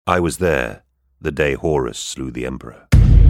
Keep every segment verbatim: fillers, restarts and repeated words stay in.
I was there the day Horus slew the Emperor.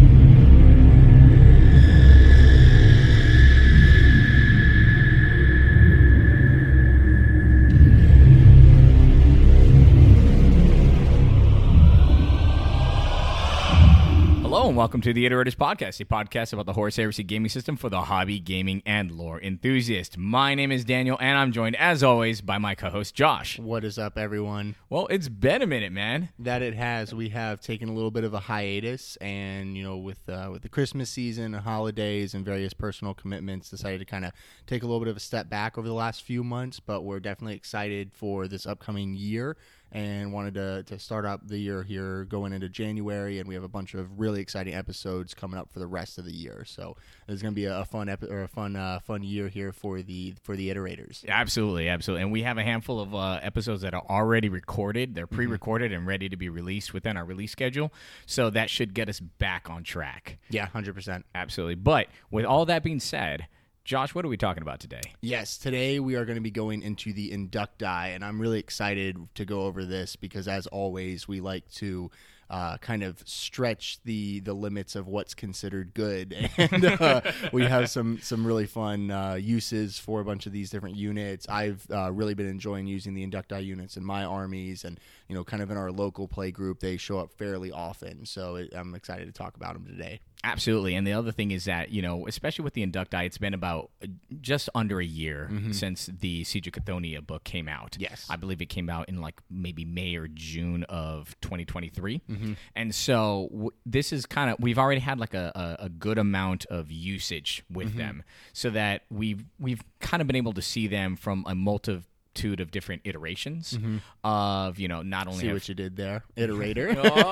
Hello and welcome to the Iterators Podcast, a podcast about the Horus Heresy gaming system for the hobby, gaming, and lore enthusiast. My name is Daniel, and I'm joined, as always, by my co-host, Josh. What is up, everyone? Well, it's been a minute, man. That it has. We have taken a little bit of a hiatus, and, you know, with uh, with the Christmas season and holidays and various personal commitments, decided to kind of take a little bit of a step back over the last few months, but we're definitely excited for this upcoming year and wanted to, to start up the year here going into January, and we have a bunch of really exciting episodes coming up for the rest of the year. So it's going to be a, a fun epi- or a fun uh, fun year here for the for the Iterators. Absolutely, absolutely. And we have a handful of uh, episodes that are already recorded. They're pre-recorded mm-hmm. and ready to be released within our release schedule. So that should get us back on track. Yeah, one hundred percent. Absolutely. But with all that being said, Josh, what are we talking about today? Yes, today we are going to be going into the Inducti, and I'm really excited to go over this because, as always, we like to uh, kind of stretch the, the limits of what's considered good, and uh, we have some some really fun uh, uses for a bunch of these different units. I've uh, really been enjoying using the Inducti units in my armies, and you know, kind of in our local play group, they show up fairly often, so it, I'm excited to talk about them today. Absolutely. And the other thing is that, you know, especially with the Inducti, it's been about just under a year mm-hmm. since the Siege of Chthonian book came out. Yes. I believe it came out in like maybe May or June of twenty twenty-three. Mm-hmm. And so w- this is kind of, we've already had like a, a, a good amount of usage with mm-hmm. them, so that we've, we've kind of been able to see them from a multi of different iterations mm-hmm. of, you know, not only see have, what you did there, iterator.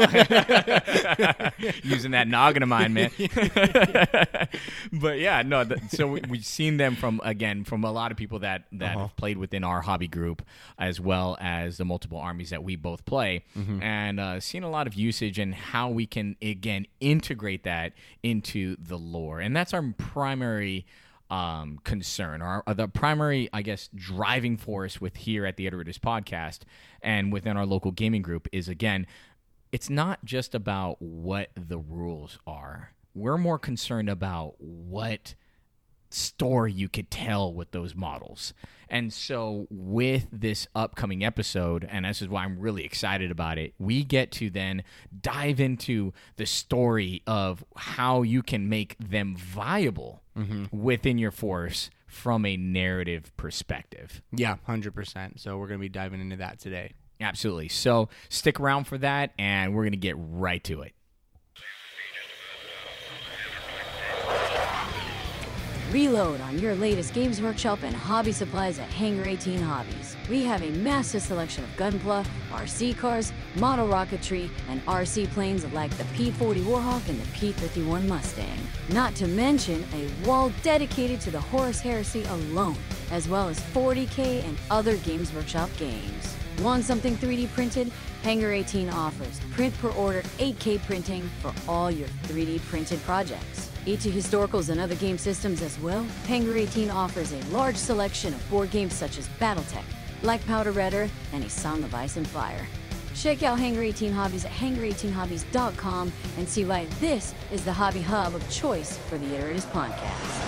Using that noggin of mine, man. But yeah, no, th- so we, we've seen them from, again, from a lot of people that, that uh-huh. have played within our hobby group, as well as the multiple armies that we both play, mm-hmm. and uh, seen a lot of usage and how we can, again, integrate that into the lore. And that's our primary Um, concern, or, or the primary, I guess, driving force with here at the Iterators Podcast and within our local gaming group is, again, it's not just about what the rules are. We're more concerned about what story you could tell with those models. And so with this upcoming episode, and this is why I'm really excited about it, we get to then dive into the story of how you can make them viable mm-hmm. within your force from a narrative perspective. Yeah, one hundred percent. So we're going to be diving into that today. Absolutely. So stick around for that, and we're going to get right to it. Reload on your latest Games Workshop and hobby supplies at Hangar eighteen Hobbies. We have a massive selection of Gunpla, R C cars, model rocketry, and R C planes like the P forty Warhawk and the P fifty-one Mustang. Not to mention a wall dedicated to the Horus Heresy alone, as well as forty K and other Games Workshop games. Want something three D printed? Hangar eighteen offers print per order eight K printing for all your three D printed projects. Into historicals and other game systems as well, Hangar eighteen offers a large selection of board games such as Battletech, Black Powder Red Earth, and A Song of Ice and Fire. Check out Hangar eighteen Hobbies at hangar eighteen hobbies dot com and see why this is the hobby hub of choice for the Iterators Podcast.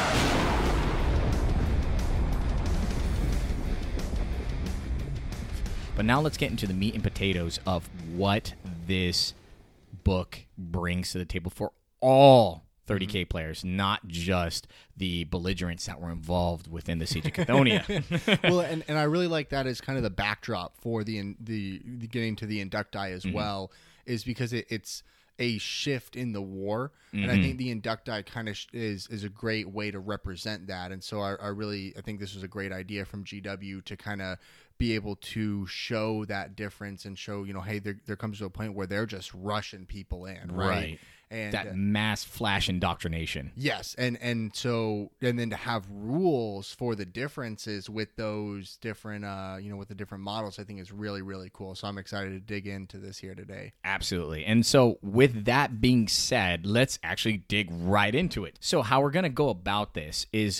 But now let's get into the meat and potatoes of what this book brings to the table for all thirty K mm-hmm. players, not just the belligerents that were involved within the Siege of Chthonian. Well, and, and I really like that as kind of the backdrop for the the, the getting to the Inducti as mm-hmm. well, is because it, it's a shift in the war, mm-hmm. and I think the Inducti kind of sh- is is a great way to represent that. And so I, I really I think this was a great idea from G W to kind of be able to show that difference and show, you know, hey, there there comes to a point where they're just rushing people in, right? Right. And that mass flash indoctrination. Yes, and and so and then to have rules for the differences with those different, uh, you know, with the different models, I think is really really cool. So I'm excited to dig into this here today. Absolutely. And so with that being said, let's actually dig right into it. So how we're gonna go about this is,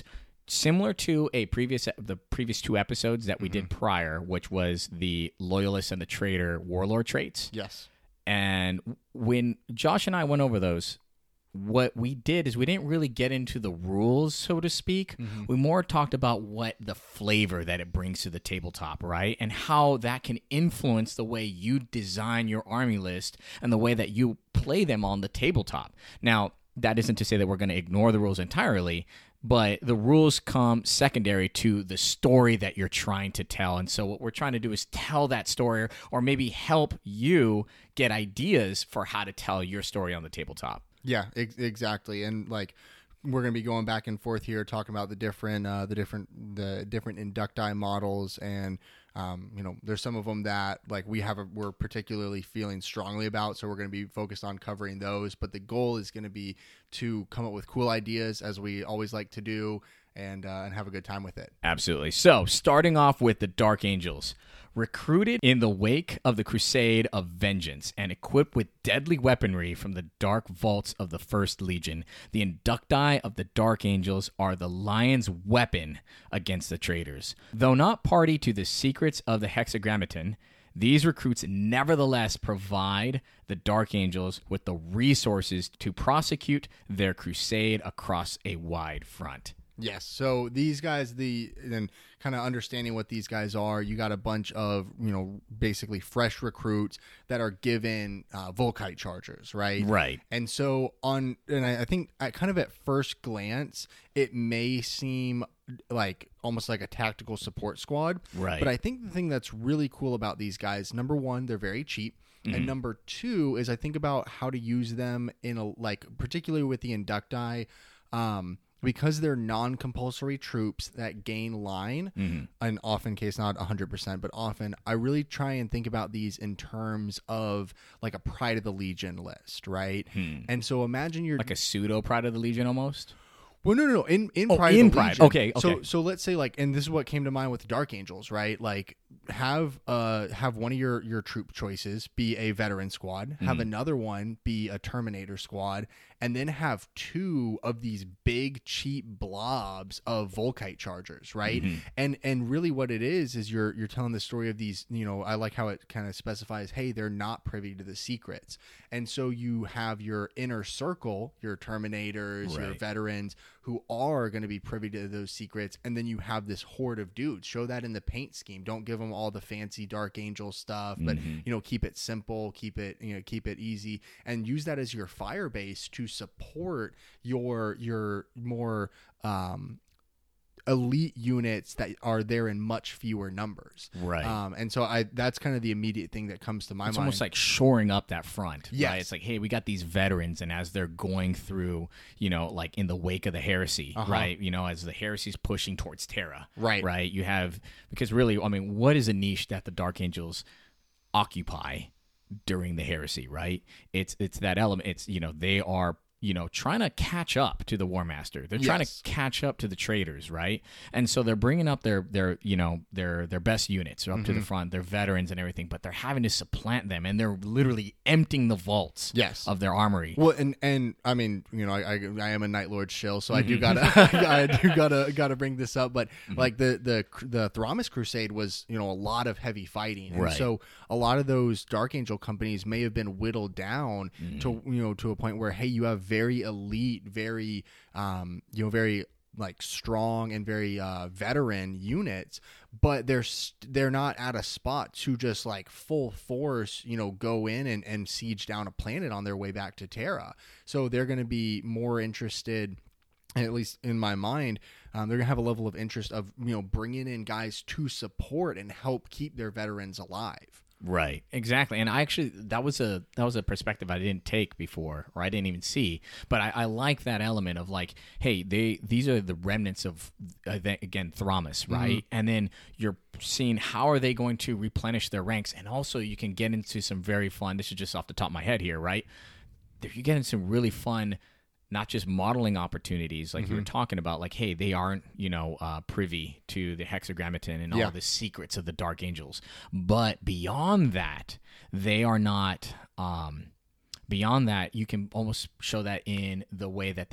similar to a previous the previous two episodes that we mm-hmm. did prior, which was the Loyalist and the Traitor Warlord traits. Yes. And when Josh and I went over those, what we did is we didn't really get into the rules, so to speak. Mm-hmm. We more talked about what the flavor that it brings to the tabletop, right? And how that can influence the way you design your army list and the way that you play them on the tabletop. Now, that isn't to say that we're going to ignore the rules entirely, but the rules come secondary to the story that you're trying to tell. And so what we're trying to do is tell that story, or maybe help you get ideas for how to tell your story on the tabletop. Yeah, ex- exactly. And like, we're going to be going back and forth here, talking about the different, uh, the different, the different inducti models, and um, you know, there's some of them that like we have, a, we're particularly feeling strongly about, so we're going to be focused on covering those. But the goal is going to be to come up with cool ideas, as we always like to do, and uh, and have a good time with it. Absolutely. So, starting off with the Dark Angels. Recruited in the wake of the Crusade of Vengeance and equipped with deadly weaponry from the dark vaults of the First Legion, the Inducti of the Dark Angels are the Lion's weapon against the traitors. Though not party to the secrets of the Hexagrammaton, these recruits nevertheless provide the Dark Angels with the resources to prosecute their crusade across a wide front. Yes. So these guys, the and kind of understanding what these guys are, you got a bunch of, you know, basically fresh recruits that are given uh, Volkite chargers, right? Right. And so on, and I, I think at kind of at first glance, it may seem like almost like a tactical support squad. Right. But I think the thing that's really cool about these guys, number one, they're very cheap. Mm-hmm. And number two is I think about how to use them in a, like, particularly with the Inducti, um, because they're non-compulsory troops that gain line, mm-hmm. and often case not one hundred percent, but often I really try and think about these in terms of like a Pride of the Legion list, right? Hmm. And so imagine you're like a pseudo Pride of the Legion almost. Well, no, no, no. In in oh, Pride in of the Pride. Legion. Okay, okay. So so let's say like, and this is what came to mind with Dark Angels, right? Like have uh have one of your your troop choices be a veteran squad, mm-hmm. have another one be a Terminator squad, and then have two of these big cheap blobs of Volkite chargers, right? Mm-hmm. And and really what it is is you're you're telling the story of these, you know, I like how it kind of specifies, hey, they're not privy to the secrets. And so you have your inner circle, your Terminators, right. your veterans who are going to be privy to those secrets, and then you have this horde of dudes. Show that in the paint scheme. Don't give them all the fancy Dark Angel stuff, but mm-hmm. you know, keep it simple, keep it, you know, keep it easy, and use that as your fire base to support your your more um elite units that are there in much fewer numbers. Right. Um, and so I that's kind of the immediate thing that comes to my it's mind. It's almost like shoring up that front. Yes. Right? It's like, hey, we got these veterans, and as they're going through, you know, like in the wake of the heresy, uh-huh. right? You know, as the heresy's pushing towards Terra. Right. Right. You have, because really, I mean, what is a niche that the Dark Angels occupy during the heresy, right? It's it's that element. It's, you know, they are, you know, trying to catch up to the War Master. They're trying yes. to catch up to the traitors, right? And so they're bringing up their, their you know, their their best units up mm-hmm. to the front, their veterans and everything, but they're having to supplant them, and they're literally emptying the vaults yes. of their armory. Well, and, and I mean, you know, I, I, I am a Night Lord shill, so mm-hmm. I do gotta I do gotta gotta bring this up. But mm-hmm. like the the the Thramas Crusade was, you know, a lot of heavy fighting, and right. so a lot of those Dark Angel companies may have been whittled down mm-hmm. to, you know, to a point where, hey, you have very elite, very um, you know, very like strong and very uh, veteran units, but they're st- they're not at a spot to just like full force, you know, go in and, and siege down a planet on their way back to Terra. So they're going to be more interested, at least in my mind, um, they're going to have a level of interest of, you know, bringing in guys to support and help keep their veterans alive. Right, exactly. And I actually, that was a that was a perspective I didn't take before, or I didn't even see. But I, I like that element of like, hey, they these are the remnants of, uh, again, Thramas, right? Mm-hmm. And then you're seeing how are they going to replenish their ranks. And also you can get into some very fun, this is just off the top of my head here, right? You get into some really fun, not just modeling opportunities like mm-hmm. you were talking about, like, hey, they aren't, you know, uh, privy to the Hexagrammaton and all yeah. the secrets of the Dark Angels. But beyond that, they are not, um, beyond that, you can almost show that in the way that they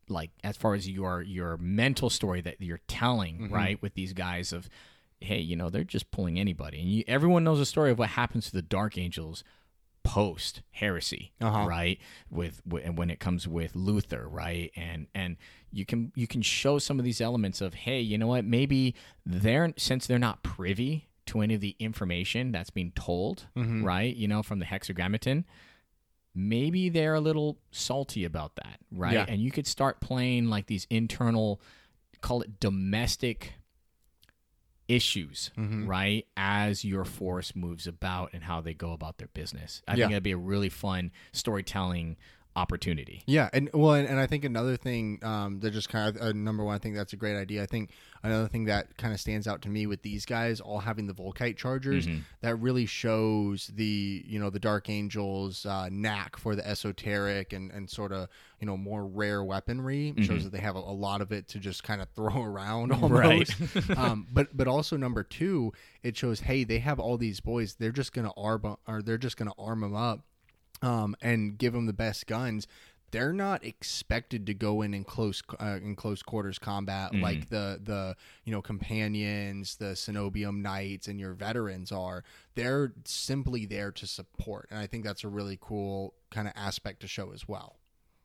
like as far as your your mental story that you're telling, mm-hmm. right, with these guys of, hey, you know, they're just pulling anybody, and you, everyone knows the story of what happens to the Dark Angels post heresy, uh-huh. right? With, with and when it comes with Luther, right, and and you can you can show some of these elements of, hey, you know what, maybe they're since they're not privy to any of the information that's being told, mm-hmm. right, you know, from the Hexagrammaton. Maybe they're a little salty about that, right? Yeah. And you could start playing like these internal, call it domestic issues, mm-hmm. right? As your force moves about and how they go about their business. I yeah. think that'd be a really fun storytelling opportunity. Yeah, and well, and, and I think another thing um, that just kind of uh, number one, I think that's a great idea. I think another thing that kind of stands out to me with these guys all having the Volkite chargers, mm-hmm. that really shows the you know the Dark Angels' uh, knack for the esoteric and and sort of you know more rare weaponry. Mm-hmm. Shows that they have a, a lot of it to just kind of throw around almost. Right. um, but but also number two, it shows, hey, they have all these boys. They're just gonna arm or they're just gonna arm them up. Um, and give them the best guns. They're not expected to go in in close uh, in close quarters combat mm-hmm. like the the you know companions, the Cenobium Knights, and your veterans are. They're simply there to support, and I think that's a really cool kind of aspect to show as well.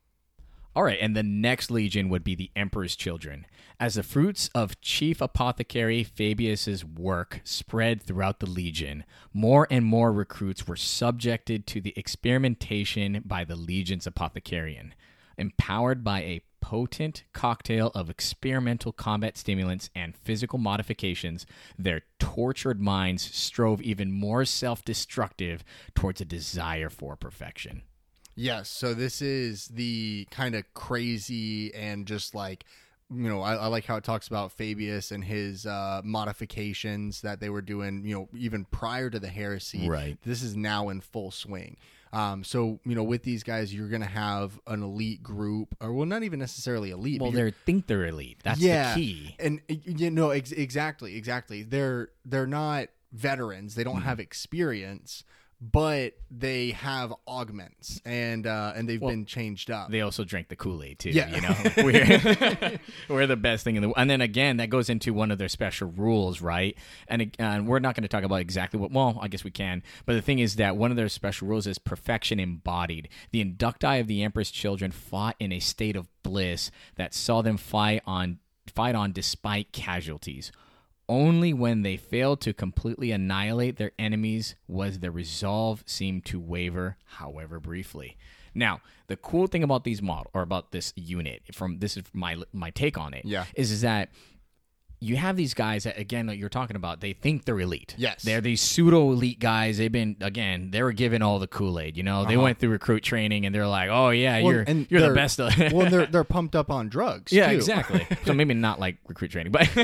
All right, and the next legion would be the Emperor's Children. As the fruits of Chief Apothecary Fabius's work spread throughout the legion, more and more recruits were subjected to the experimentation by the legion's apothecarian. Empowered by a potent cocktail of experimental combat stimulants and physical modifications, their tortured minds strove even more self-destructive towards a desire for perfection. Yes, so this is the kind of crazy and just like, you know, I, I like how it talks about Fabius and his uh, modifications that they were doing, you know, even prior to the heresy. Right. This is now in full swing. Um, so, you know, with these guys, you're going to have an elite group, or well, not even necessarily elite. Well, they think they're elite. That's yeah, the key. And, you know, ex- exactly, exactly. They're, they're not veterans. They don't mm. have experience. But they have augments, and uh, and they've well, been changed up. They also drank the Kool-Aid too. Yeah. You know, we're, we're the best thing in the. And then again, that goes into one of their special rules, right? And uh, we're not going to talk about exactly what. Well, I guess we can. But the thing is that one of their special rules is perfection embodied. The inducti of the Emperor's Children fought in a state of bliss that saw them fight on fight on despite casualties. Only when they failed to completely annihilate their enemies was their resolve seemed to waver, however briefly. Now, the cool thing about these model or about this unit, from this is my my take on it, yeah. is, is that you have these guys that, again, that you're talking about, they think they're elite. Yes. They're these pseudo-elite guys. They've been, again, they were given all the Kool-Aid, you know? Uh-huh. They went through recruit training, and they're like, oh, yeah, well, you're and you're the best. Of well, they're, they're pumped up on drugs, Yeah, too. exactly. So maybe not like recruit training, but...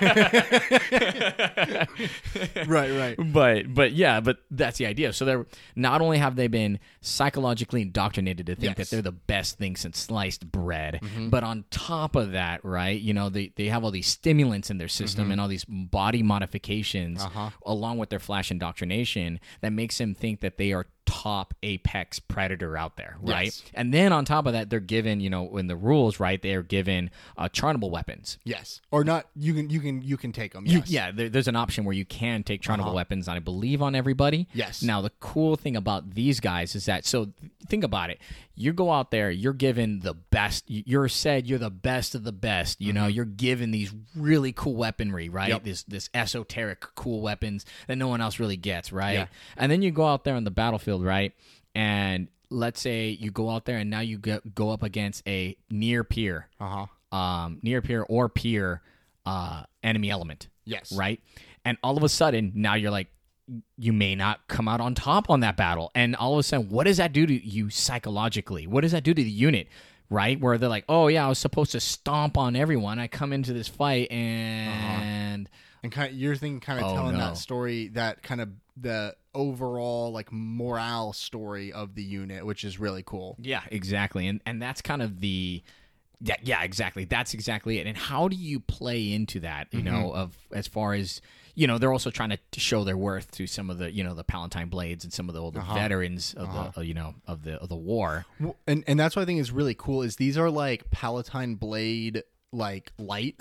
right, right. But, but yeah, but that's the idea. So they're not only have they been psychologically indoctrinated to think yes. that they're the best thing since sliced bread, mm-hmm. but on top of that, right, you know, they, they have all these stimulants in their system mm-hmm. and all these body modifications uh-huh. along with their flash indoctrination that makes them think that they are top apex predator out there, right? Yes. And then on top of that, they're given, you know, in the rules, right, they are given uh, charnable weapons. Yes. Or not, you can you can you can take them. You, Yes. yeah, there, there's an option where you can take charnable uh-huh. weapons, I believe, on everybody. Yes. Now, the cool thing about these guys is that, so think about it. You go out there, you're given the best, you're said you're the best of the best, you mm-hmm. know, you're given these really cool weaponry, right? Yep. This this esoteric cool weapons that no one else really gets, right? Yeah. And then you go out there on the battlefield, right? And let's say you go out there and now you get, go up against a near peer, Uh-huh. um, near peer or peer uh, enemy element. Yes. Right? And all of a sudden, now you're like, you may not come out on top on that battle. And all of a sudden, what does that do to you psychologically? What does that do to the unit? Right? Where they're like, oh, yeah, I was supposed to stomp on everyone. I come into this fight and... Uh-huh. And kind of, you're thinking kind of oh, telling no. that story, that kind of the overall like morale story of the unit, which is really cool. Yeah, exactly. And and that's kind of the Yeah, yeah, exactly. That's exactly it. And how do you play into that, you know, of as far as, you know, they're also trying to, to show their worth to some of the, you know, the Palatine Blades and some of the older Uh-huh. veterans of Uh-huh. the, uh, you know, of the of the war. Well, and and that's what I think is really cool is these are like Palatine Blade like light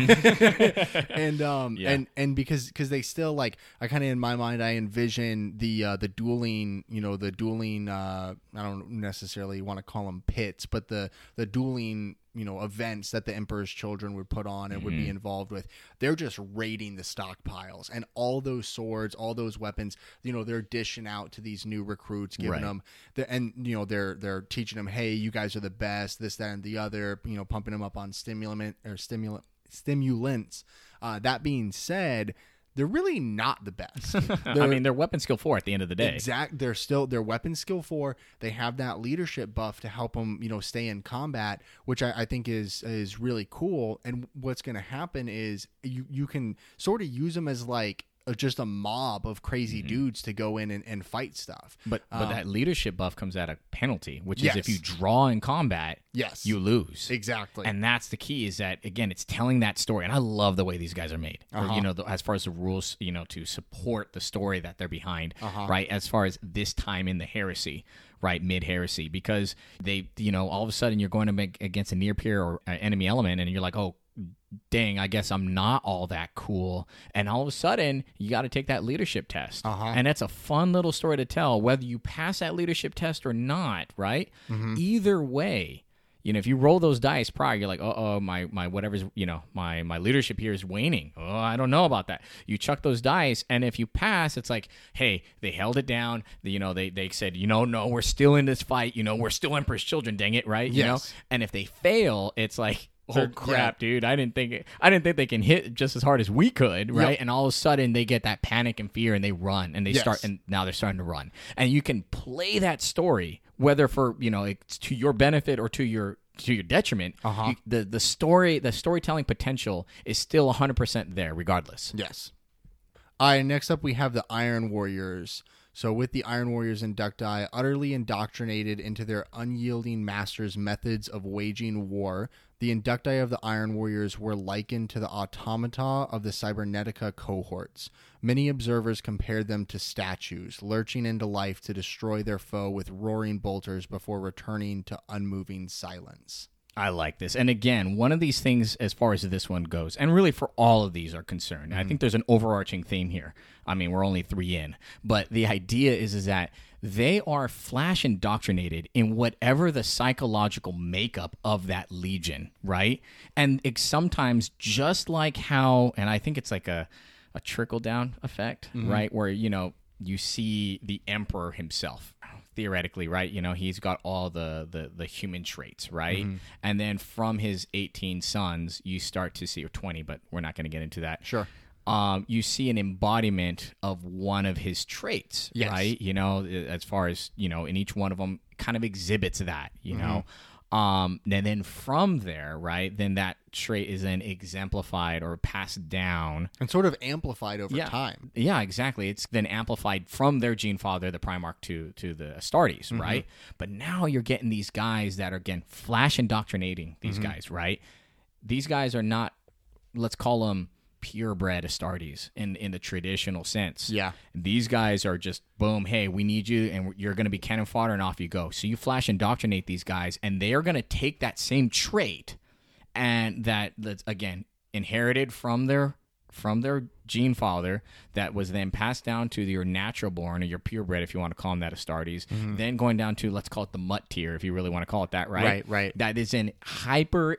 and um Yeah. and and because because they still like I kind of in my mind I envision the uh the dueling you know the dueling uh I don't necessarily want to call them pits but the the dueling you know events that the Emperor's Children would put on and would be involved with. They're just raiding the stockpiles and all those swords, all those weapons, you know, they're dishing out to these new recruits, giving Right. them the, and you know they're they're teaching them, hey, you guys are the best, this, that, and the other, you know, pumping them up on stimulant or stimulant stimulants. Uh, that being said, they're really not the best. I They're- mean, they're weapon skill four at the end of the day. Exact. They're still their weapon skill four. They have that leadership buff to help them, you know, stay in combat, which I, I think is is really cool. And what's going to happen is you you can sort of use them as like a, just a mob of crazy dudes to go in and, and fight stuff. But but Um, that leadership buff comes at a penalty, which Yes. is if you draw in combat, Yes. you lose. Exactly. And that's the key is that, again, it's telling that story. And I love the way these guys are made. Or, Uh-huh. you know, the, as far as the rules, you know, to support the story that they're behind, Uh-huh. right? As far as this time in the heresy, right? Mid heresy, because they, you know, all of a sudden you're going to make against a near peer or uh, enemy element and you're like, oh, dang, I guess I'm not all that cool. And all of a sudden, you got to take that leadership test. Uh-huh. And that's a fun little story to tell, whether you pass that leadership test or not, right? Either way, you know, if you roll those dice prior, you're like, uh-oh, my, my whatever's, you know, my, my leadership here is waning. Oh, I don't know about that. You chuck those dice, and if you pass, it's like, hey, they held it down. You know, they, they said, you know, no, we're still in this fight. You know, we're still Emperor's Children, dang it, right? You know? Yes. And if they fail, it's like, oh They're- crap, dude! I didn't think it, I didn't think they can hit just as hard as we could, right? Yep. And all of a sudden they get that panic and fear, and they run, and they Yes. start, and now they're starting to run. And you can play that story, whether for you know it's to your benefit or to your to your detriment. Uh-huh. You, the the story, the storytelling potential is still one hundred percent there, regardless. Yes. All right, next up we have the Iron Warriors. So with the Iron Warriors inducti, utterly indoctrinated into their unyielding masters' methods of waging war, the inducti of the Iron Warriors were likened to the automata of the Cybernetica cohorts. Many observers compared them to statues, lurching into life to destroy their foe with roaring bolters before returning to unmoving silence. I like this. And again, one of these things as far as this one goes, and really for all of these are concerned, I think there's an overarching theme here. I mean, we're only three in. But the idea is, is that they are flash indoctrinated in whatever the psychological makeup of that legion, right? And it's sometimes just like how, and I think it's like a, a trickle-down effect, right? Where, you know, you see the Emperor himself, theoretically, right? You know, he's got all the, the, the human traits, right? And then from his eighteen sons, you start to see, or twenty, but we're not going to get into that. Sure. Um, you see an embodiment of one of his traits, Yes. right? You know, as far as, you know, and each one of them kind of exhibits that, you know? Um, and then from there, right, then that trait is then exemplified or passed down. And sort of amplified over Yeah. time. Yeah, exactly. It's then amplified from their gene father, the Primarch, to to the Astartes, right? But now you're getting these guys that are, again, flash indoctrinating these guys, right? These guys are not, let's call them purebred Astartes in, in the traditional sense. Yeah. These guys are just, boom, hey, we need you, and you're going to be cannon fodder, and off you go. So you flash indoctrinate these guys, and they are going to take that same trait, and that, that's, again, inherited from their from their gene father, that was then passed down to your natural born, or your purebred, if you want to call them that, Astartes, then going down to, let's call it the mutt tier, if you really want to call it that, right? Right, right. That is in hyper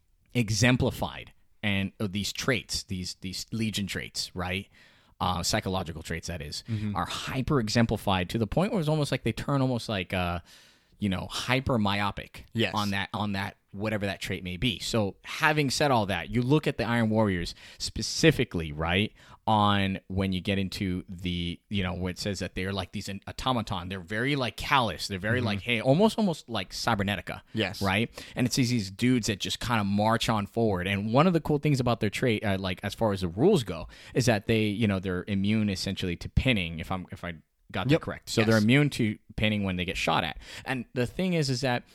exemplified, and uh, these traits, these these legion traits, right? Uh, psychological traits, that is, Mm-hmm. are hyper exemplified to the point where it's almost like they turn almost like, uh, you know, hyper myopic Yes. on that on that whatever that trait may be. So, having said all that, you look at the Iron Warriors specifically, right? On when you get into the, you know, where it says that they're like these automaton, they're very like callous, they're very like, hey, almost almost like Cybernetica, Yes. right? And it's these, these dudes that just kind of march on forward. And one of the cool things about their trait, uh, like as far as the rules go, is that they, you know, they're immune essentially to pinning. If I'm, if I got that Yep. correct, so Yes. they're immune to pinning when they get shot at. And the thing is, is that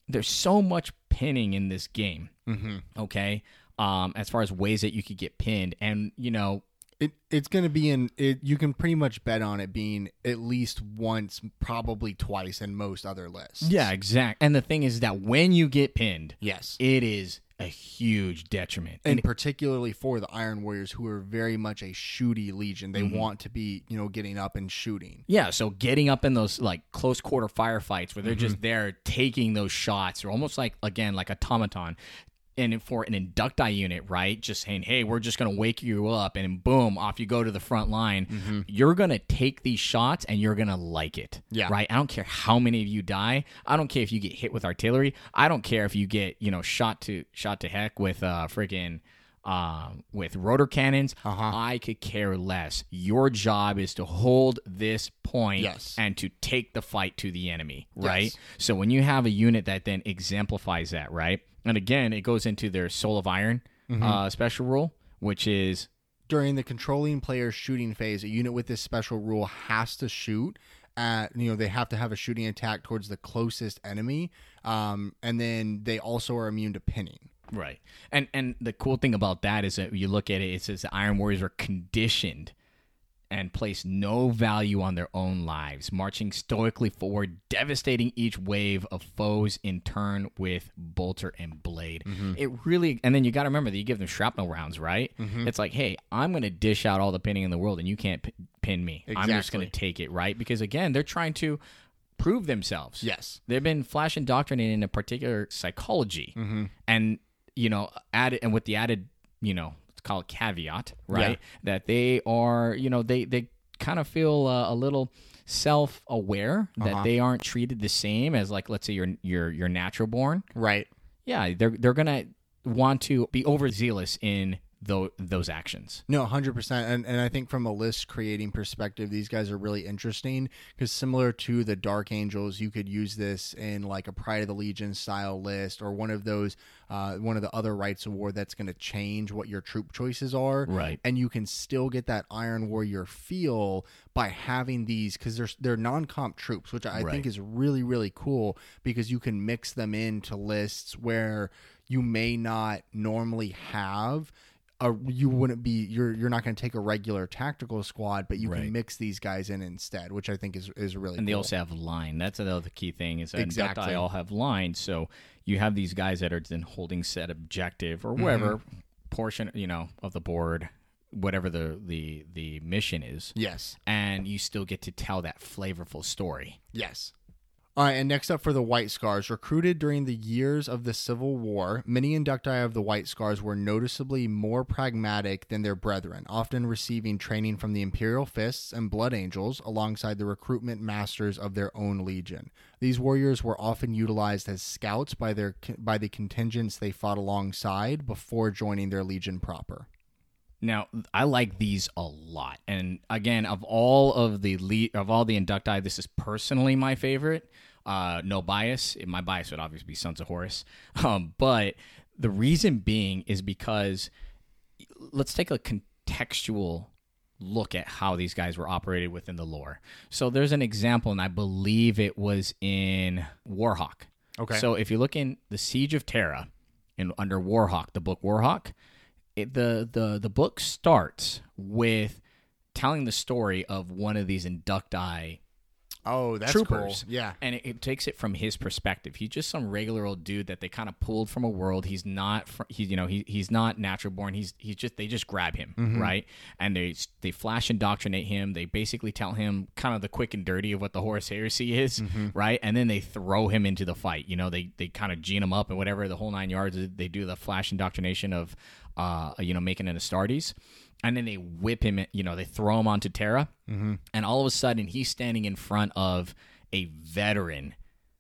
there's so much pinning in this game. Mm-hmm. Okay, um, as far as ways that you could get pinned, and you know, It it's going to be in it. You can pretty much bet on it being at least once, probably twice in most other lists. yeah, exact. And the thing is that when you get pinned, Yes. it is a huge detriment. And particularly for the Iron Warriors, who are very much a shooty legion. They Mm-hmm. want to be, you know, getting up and shooting. Yeah, so getting up in those like close quarter firefights where they're Mm-hmm. just there taking those shots, or almost like again like automaton. And for an inducti unit, right, just saying, hey, we're just going to wake you up, and boom, off you go to the front line. Mm-hmm. You're going to take these shots, and you're going to like it, Yeah. right? I don't care how many of you die. I don't care if you get hit with artillery. I don't care if you get, you know, shot to shot to heck with uh, freaking uh, with rotor cannons. Uh-huh. I could care less. Your job is to hold this point Yes. and to take the fight to the enemy, right? Yes. So when you have a unit that then exemplifies that, right? And again, it goes into their Soul of Iron Mm-hmm. uh, special rule, which is During the controlling player's shooting phase, a unit with this special rule has to shoot at, you know, they have to have a shooting attack towards the closest enemy. Um, and then they also are immune to pinning. right. And and the cool thing about that is that you look at it, it says the Iron Warriors are conditioned and place no value on their own lives, marching stoically forward, devastating each wave of foes in turn with bolter and blade. It really, and then you got to remember that you give them shrapnel rounds, right? It's like, hey, I'm going to dish out all the pinning in the world, and you can't p- pin me. I'm just going to Exactly. take it, right? Because again, they're trying to prove themselves. Yes. They've been flash indoctrinated in a particular psychology, and you know, added and with the added, you know, it's called caveat, right? Yeah. That they are, you know, they they kind of feel uh, a little self-aware that Uh-huh. they aren't treated the same as, like, let's say you're you're you're natural born. Right. Yeah, they're they're gonna want to be overzealous in tho- those actions. No, one hundred percent. And, and I think from a list creating perspective, these guys are really interesting because similar to the Dark Angels, you could use this in like a Pride of the Legion style list or one of those, uh, one of the other Rights of War that's going to change what your troop choices are. Right. And you can still get that Iron Warrior feel by having these because they're, they're non-comp troops, which I Right. think is really, really cool because you can mix them into lists where you may not normally have. A, you wouldn't be you're you're not going to take a regular tactical squad, but you Right. can mix these guys in instead, which I think is is really And cool. they also have line. That's another key thing is that Exactly. Inducti all have lines. So you have these guys that are then holding set objective or wherever Mm-hmm. portion, you know, of the board, whatever the, the, the mission is. Yes. And you still get to tell that flavorful story. Yes. All right, and next up for the White Scars. Recruited during the years of the Civil War, many inducti of the White Scars were noticeably more pragmatic than their brethren, often receiving training from the Imperial Fists and Blood Angels alongside the recruitment masters of their own legion. These warriors were often utilized as scouts by their by the contingents they fought alongside before joining their legion proper. Now, I like these a lot. And again, of all of the le- of all the inducti, this is personally my favorite. Uh, no bias. My bias would obviously be Sons of Horus. Um, but the reason being is because let's take a contextual look at how these guys were operated within the lore. So there's an example, and I believe it was in Warhawk. Okay. So if you look in the Siege of Terra, in under Warhawk, the book Warhawk, it, the the the book starts with telling the story of one of these inducti Oh, that's troopers. cool. Yeah. And it, it takes it from his perspective. He's just some regular old dude that they kind of pulled from a world. He's not, fr- he, you know, he, he's not natural born. He's, he's just, they just grab him, right? And they, they flash indoctrinate him. They basically tell him kind of the quick and dirty of what the Horus Heresy is, right? And then they throw him into the fight. You know, they, they kind of gene him up and whatever, the whole nine yards. They do the flash indoctrination of, uh, you know, making an Astartes. And then they whip him, you know, they throw him onto Terra. Mm-hmm. And all of a sudden, he's standing in front of a veteran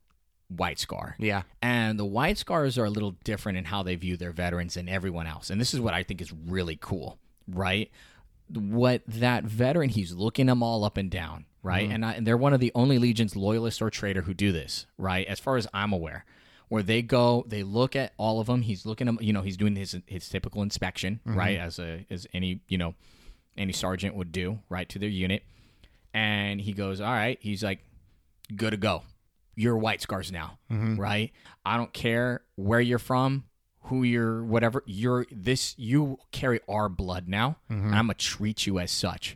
White Scar. Yeah. And the White Scars are a little different in how they view their veterans than everyone else. And this is what I think is really cool, right? What that veteran, he's looking them all up and down, right? Mm-hmm. And, I, and they're one of the only legions, loyalist or traitor, who do this, right? As far as I'm aware. Where they go, they look at all of them. He's looking at, you know, he's doing his his typical inspection, mm-hmm. right, as a as any you know any sergeant would do, right, to their unit. And he goes, all right. He's like, good to go. you're White Scars now, mm-hmm. right? I don't care where you're from, who you're, whatever. You're this. You carry our blood now, mm-hmm. and I'm gonna treat you as such.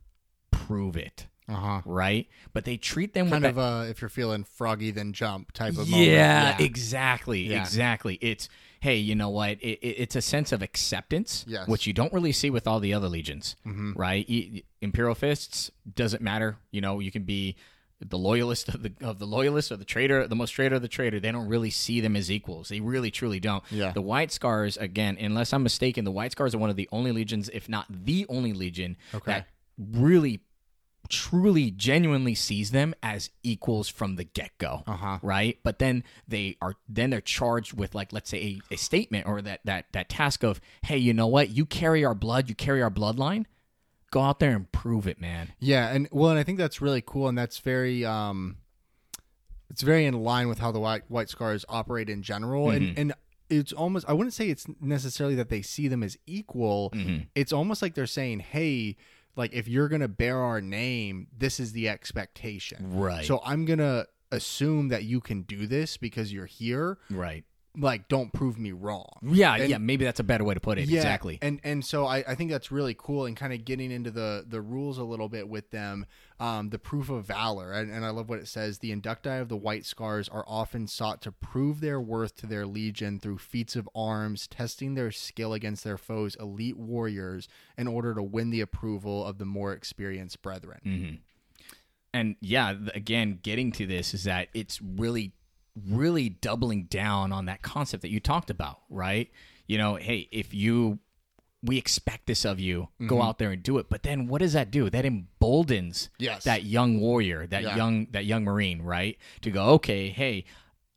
Prove it, uh-huh. right? But they treat them kind with of that, uh, if you're feeling froggy, then jump type of yeah, moment. Yeah, exactly, yeah. exactly. It's hey, you know what? It, it, it's a sense of acceptance, yes. which you don't really see with all the other legions, mm-hmm. right? E- Imperial Fists doesn't matter. You know, you can be the loyalist of the of the loyalist or the traitor, the most traitor of the traitor. They don't really see them as equals. They really, truly don't. Yeah. The White Scars, again, unless I'm mistaken, the White Scars are one of the only legions, if not the only legion, okay. that really, truly, genuinely sees them as equals from the get-go, uh-huh. right? But then they are then they're charged with, like, let's say a, a statement or that that that task of, hey, you know what? You carry our blood. You carry our bloodline. Go out there and prove it, man. Yeah, and well, and I think that's really cool, and that's very, um, it's very in line with how the White White Scars operate in general, Mm-hmm. and and it's almost, I wouldn't say it's necessarily that they see them as equal. Mm-hmm. It's almost like they're saying, hey, like if you're gonna bear our name, this is the expectation, Right. So I'm gonna assume that you can do this because you're here, Right. like don't prove me wrong. Yeah, And- yeah, maybe that's a better way to put it. Yeah, Exactly. And and so I, I think that's really cool, and kind of getting into the the rules a little bit with them. Um, the proof of valor, and, and I love what it says. The inducti of the White Scars are often sought to prove their worth to their legion through feats of arms, testing their skill against their foes' elite warriors in order to win the approval of the more experienced brethren. Mm-hmm. And yeah, th- again, getting to this is that it's really, really doubling down on that concept that you talked about, right? You know, hey, if you, we expect this of you, Mm-hmm. go out there and do it. But then what does that do? That emboldens Yes. that young warrior, that Yeah. young, that young Marine, right? To go, okay, hey,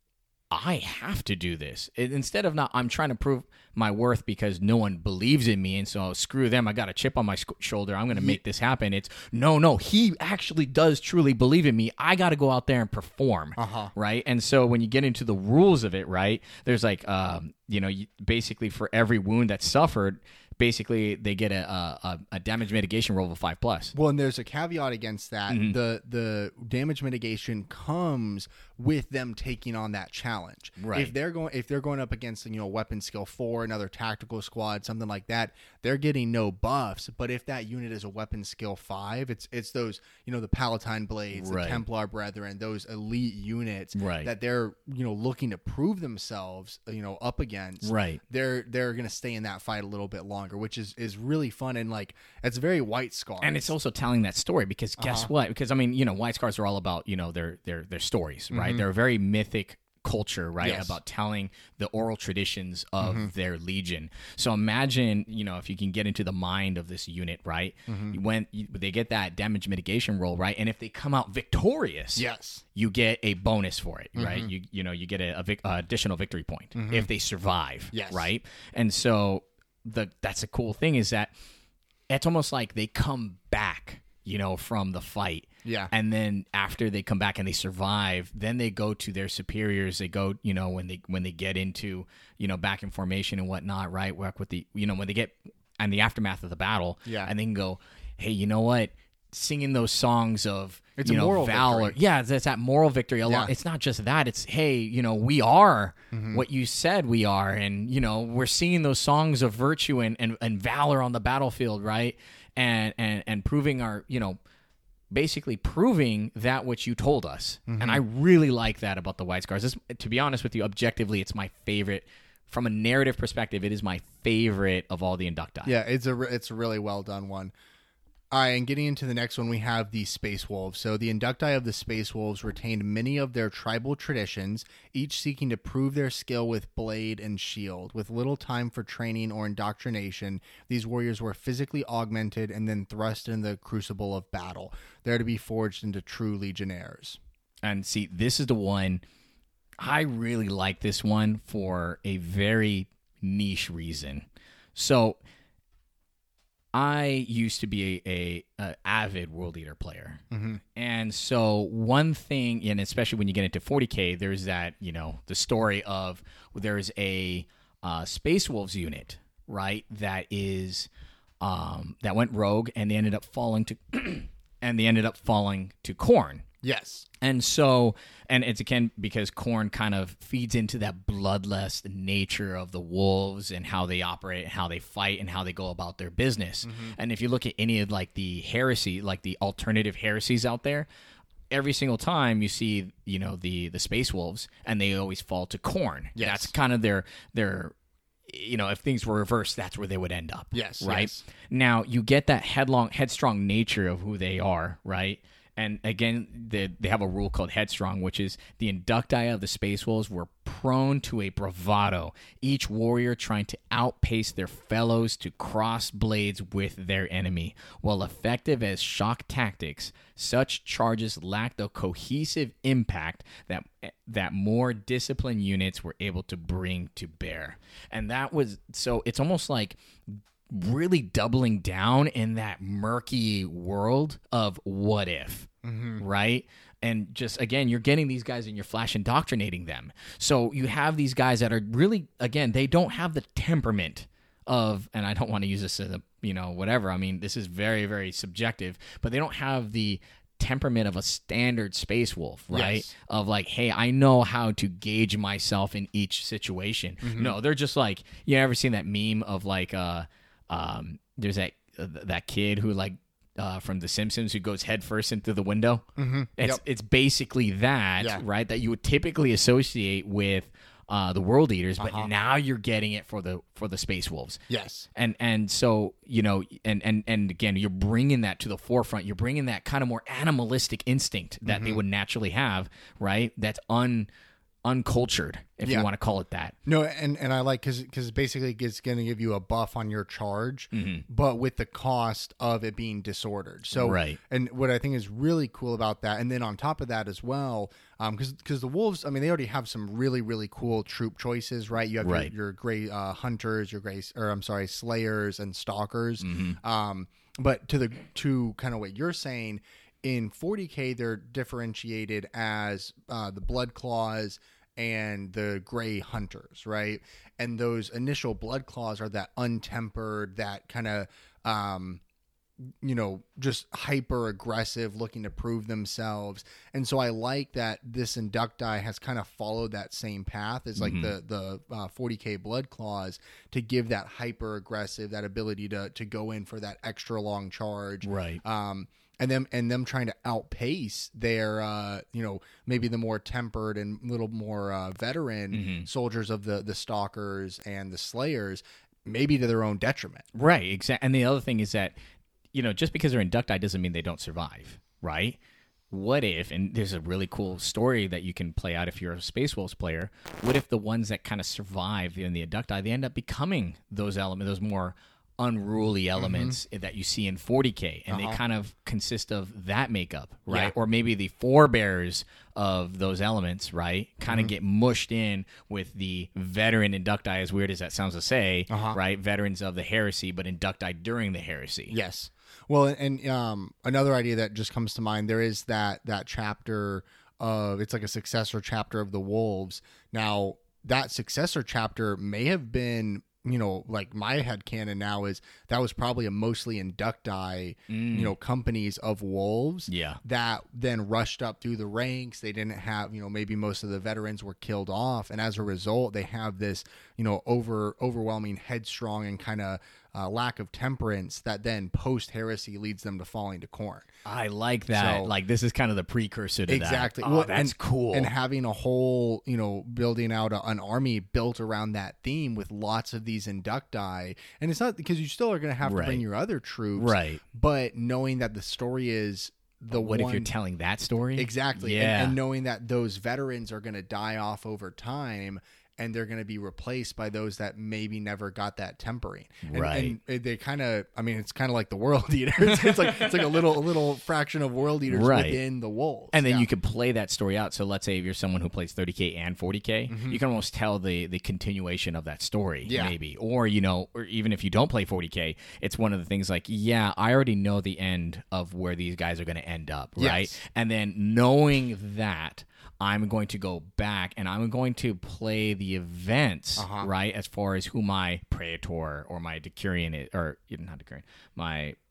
I have to do this. It, instead of not, I'm trying to prove my worth because no one believes in me, and so screw them. I got a chip on my sc- shoulder. I'm going to make this happen. It's no, no. He actually does truly believe in me. I got to go out there and perform, Uh-huh. right? And so when you get into the rules of it, right, there's like, um, you know, you, basically for every wound that's suffered, basically they get a a, a damage mitigation roll of a five plus. Well, and there's a caveat against that. Mm-hmm. The the damage mitigation comes with them taking on that challenge. Right. If they're going if they're going up against, you know, weapon skill four, another tactical squad, something like that, they're getting no buffs. But if that unit is a weapon skill five, it's it's those, you know, the Palatine Blades, Right. the Templar Brethren, those elite units Right. that they're, you know, looking to prove themselves, you know, up against. Right. They're they're gonna stay in that fight a little bit longer, which is is really fun, and like it's very White Scars. And it's also telling that story because guess Uh-huh. what? Because I mean, you know, White Scars are all about, you know, their their their stories, right? They're a very mythic culture, right? Yes. About telling the oral traditions of their legion. So imagine, you know, if you can get into the mind of this unit, right? When you, they get that damage mitigation roll, right? And if they come out victorious, Yes. you get a bonus for it, right? You you know, you get a, a vic, uh, additional victory point if they survive, Yes. right? And so the that's a cool thing is that it's almost like they come back, you know, from the fight. Yeah. And then after they come back and they survive, then they go to their superiors. They go, you know, when they when they get into, you know, back in formation and whatnot, right? Work with the, you know, when they get and the aftermath of the battle. Yeah. And they can go, hey, you know what? Singing those songs of It's you a know, moral valor. victory. Yeah, it's that moral victory. A lot. Yeah. It's not just that. It's hey, you know, we are Mm-hmm. what you said we are, and you know, we're singing those songs of virtue and, and, and valor on the battlefield, right? And and and proving our, you know, basically proving that which you told us. Mm-hmm. And I really like that about the White Scars. This, to be honest with you, objectively, it's my favorite. From a narrative perspective, it is my favorite of all the inducti. Yeah, it's a re- it's a really well done one. All right, and getting into the next one, we have the Space Wolves. So the inducti of the Space Wolves retained many of their tribal traditions, each seeking to prove their skill with blade and shield. With little time for training or indoctrination, these warriors were physically augmented and then thrust in the crucible of battle, there to be forged into true legionnaires. And see, this is the one I really like this one for a very niche reason. So I used to be a, a, a avid World Eater player. Mm-hmm. And so one thing, and especially when you get into forty K, there's that, you know, the story of there's a uh, Space Wolves unit, right, that is um, that went rogue and they ended up falling to and they ended up falling to Khorne. Yes. And so, and it's again because Khorne kind of feeds into that bloodlust nature of the wolves and how they operate and how they fight and how they go about their business. Mm-hmm. And if you look at any of like the heresy, like the alternative heresies out there, every single time you see, you know, the the space wolves, and they always fall to Khorne. Yes. That's kind of their their. You know, if things were reversed, that's where they would end up. Yes. Right. Yes. Now you get that headlong, headstrong nature of who they are. Right. And again, they, they have a rule called Headstrong, which is the inducti of the Space Wolves were prone to a bravado, each warrior trying to outpace their fellows to cross blades with their enemy. While effective as shock tactics, such charges lacked the cohesive impact that that more disciplined units were able to bring to bear. And that was, so it's almost like really doubling down in that murky world of what if, mm-hmm. right? And just, again, you're getting these guys and you're flash indoctrinating them. So you have these guys that are really, again, they don't have the temperament of, and I don't want to use this as a, you know, whatever. I mean, this is very, very subjective, but they don't have the temperament of a standard space wolf, right? Yes. Of like, hey, I know how to gauge myself in each situation. Mm-hmm. No, they're just like, you ever seen that meme of like, uh, Um, there's that uh, that kid who like uh, from The Simpsons who goes headfirst into the window. Mm-hmm. It's Yep. it's basically that, Yeah. right? That you would typically associate with uh, the World Eaters, but Uh-huh. now you're getting it for the for the Space Wolves. Yes. And and so you know, and and and again, you're bringing that to the forefront. You're bringing that kind of more animalistic instinct that Mm-hmm. they would naturally have, right? That's un uncultured, if Yeah. you want to call it that. No, and, and I like because because basically it's going to give you a buff on your charge, Mm-hmm. but with the cost of it being disordered. So, Right. And what I think is really cool about that, and then on top of that as well, because because the wolves, I mean, they already have some really really cool troop choices, right? You have Right. your, your gray uh, hunters, your gray, or I'm sorry, slayers and stalkers. Mm-hmm. Um, but to the to kind of what you're saying. In forty K, they're differentiated as uh, the Blood Claws and the Gray Hunters, right? And those initial Blood Claws are that untempered, that kind of, um, you know, just hyper aggressive, looking to prove themselves. And so I like that this Inducti has kind of followed that same path as like Mm-hmm. the the uh, forty K Blood Claws to give that hyper aggressive, that ability to to go in for that extra long charge, Right. Um, and them and them trying to outpace their, uh, you know, maybe the more tempered and little more uh, veteran Mm-hmm. soldiers of the the stalkers and the slayers, maybe to their own detriment. Right, exactly. And the other thing is that, you know, just because they're inducti doesn't mean they don't survive, right? What if, and there's a really cool story that you can play out if you're a Space Wolves player, what if the ones that kind of survive in the inducti, they end up becoming those elements, those more unruly elements Mm-hmm. that you see in forty K, and Uh-huh. they kind of consist of that makeup, right? Yeah. Or maybe the forebears of those elements, right, kind of Mm-hmm. get mushed in with the veteran inducti, as weird as that sounds to say, Uh-huh. right? Veterans of the heresy, but inducti during the heresy. Yes. Well, and um, another idea that just comes to mind, there is that that chapter of, it's like a successor chapter of the Wolves. Now, that successor chapter may have been, you know, like my headcanon now is that was probably a mostly inducti, you know, companies of wolves Yeah. that then rushed up through the ranks. They didn't have, you know, maybe most of the veterans were killed off. And as a result, they have this, you know, over overwhelming headstrong and kind of uh, lack of temperance that then post heresy leads them to falling to Khorne. I like that. So- like this is kind of the precursor to Exactly. that. Oh, Well, that's and, cool. And having a whole, you know, building out a, an army built around that theme with lots of these inducti. And it's not because you still are going to have to Right. bring your other troops. Right. But knowing that the story is the what one, if you're telling that story? Exactly. Yeah. And, and knowing that those veterans are going to die off over time and they're going to be replaced by those that maybe never got that tempering. And, Right. And they kind of, I mean, it's kind of like the World Eaters. It's like it's like a little a little fraction of World Eaters Right. within the wolves. And then Yeah. you could play that story out. So let's say if you're someone who plays thirty K and forty K, you can almost tell the the continuation of that story, Yeah. maybe. Or, you know, or even if you don't play forty K, it's one of the things like, yeah, I already know the end of where these guys are going to end up, right? Yes. And then knowing that, I'm going to go back and I'm going to play the events, Uh-huh. right, as far as who my Praetor or my Decurion is, or not Decurion, my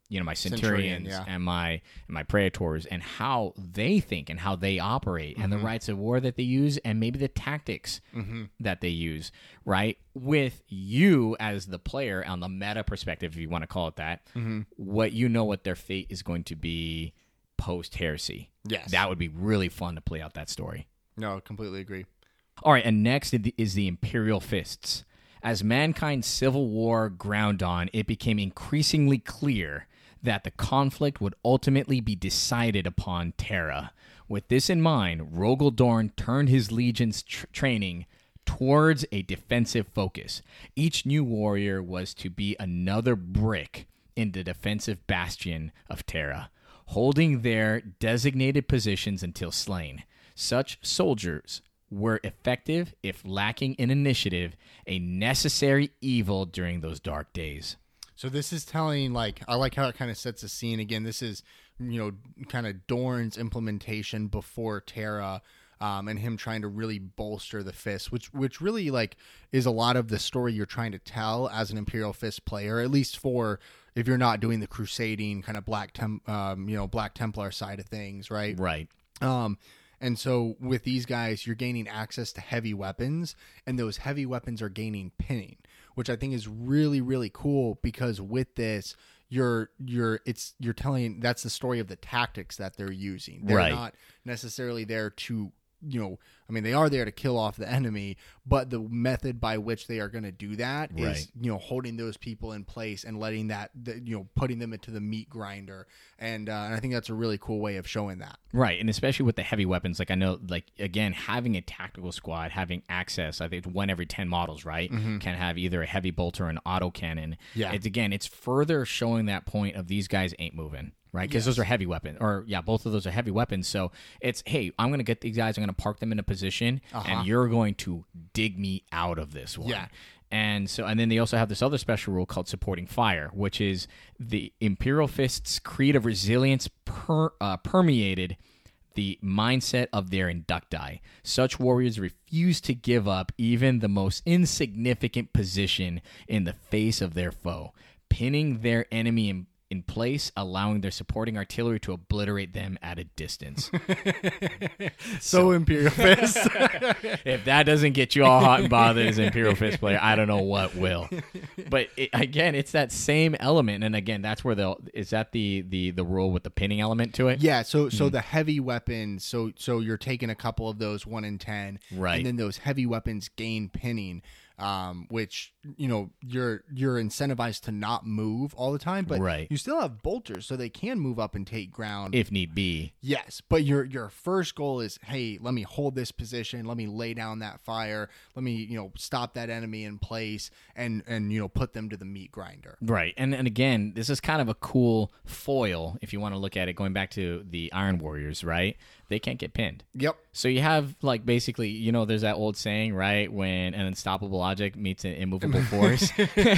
you know, my Centurion, centurions yeah. and my and my praetors, and how they think and how they operate, and the rights of war that they use, and maybe the tactics that they use, right? With you as the player on the meta perspective, if you want to call it that, what you know what their fate is going to be post heresy. Yes. That would be really fun to play out that story. No, completely agree. All right, and next is the Imperial Fists. As mankind's civil war ground on, it became increasingly clear that the conflict would ultimately be decided upon Terra. With this in mind, Rogel Dorn turned his legion's tr- training towards a defensive focus. Each new warrior was to be another brick in the defensive bastion of Terra, holding their designated positions until slain. Such soldiers were effective, if lacking in initiative, a necessary evil during those dark days. So this is telling, like, I like how it kind of sets a scene. Again, this is, you know, kind of Dorn's implementation before Terra, um, and him trying to really bolster the Fist, which which really, like, is a lot of the story you're trying to tell as an Imperial Fist player, at least for if you're not doing the crusading kind of Black Tem- um, you know, Black Templar side of things, right? Right. Um, and so with these guys, you're gaining access to heavy weapons, and those heavy weapons are gaining pinning, which I think is really, really cool, because with this, you're you're it's you're telling that's the story of the tactics that they're using. They're Right. not necessarily there to, you know, I mean, they are there to kill off the enemy, but the method by which they are going to do that is, Right. you know, holding those people in place and letting that, the, you know, putting them into the meat grinder. And, uh, and I think that's a really cool way of showing that. Right, and especially with the heavy weapons, like I know, like again, having a tactical squad, having access, I think it's one every ten models, right, can have either a heavy bolt or an auto cannon. Yeah. It's again, it's further showing that point of these guys ain't moving, right? Because those are heavy weapons, or yeah, both of those are heavy weapons. So it's, hey, I'm gonna get these guys, I'm gonna park them in a position, and you're going to dig me out of this one. Yeah. And so, and then they also have this other special rule called supporting fire, which is the Imperial Fist's creed of resilience per, uh, permeated the mindset of their inducti. Such warriors refuse to give up even the most insignificant position in the face of their foe, pinning their enemy in, in place, allowing their supporting artillery to obliterate them at a distance. So, Imperial Fist. If that doesn't get you all hot and bothered as an Imperial Fist player, I don't know what will. But it, again, it's that same element, and again, that's where the is that the the the rule with the pinning element to it. Yeah, so so the heavy weapons, so so you're taking a couple of those one in ten, Right. and then those heavy weapons gain pinning, um, which, you know, you're you're incentivized to not move all the time, but Right. you still have bolters, so they can move up and take ground. If need be. Yes, but your your first goal is, hey, let me hold this position, let me lay down that fire, let me, you know, stop that enemy in place, and and you know, put them to the meat grinder. Right. And and again, this is kind of a cool foil if you want to look at it, going back to the Iron Warriors, right? They can't get pinned. Yep. So you have, like, basically, you know, there's that old saying, right, when an unstoppable object meets an immovable force.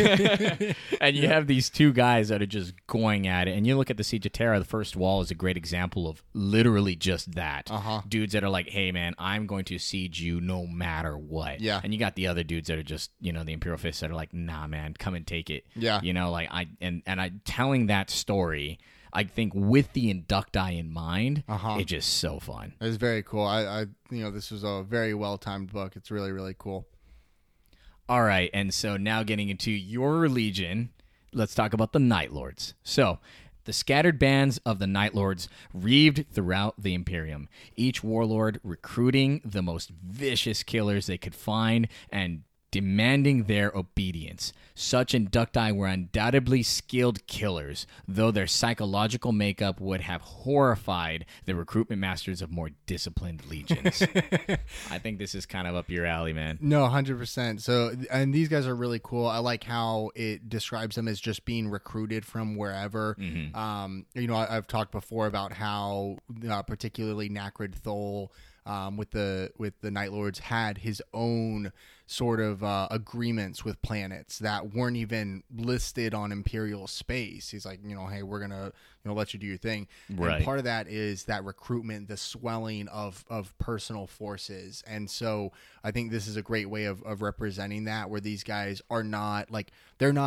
And you have these two guys that are just going at it. And you look at the Siege of Terra, the first wall is a great example of literally just that. Uh-huh. Dudes that are like, hey, man, I'm going to siege you no matter what. Yeah. And you got the other dudes that are just, you know, the Imperial Fists that are like, nah, man, come and take it. Yeah. You know, like, I, and, and I, telling that story, I think with the inducti in mind, Uh-huh. it's just so fun. It's very cool. I, I you know, this was a very well timed book. It's really, really cool. All right, and so now getting into your legion, let's talk about the Night Lords. So, the scattered bands of the Night Lords reaved throughout the Imperium, each warlord recruiting the most vicious killers they could find and demanding their obedience. Such inducti were undoubtedly skilled killers, though their psychological makeup would have horrified the recruitment masters of more disciplined legions. I think this is kind of up your alley, man. No, one hundred percent. So, and these guys are really cool. I like how it describes them as just being recruited from wherever. Mm-hmm. Um, you know, I, I've talked before about how uh, particularly Nacrid Thol, um, with the with the Night Lords, had his own sort of uh, agreements with planets that weren't even listed on Imperial space. He's like, you know, hey, we're gonna, you know, let you do your thing. Right. And part of that is that recruitment, the swelling of of personal forces. And so I think this is a great way of, of representing that, where these guys are not like, they're not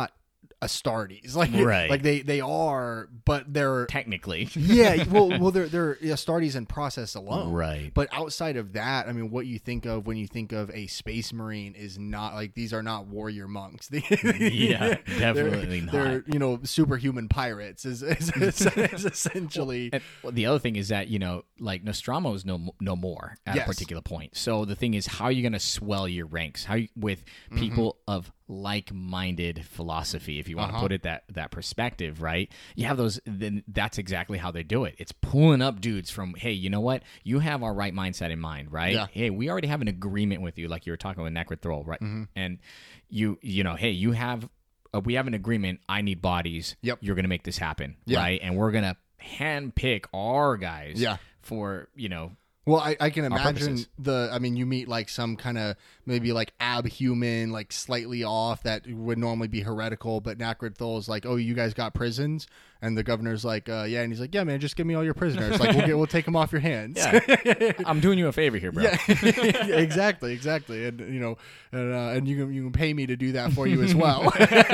Astartes. Like, Right. like they, they are, but they're Technically. yeah. Well, well, they're they're Astartes in process alone. Right. But outside of that, I mean, what you think of when you think of a space marine is not like these are not warrior monks. Yeah, definitely they're, not. They're you know superhuman pirates. Is is, is, is essentially. And well, the other thing is that, you know, like Nostromo is no no more at Yes. a particular point. So the thing is, how are you going to swell your ranks? How you, with people of like-minded philosophy, if you want Uh-huh. to put it that that perspective, right? You have those. Then that's exactly how they do it. It's pulling up dudes from, hey, you know what? You have our right mindset in mind, right? Yeah. Hey, we already have an agreement with you, like you were talking with Necrothrol, right? And you, you know, hey, you have. Uh, we have an agreement. I need bodies. Yep. You're going to make this happen, Yeah. right? And we're going to handpick our guys Yeah. for, you know, Well, I, I can imagine purposes. the. I mean, you meet like some kind of maybe like abhuman, like slightly off that would normally be heretical, but Nakrid is like, "Oh, you guys got prisons," and the governor's like, uh, "Yeah," and he's like, "Yeah, man, just give me all your prisoners. Like, we'll get, we'll take them off your hands." yeah, I'm doing you a favor here, bro. Yeah, exactly, exactly, and you know, and uh, and you can you can pay me to do that for you as well.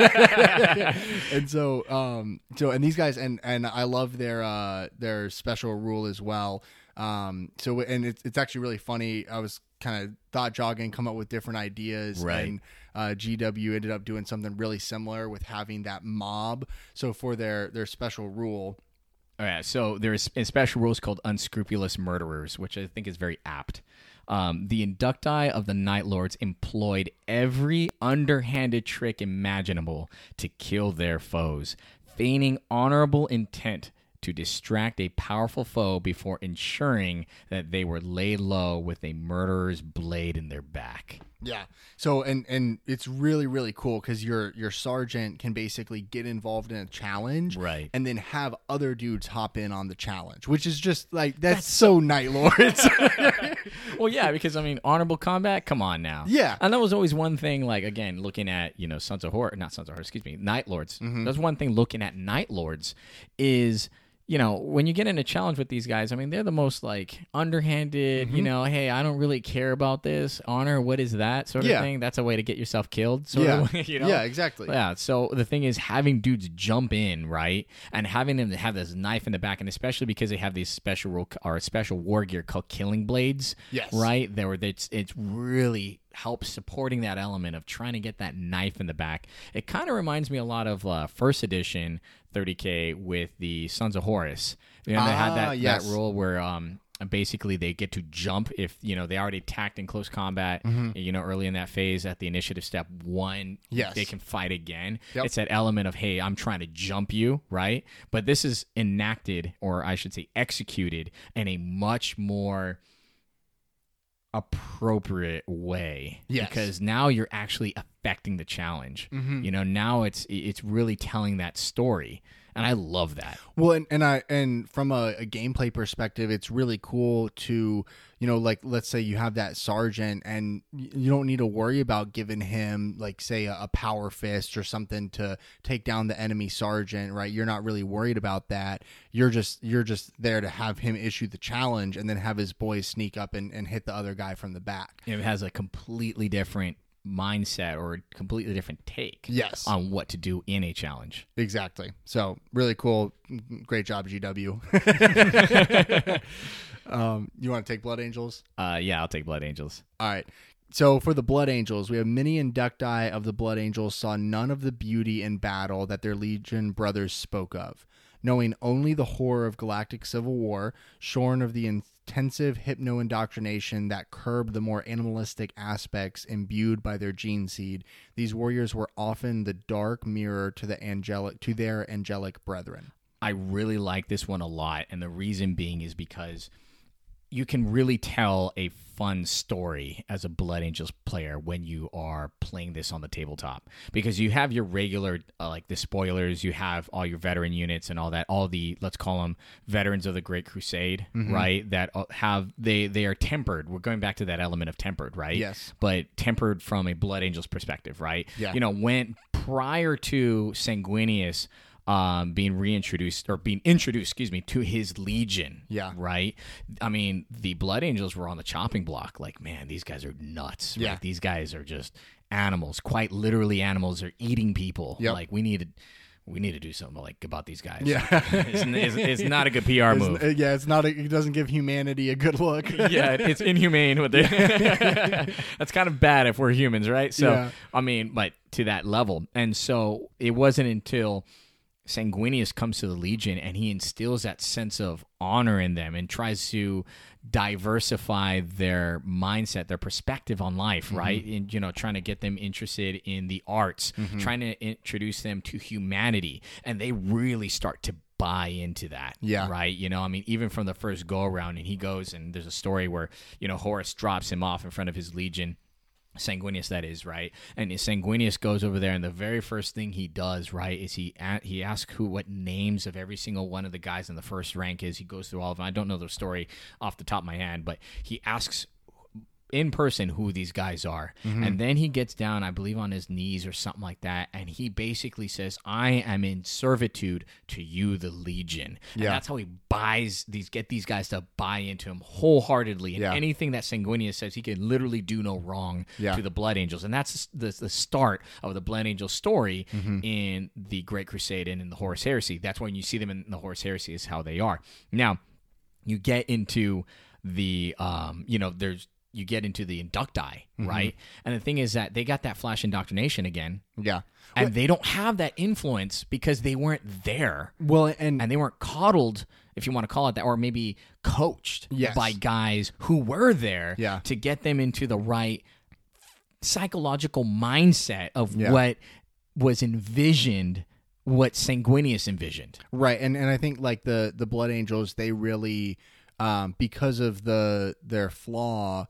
And so, um, so and these guys, and and I love their uh their special rule as well. Um, so and it's it's actually really funny. I was kind of thought jogging, come up with different ideas, Right. and uh, G W ended up doing something really similar with having that mob. So for their their special rule. All right, so there's a special rules called unscrupulous murderers, which I think is very apt. Um, the inducti of the Night Lords employed every underhanded trick imaginable to kill their foes, feigning honorable intent to distract a powerful foe before ensuring that they were laid low with a murderer's blade in their back. Yeah. So and and it's really really cool because your your sergeant can basically get involved in a challenge, Right. and then have other dudes hop in on the challenge, which is just like that's, so Night Lords. Well, yeah, because, I mean, honorable combat, come on now. Yeah. And that was always one thing, like, again, looking at, you know, Sons of Horror, not Sons of Horror, excuse me, Night Lords. Mm-hmm. That's one thing looking at Night Lords is, you know, when you get in a challenge with these guys, I mean, they're the most, like, underhanded, Mm-hmm. you know, hey, I don't really care about this. Honor, what is that sort of Yeah. thing? That's a way to get yourself killed, sort Yeah. of, you know? Yeah, exactly. Yeah, so the thing is having dudes jump in, right? And having them have this knife in the back, and especially because they have these special ro- or special war gear called killing blades, Yes. right? There, it's it's really helps supporting that element of trying to get that knife in the back. It kind of reminds me a lot of uh, first edition thirty K with the Sons of Horus. You know, they had Ah, that, yes. that rule where um basically they get to jump if, you know, they already attacked in close combat, you know, early in that phase at the initiative step one, Yes. they can fight again. Yep. It's that element of, hey, I'm trying to jump you, right? But this is enacted, or I should say executed, in a much more appropriate way. Yes. Because now you're actually affecting the challenge. You know, now it's it's really telling that story. And I love that. Well, and, and I and from a, a gameplay perspective, it's really cool to, you know, like let's say you have that sergeant and y- you don't need to worry about giving him like say a, a power fist or something to take down the enemy sergeant, right? You're not really worried about that. You're just you're just there to have him issue the challenge and then have his boys sneak up and, and hit the other guy from the back. It has a completely different mindset or a completely different take Yes. on what to do in a challenge. Exactly. So really cool. Great job, G W. um, you want to take Blood Angels? Uh, yeah, I'll take Blood Angels. All right. So for the Blood Angels, we have many inducti of the Blood Angels saw none of the beauty in battle that their Legion brothers spoke of. Knowing only the horror of galactic civil war, shorn of the intensive hypno-indoctrination that curbed the more animalistic aspects imbued by their gene seed, these warriors were often the dark mirror to the angelic to their angelic brethren. I really like this one a lot, and the reason being is because you can really tell a fun story as a Blood Angels player when you are playing this on the tabletop, because you have your regular uh, like the spoilers, you have all your veteran units and all that, all the, let's call them veterans of the Great Crusade, Mm-hmm. right, that have they they are tempered. We're going back to that element of tempered, right? Yes. But tempered from a Blood Angels perspective, right? Yeah. You know, when prior to Sanguinius um, being reintroduced or being introduced, excuse me, to his legion. Yeah. Right. I mean, the Blood Angels were on the chopping block. Like, man, these guys are nuts. Right? Yeah. These guys are just animals, quite literally animals. They're eating people. Yep. Like, we need to, we need to do something like about these guys. Yeah. it's, it's, it's not a good P R move. It's, yeah, it's not. A, it doesn't give humanity a good look. Yeah, it's inhumane. What they That's kind of bad if we're humans, right? So, Yeah. I mean, but to that level. And so it wasn't until Sanguinius comes to the Legion and he instills that sense of honor in them and tries to diversify their mindset, their perspective on life, mm-hmm. right? And, you know, trying to get them interested in the arts, mm-hmm. trying to introduce them to humanity. And they really start to buy into that. Yeah. Right. You know, I mean, even from the first go around, and he goes and there's a story where, you know, Horus drops him off in front of his Legion. Sanguinius, that is, right? And Sanguinius goes over there, and the very first thing he does, right, is he he asks who what names of every single one of the guys in the first rank is. He goes through all of them. I don't know the story off the top of my head, but he asks in person who these guys are. Mm-hmm. And then he gets down, I believe, on his knees or something like that, and he basically says, I am in servitude to you, the Legion. And yeah. that's how he buys these, get these guys to buy into him wholeheartedly. And yeah. anything that Sanguinius says, he can literally do no wrong yeah. to the Blood Angels. And that's the, the start of the Blood Angel story mm-hmm. in the Great Crusade and in the Horus Heresy. That's when you see them in the Horus Heresy is how they are. Now, you get into the, um, you know, there's, you get into the inducti, right? Mm-hmm. And the thing is that they got that flash indoctrination again. Yeah. And well, they don't have that influence because they weren't there. Well, and and they weren't coddled, if you want to call it that, or maybe coached yes. by guys who were there yeah. to get them into the right psychological mindset of yeah. what was envisioned, what Sanguinius envisioned. Right. And and I think like the the Blood Angels, they really Um, because of the their flaw,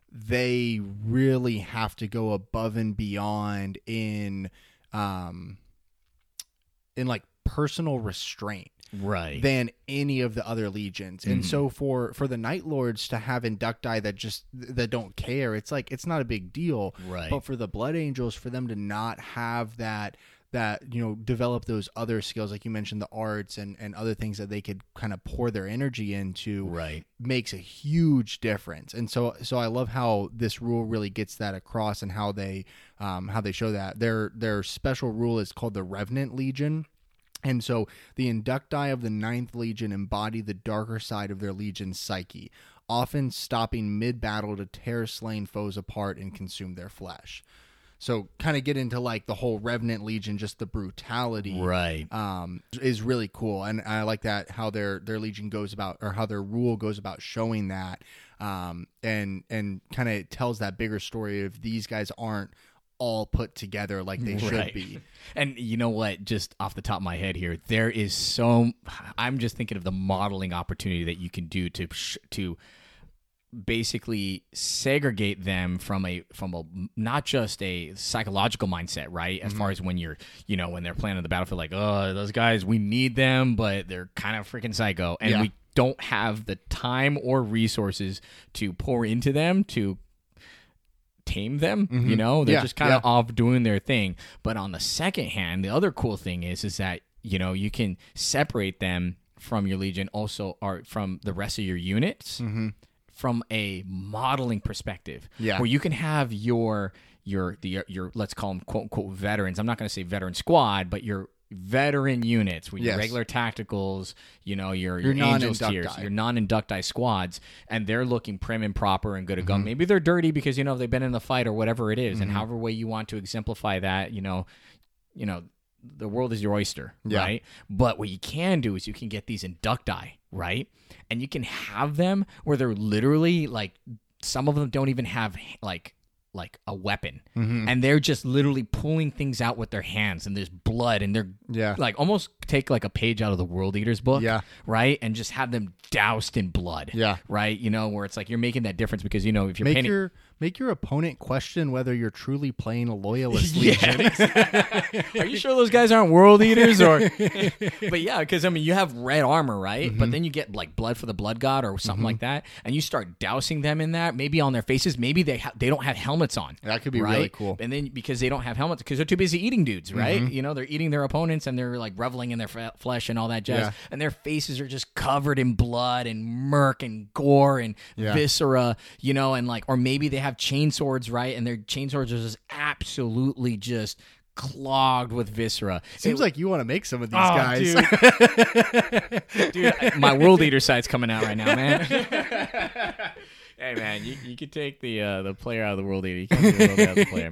they really have to go above and beyond in, um, in like personal restraint, right, than any of the other legions. And mm-hmm. so for for the Night Lords to have inducti that just that don't care, it's like it's not a big deal, right? But for the Blood Angels, for them to not have that. that, you know, develop those other skills, like you mentioned, the arts and, and other things that they could kind of pour their energy into, right, makes a huge difference. And so, so I love how this rule really gets that across and how they, um, how they show that. Their, their special rule is called the Revenant Legion. And so the inducti of the Ninth Legion embody the darker side of their legion's psyche, often stopping mid-battle to tear slain foes apart and consume their flesh. So kind of get into like the whole Revenant Legion, just the brutality, right, um, is really cool. And I like that how their, their Legion goes about, or how their rule goes about showing that, um, and, and kind of tells that bigger story of these guys aren't all put together like they should right. be. And you know what, just off the top of my head here, there is so, I'm just thinking of the modeling opportunity that you can do to, to, basically segregate them from a from a not just a psychological mindset, right? As mm-hmm. far as when you're, you know, when they're playing on the battlefield, like, oh, those guys, we need them, but they're kind of freaking psycho, and yeah. we don't have the time or resources to pour into them to tame them. Mm-hmm. You know, they're yeah. just kind of yeah. off doing their thing. But on the second hand, the other cool thing is is that, you know, you can separate them from your Legion, also, or from the rest of your units. Mm-hmm. From a modeling perspective, yeah. where you can have your your the your let's call them quote unquote veterans. I'm not going to say veteran squad, but your veteran units with yes. your regular tacticals, you know, your your, your angels tiers, non-inducti. your non-inducti squads, and they're looking prim and proper and good to go. Mm-hmm. Maybe they're dirty because, you know, they've been in the fight or whatever it is, mm-hmm. and however way you want to exemplify that, you know, you know. The world is your oyster, yeah. right? But what you can do is you can get these inducti, right? And you can have them where they're literally like, some of them don't even have like like a weapon, mm-hmm. and they're just literally pulling things out with their hands, and there's blood, and they're yeah. like almost take like a page out of the World Eaters book, yeah. right? And just have them doused in blood, yeah. right? You know, where it's like you're making that difference because, you know, if you're make painting, your Make your opponent question whether you're truly playing a loyalist Yeah. legion. Are you sure those guys aren't world eaters? Or, but yeah, because I mean, you have red armor, right? Mm-hmm. But then you get like blood for the blood god or something like that, and you start dousing them in that. Maybe on their faces, maybe they ha- they don't have helmets on. That could be right? really cool. And then because they don't have helmets, because they're too busy eating dudes, right? Mm-hmm. You know, they're eating their opponents and they're like reveling in their f- flesh and all that jazz, Yeah. and their faces are just covered in blood and murk and gore and Yeah. viscera, you know, and like, or maybe they have chain swords, right? And their chain swords are just absolutely just clogged with viscera. Seems It- like you want to make some of these Oh, guys. dude. Dude, my World Eater site's coming out right now, man. Hey, man, you, you could take the uh, the player out of the World Eater. You can't take the World out of the player,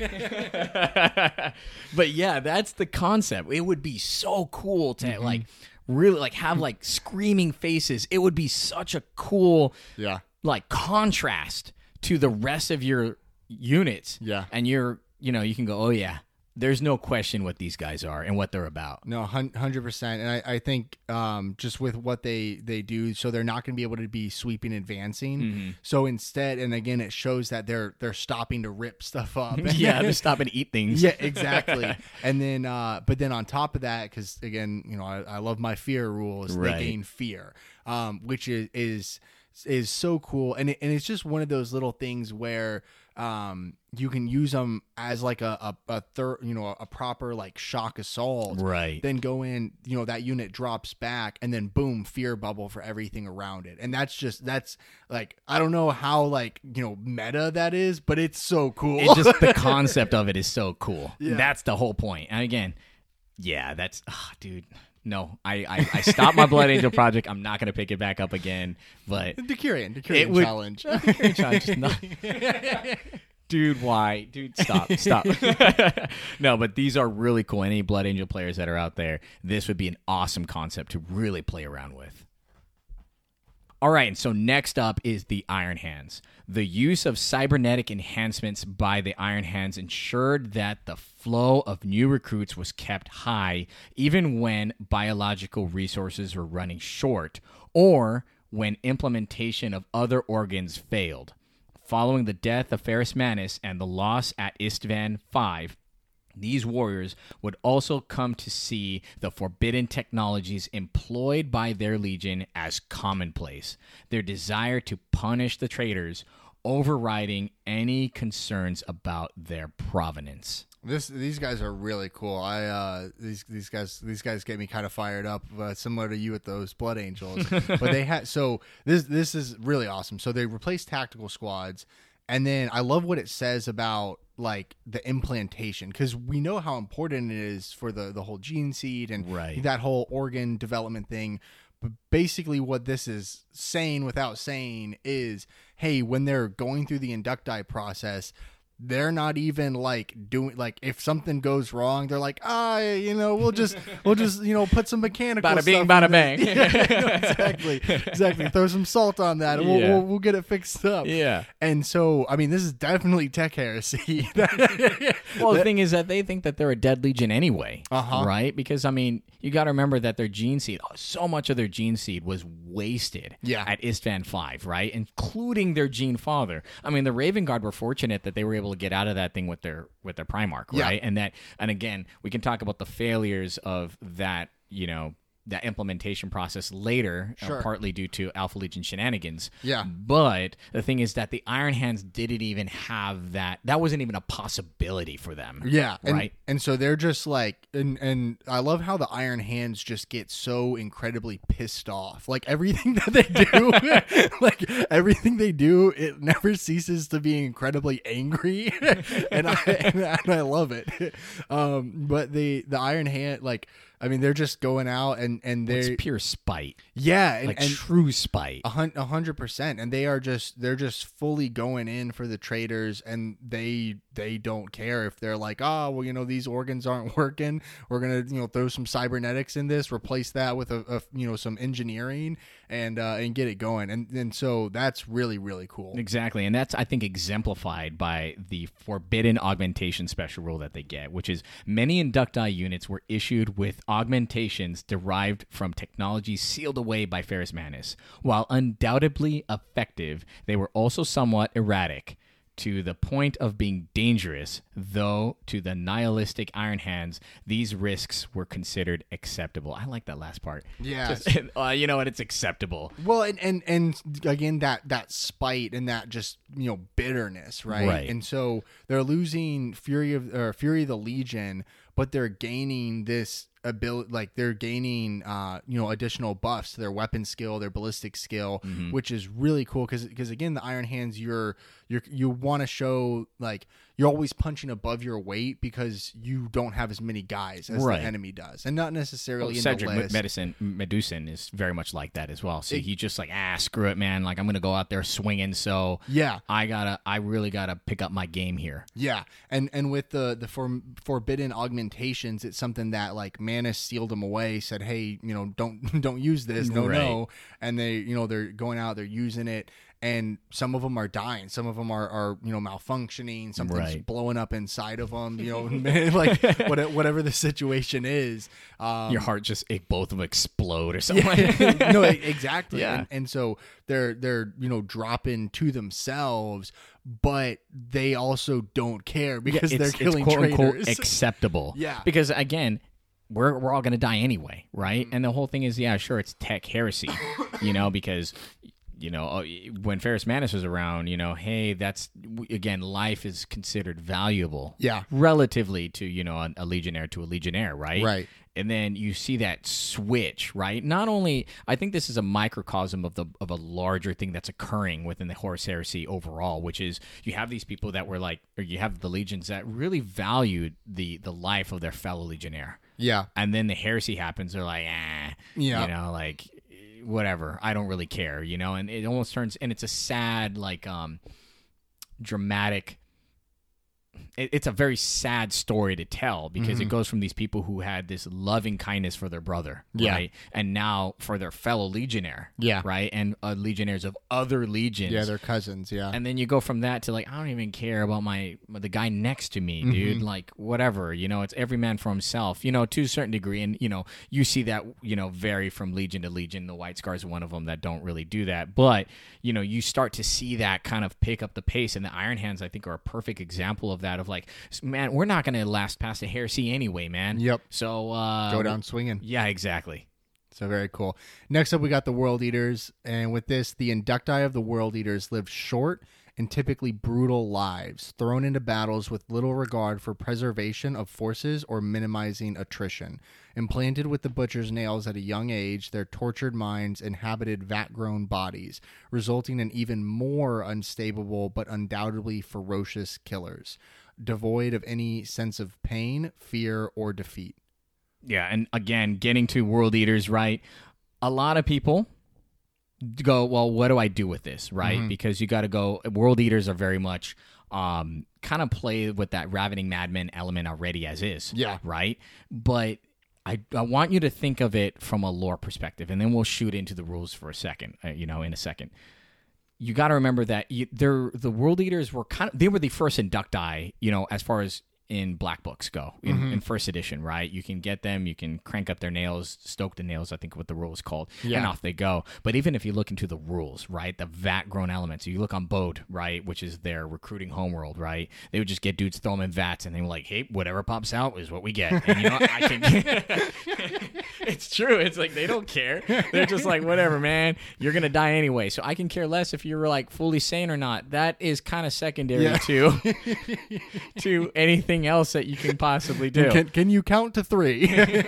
man. But yeah, that's the concept. It would be so cool to Mm-hmm. like really like have like screaming faces. It would be such a cool Yeah. like contrast to the rest of your units. Yeah. And you're, you know, you can go, oh yeah, there's no question what these guys are and what they're about. No, one hundred percent. And I, I think um, just with what they, they do, so they're not going to be able to be sweeping advancing. Mm-hmm. So instead, and again, it shows that they're they're stopping to rip stuff up. Yeah, to stop and eat things. Yeah, exactly. And then, uh, but then on top of that, because again, you know, I, I love my fear rules. Right. They gain fear, um, which is is is so cool, and it, and it's just one of those little things where um, you can use them as like a a, a third, you know, a proper like shock assault. Right. Then go in, you know, that unit drops back, and then boom, fear bubble for everything around it, and that's just that's like I don't know how like you know meta that is, but it's so cool. It just the concept of it is so cool. Yeah. That's the whole point. And again, yeah, that's oh, dude. No, I, I, I stopped my Blood Angel project. I'm not gonna pick it back up again. But Decurion, Decurion It would- challenge. Just not- dude, why? Dude, stop, stop. No, but these are really cool. Any Blood Angel players that are out there, this would be an awesome concept to really play around with. All right, and so next up is the Iron Hands. The use of cybernetic enhancements by the Iron Hands ensured that the flow of new recruits was kept high, even when biological resources were running short, or when implementation of other organs failed. Following the death of Ferrus Manus and the loss at Istvan five, these warriors would also come to see the forbidden technologies employed by their legion as commonplace, their desire to punish the traitors, overriding any concerns about their provenance. This these guys are really cool. I uh, these these guys these guys get me kind of fired up, uh, similar to you with those Blood Angels. But they had so this this is really awesome. So they replaced tactical squads, and then I love what it says about like the implantation, because we know how important it is for the the whole gene seed and Right. that whole organ development thing. But basically what this is saying without saying is, hey, when they're going through the inducti process, they're not even like doing like if something goes wrong, they're like, ah, you know, we'll just we'll just you know put some mechanical Bada bing, stuff bada in bang. this." Yeah, exactly, exactly. Throw some salt on that, and we'll, Yeah. we'll we'll get it fixed up. Yeah. And so, I mean, this is definitely tech heresy. Well, the thing is that they think that they're a dead legion anyway, Uh-huh. right? Because, I mean, you got to remember that their gene seed, so much of their gene seed was wasted Yeah. at Istvan five, right? Including their gene father. I mean, the Raven Guard were fortunate that they were able to get out of that thing with their with their Primarch, Yeah. right? And that, and again, we can talk about the failures of that, you know, that implementation process later, uh, Sure. partly due to Alpha Legion shenanigans. Yeah. But the thing is that the Iron Hands didn't even have that. That wasn't even a possibility for them. Yeah, and, Right. And so they're just like, and and I love how the Iron Hands just get so incredibly pissed off. Like everything that they do, like everything they do, it never ceases to be incredibly angry, and I and, I- and I love it. Um, but the the Iron Hand, like, I mean, they're just going out and and It's they're pure spite, yeah, and, like and true spite. A hun- a hundred percent, and they are just they're just fully going in for the traders, and they they don't care if they're like, oh well, you know, these organs aren't working. We're gonna you know throw some cybernetics in this, replace that with a, a you know some engineering, and uh, and get it going. And and so that's really really cool. Exactly, and that's I think exemplified by the forbidden augmentation special rule that they get, which is many inducti units were issued with augmentations derived from technology sealed away by Ferrus Manus. While undoubtedly effective, they were also somewhat erratic. to the point of being dangerous, though to the nihilistic Iron Hands, these risks were considered acceptable. I like that last part. Yeah. uh, you know what? It's acceptable. Well, and, and and again, that that spite and that just, you know, bitterness, right? Right. And so they're losing Fury of or Fury of the Legion, but they're gaining this ability, like they're gaining, uh, you know, additional buffs to their weapon skill, their ballistic skill, Mm-hmm. which is really cool because because again, the Iron Hands, you're you're you want to show like you're always punching above your weight because you don't have as many guys as Right. the enemy does, and not necessarily Well, in Cedric the Me- list. Medicine Medusan is very much like that as well. So It- he just like, ah, screw it, man. Like I'm gonna go out there swinging. So Yeah. I gotta, I really gotta pick up my game here. Yeah, and and with the the for, forbidden augmentations, it's something that like Manus sealed them away, said, hey, you know, don't don't use this, no, Right. no, and they, you know, they're going out, they're using it, and some of them are dying, some of them are, are you know, malfunctioning, something's Right. blowing up inside of them, you know, like what, whatever the situation is. Um, Your heart just, it, both of them explode or something. like yeah, no, exactly. Yeah. And, and so they're they're you know dropping to themselves, but they also don't care because it's, they're it's killing quote unquote traitors. acceptable. Yeah. Because again, we're we're all gonna die anyway, right? And the whole thing is, yeah, sure, it's tech heresy, you know, because you know uh, when Ferrus Manus was around, you know, hey, that's again, life is considered valuable, Yeah. relatively to you know a, a legionnaire to a legionnaire, right? Right. And then you see that switch, right? Not only, I think this is a microcosm of the of a larger thing that's occurring within the Horus Heresy overall, which is you have these people that were like, or you have the legions that really valued the the life of their fellow legionnaire, Yeah. and then the heresy happens, they're like, ah, Yeah. you know, like whatever, I don't really care, you know, and it almost turns, and it's a sad, like, um, dramatic. It, it's a very sad story to tell because Mm-hmm. it goes from these people who had this loving kindness for their brother, Yeah. right, and now for their fellow legionnaire, Yeah. right, and uh, legionnaires of other legions, Yeah, they're cousins. Yeah. and then you go from that to like, I don't even care about my the guy next to me, Mm-hmm. dude. Like whatever, you know, it's every man for himself, you know, to a certain degree. And you know, you see that, you know, vary from legion to legion. The White Scar is one of them that don't really do that, but you know, you start to see that kind of pick up the pace. And the Iron Hands, I think, are a perfect example of that. Of like, man, we're not going to last past the heresy anyway, man. Yep. So uh, Go down swinging. Yeah, exactly. So very cool. Next up, we got the World Eaters, and with this, the inducti of the World Eaters lived short and typically brutal lives, thrown into battles with little regard for preservation of forces or minimizing attrition. Implanted with the butcher's nails at a young age, their tortured minds inhabited vat-grown bodies, resulting in even more unstable but undoubtedly ferocious killers, devoid of any sense of pain, fear, or defeat. Yeah, and again, getting to World Eaters, right? A lot of people go, well, what do I do with this, right? Mm-hmm. Because you got to go, World Eaters are very much um, kind of play with that ravening madman element already as is. Yeah. Right? But I, I want you to think of it from a lore perspective, and then we'll shoot into the rules for a second, uh, you know, in a second. You got to remember that you, they're, the World Eaters were kind of, they were the first inducti, you know, as far as in Black Books go, in, Mm-hmm. in first edition, right? You can get them, you can crank up their nails, stoke the nails, I think what the rule is called, Yeah. and off they go. But even if you look into the rules, right, the vat-grown elements, you look on Bode, right, which is their recruiting homeworld, right, they would just get dudes, throw them in vats, and they were like, hey, whatever pops out is what we get. And you know, I can... It's true. It's like they don't care. They're just like, whatever, man, you're going to die anyway. So I can care less if you're like fully sane or not. That is kind of secondary Yeah. to to anything else that you can possibly do. Can, can you count to three?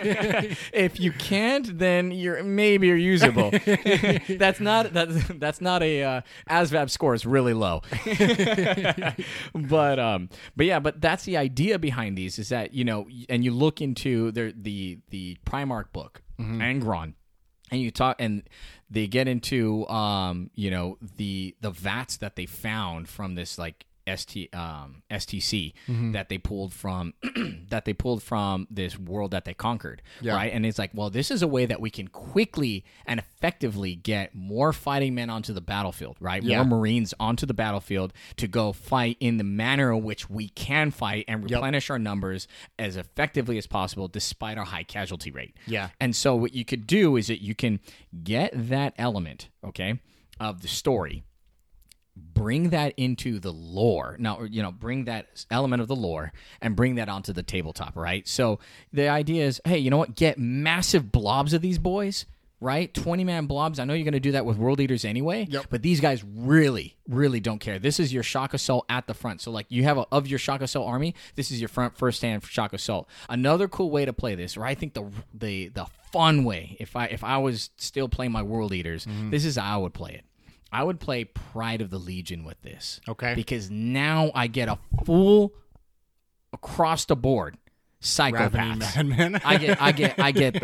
If you can't, then you're maybe you're usable. That's not that's that's not a uh, ASVAB score is really low. but um but yeah, but that's the idea behind these is that, you know, and you look into the the the Primarch book, Angron, and you talk and they get into um you know the the vats that they found from this like S T um S T C that they pulled from that they pulled from this world that they conquered, Yeah. right? And it's like, well, this is a way that we can quickly and effectively get more fighting men onto the battlefield, right? Yeah. More Marines onto the battlefield to go fight in the manner in which we can fight and Yep. replenish our numbers as effectively as possible despite our high casualty rate. Yeah. And so what you could do is that you can get that element, okay, of the story, bring that into the lore. Now, you know, bring that element of the lore and bring that onto the tabletop, right? So the idea is, hey, you know what? Get massive blobs of these boys, right? twenty-man blobs. I know you're going to do that with World Eaters anyway, Yep. but these guys really, really don't care. This is your shock assault at the front. So, like, you have a, of your shock assault army, this is your front first-hand shock assault. Another cool way to play this, or I think the the the fun way, if I if I was still playing my World Eaters, mm-hmm. this is how I would play it. I would play Pride of the Legion with this. Okay. Because now I get a full across the board Ravening psychopaths. Madman. I get I get I get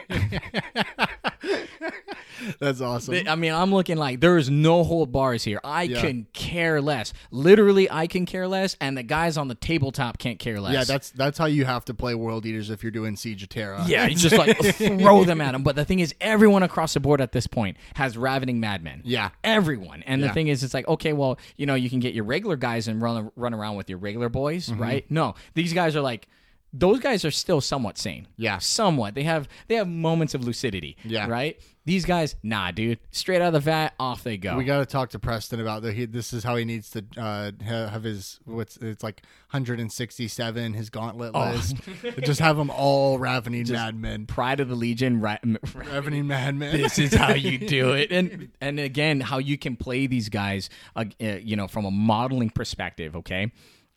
That's awesome. I mean, I'm looking like there is no hold bars here. I Yeah. can care less. Literally, I can care less, and the guys on the tabletop can't care less. Yeah, that's that's how you have to play World Eaters if you're doing Siege of Terra. Yeah, you just like throw them at them. But the thing is, everyone across the board at this point has Ravening Madmen. Yeah. Everyone. And the Yeah. thing is, it's like, okay, well, you know, you can get your regular guys and run run around with your regular boys, Mm-hmm. right? No, these guys are like, those guys are still somewhat sane. Yeah. Somewhat. They have they have moments of lucidity. Yeah. Right? These guys, nah, dude. Straight out of the vat, off they go. We got to talk to Preston about the, he, this is how he needs to uh, ha- have his what's it's like one hundred sixty-seven his gauntlet Oh. list. Just have them all Ravening Madmen. Pride of the Legion, right? Ravening Madmen. This is how you do it, and and again, how you can play these guys, uh, uh, you know, from a modeling perspective. Okay,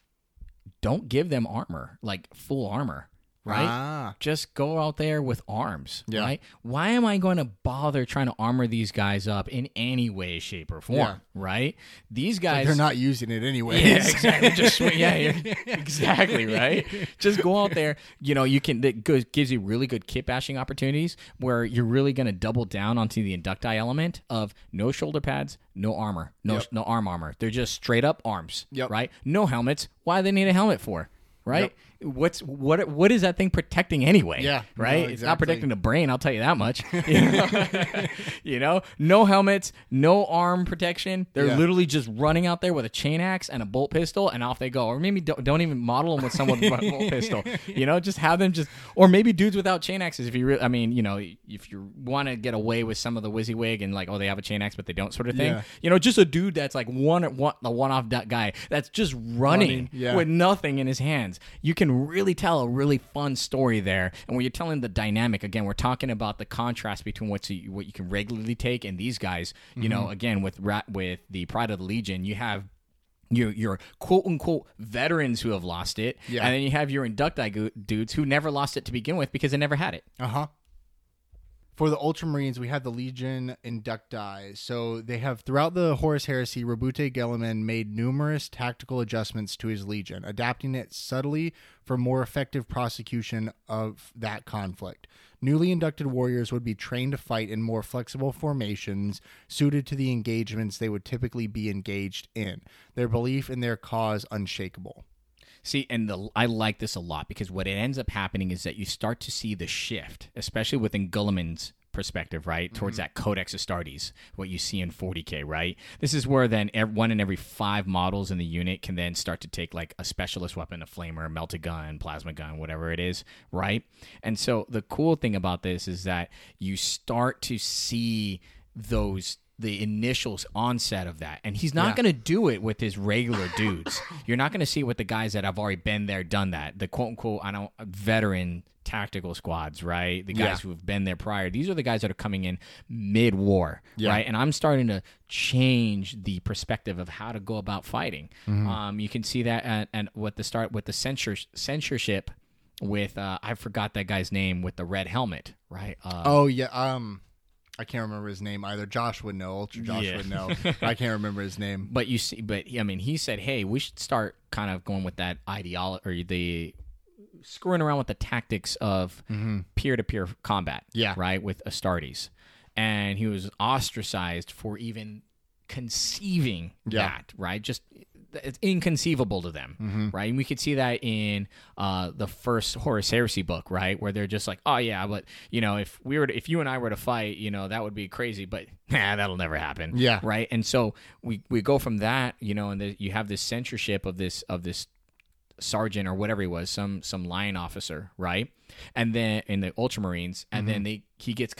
don't give them armor, like full armor, right? Ah. Just go out there with arms, Yeah. right? Why am I going to bother trying to armor these guys up in any way, shape, or form, Yeah. right? These guys, They're not using it anyways. yeah, exactly. Just swing, yeah, yeah, exactly, right? Just go out there. You know, you can. That goes, gives you really good kit bashing opportunities where you're really going to double down onto the inducti element of no shoulder pads, no armor, no Yep. no arm armor. They're just straight up arms, Yep. right? No helmets. Why do they need a helmet for? Right? What's what? What is that thing protecting anyway? Yeah, right. no, It's not exactly. protecting the brain. I'll tell you that much. You know, you know? No helmets, no arm protection. They're Yeah. literally just running out there with a chain axe and a bolt pistol, and off they go. Or maybe don't, don't even model them with someone with a bolt pistol. You know, just have them just, or maybe dudes without chain axes. If you, re- I mean, you know, if you want to get away with some of the WYSIWYG and like, oh, they have a chain axe, but they don't, sort of thing. Yeah. You know, just a dude that's like one, one the one-off guy that's just running, Running, yeah. with nothing in his hands. You can really tell a really fun story there. And when you're telling the dynamic, again, we're talking about the contrast between what's what you can regularly take and these guys. You know, again, with Ra- with the Pride of the Legion, you have your your quote unquote veterans who have lost it, Yeah. and then you have your inducti go- dudes who never lost it to begin with because they never had it. Uh huh. For the Ultramarines, we have the Legion Inducti. So they have, throughout the Horus Heresy, Rabute Gelliman made numerous tactical adjustments to his Legion, adapting it subtly for more effective prosecution of that conflict. Newly inducted warriors would be trained to fight in more flexible formations suited to the engagements they would typically be engaged in, their belief in their cause unshakable. See, and the, I like this a lot because what it ends up happening is that you start to see the shift, especially within Gulliman's perspective, right, towards that Codex Astartes, what you see in forty K, right? This is where then ev- one in every five models in the unit can then start to take like a specialist weapon, a flamer, a melted gun, plasma gun, whatever it is, right? And so the cool thing about this is that you start to see those the initial onset of that. And he's not Yeah. going to do it with his regular dudes. You're not going to see it with the guys that have already been there, done that. The quote-unquote, I don't, veteran tactical squads, right? The guys Yeah. who have been there prior. These are the guys that are coming in mid-war, Yeah. right? And I'm starting to change the perspective of how to go about fighting. Mm-hmm. Um, you can see that at, and with the start, with the censor, censorship with, uh, I forgot that guy's name, with the red helmet, right? Uh, Oh, yeah. Um, I can't remember his name either. Josh would know. Ultra Josh Yeah. would know. I can't remember his name. But you see, but I mean, he said, "Hey, we should start kind of going with that ideology or the screwing around with the tactics of peer-to-peer combat." Yeah. right, with Astartes, and he was ostracized for even conceiving Yeah. that. Right, just it's inconceivable to them, right? And we could see that in uh, the first Horus Heresy book, right, where they're just like, "Oh yeah, but you know, if we were, to, if you and I were to fight, you know, that would be crazy, but nah, that'll never happen." Yeah. right. And so we we go from that, you know, and the, you have this censorship of this of this sergeant or whatever he was, some some line officer, right? And then in the Ultramarines, and then they he gets kind of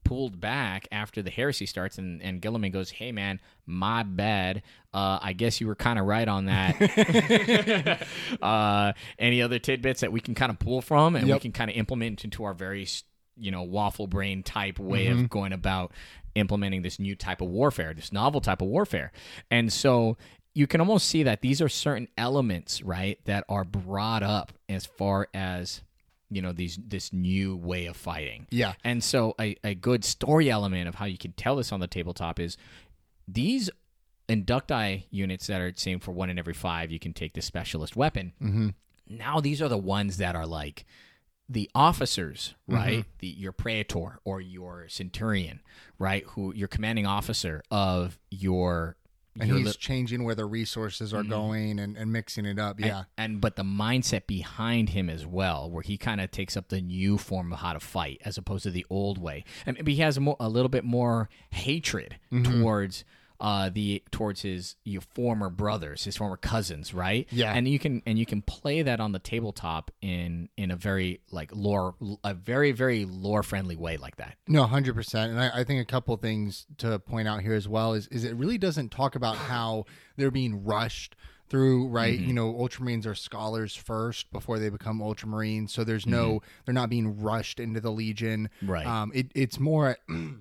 pulled back after the heresy starts, and, and Guilliman goes, hey, man, my bad. Uh, I guess you were kind of right on that. uh, any other tidbits that we can kind of pull from and Yep. we can kind of implement into our very, you know, waffle brain type way Mm-hmm. of going about implementing this new type of warfare, this novel type of warfare. And so you can almost see that these are certain elements, right, that are brought up as far as, you know, these this new way of fighting. Yeah. And so a, a good story element of how you can tell this on the tabletop is these inducti units that are saying for one in every five, you can take the specialist weapon. Mm-hmm. Now these are the ones that are like the officers, right? The your praetor or your centurion, right? Who your commanding officer of your And your he's li- changing where the resources are going and, and mixing it up. Yeah. And, and but the mindset behind him as well, where he kind of takes up the new form of how to fight as opposed to the old way. And maybe he has a, more, a little bit more hatred towards uh, the towards his your former brothers, his former cousins, right? Yeah. And you can and you can play that on the tabletop in in a very like lore, a very very lore friendly way like that. No, one hundred percent. And I, I think a couple things to point out here as well is, is it really doesn't talk about how they're being rushed through, right? Mm-hmm. You know, Ultramarines are scholars first before they become Ultramarines. So there's no, Mm-hmm. they're not being rushed into the Legion. Right. Um, it, it's more,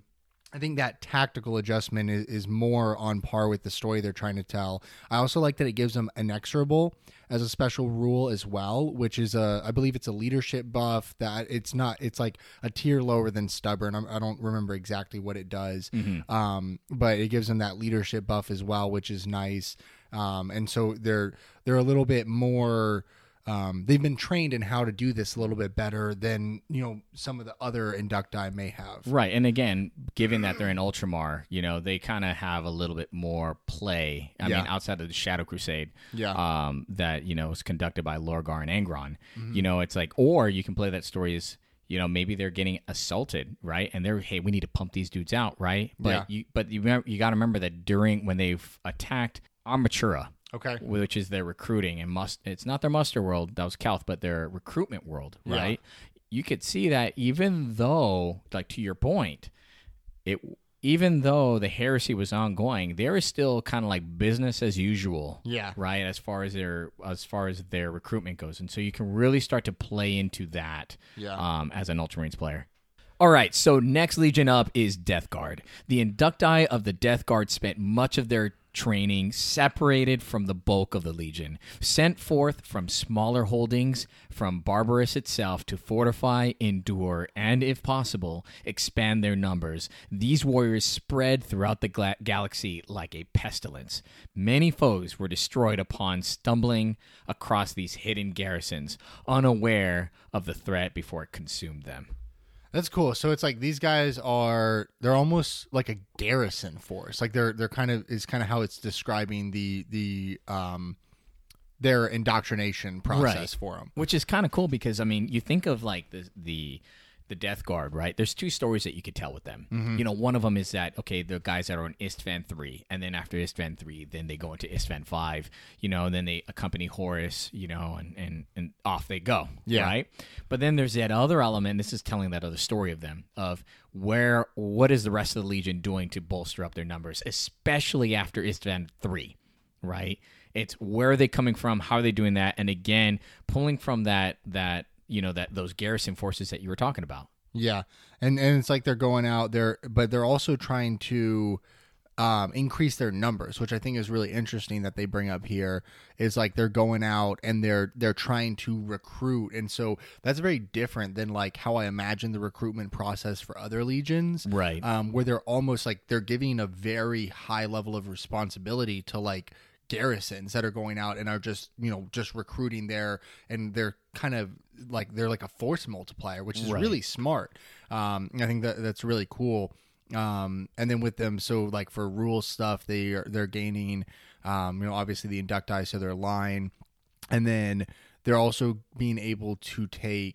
I think that tactical adjustment is, is more on par with the story they're trying to tell. I also like that it gives them inexorable as a special rule as well, which is a, I believe it's a leadership buff that it's not, it's like a tier lower than stubborn. I'm, I don't remember exactly what it does, um, but it gives them that leadership buff as well, which is nice. Um, and so they're they're a little bit more. Um, they've been trained in how to do this a little bit better than, you know, some of the other inducti may have. Right. And again, given that they're in Ultramar, you know, they kind of have a little bit more play. I Yeah. mean, outside of the Shadow Crusade, Yeah. um, that, you know, was conducted by Lorgar and Angron. Mm-hmm. You know, it's like, or you can play that story as, you know, maybe they're getting assaulted, right? And they're, hey, we need to pump these dudes out, right? But Yeah. you, but you, remember, you got to remember that during when they've attacked Armatura, Okay. which is their recruiting and must it's not their muster world, that was Calth, but their recruitment world, Yeah. right? You could see that even though, like to your point, it even though the heresy was ongoing, there is still kind of like business as usual. Yeah. Right, as far as their as far as their recruitment goes. And so you can really start to play into that Yeah. um, as an Ultramarines player. All right, so next Legion up is Death Guard. The inducti of the Death Guard spent much of their training separated from the bulk of the Legion, sent forth from smaller holdings from Barbarous itself to fortify, endure, and, if possible, expand their numbers. These warriors spread throughout the gla- galaxy like a pestilence. Many foes were destroyed upon stumbling across these hidden garrisons, unaware of the threat before it consumed them. That's cool. So it's like these guys are they're almost like a garrison force. Like they're they're kind of is kind of how it's describing the the um their indoctrination process Right. for them. Which is kind of cool because, I mean, you think of like the the the Death Guard, right? There's two stories that you could tell with them. You know, one of them is that, okay, the guys that are on Istvan three, and then after Istvan three, then they go into Istvan five, you know, and then they accompany Horus, you know, and, and, and off they go, Yeah. right? But then there's that other element, this is telling that other story of them, of where, what is the rest of the Legion doing to bolster up their numbers, especially after Istvan three, right? It's where are they coming from? How are they doing that? And again, pulling from that, that, you know, that those garrison forces that you were talking about. Yeah. And and it's like they're going out there, but they're also trying to um, increase their numbers, which I think is really interesting that they bring up here. Is like they're going out and they're they're trying to recruit, and so that's very different than like how I imagine the recruitment process for other legions, Right. Um, where they're almost like they're giving a very high level of responsibility to like garrisons that are going out and are just, you know, just recruiting there, and they're kind of like they're like a force multiplier, which is Right. really smart. Um, I think that that's really cool. Um, and then with them, so like for rule stuff, they are they're gaining, um, you know, obviously the inducti, so their line, and then they're also being able to take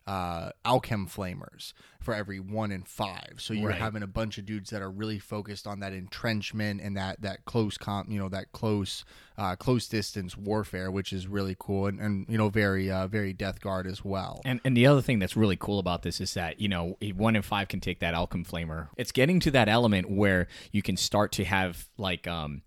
uh, Alchem Flamers for every one in five. So you're Right. having a bunch of dudes that are really focused on that entrenchment and that that close comp, you know, that close uh, close distance warfare, which is really cool and, and you know very uh, very Death Guard as well. And and the other thing that's really cool about this is that, you know, a one in five can take that Alchem Flamer. It's getting to that element where you can start to have like um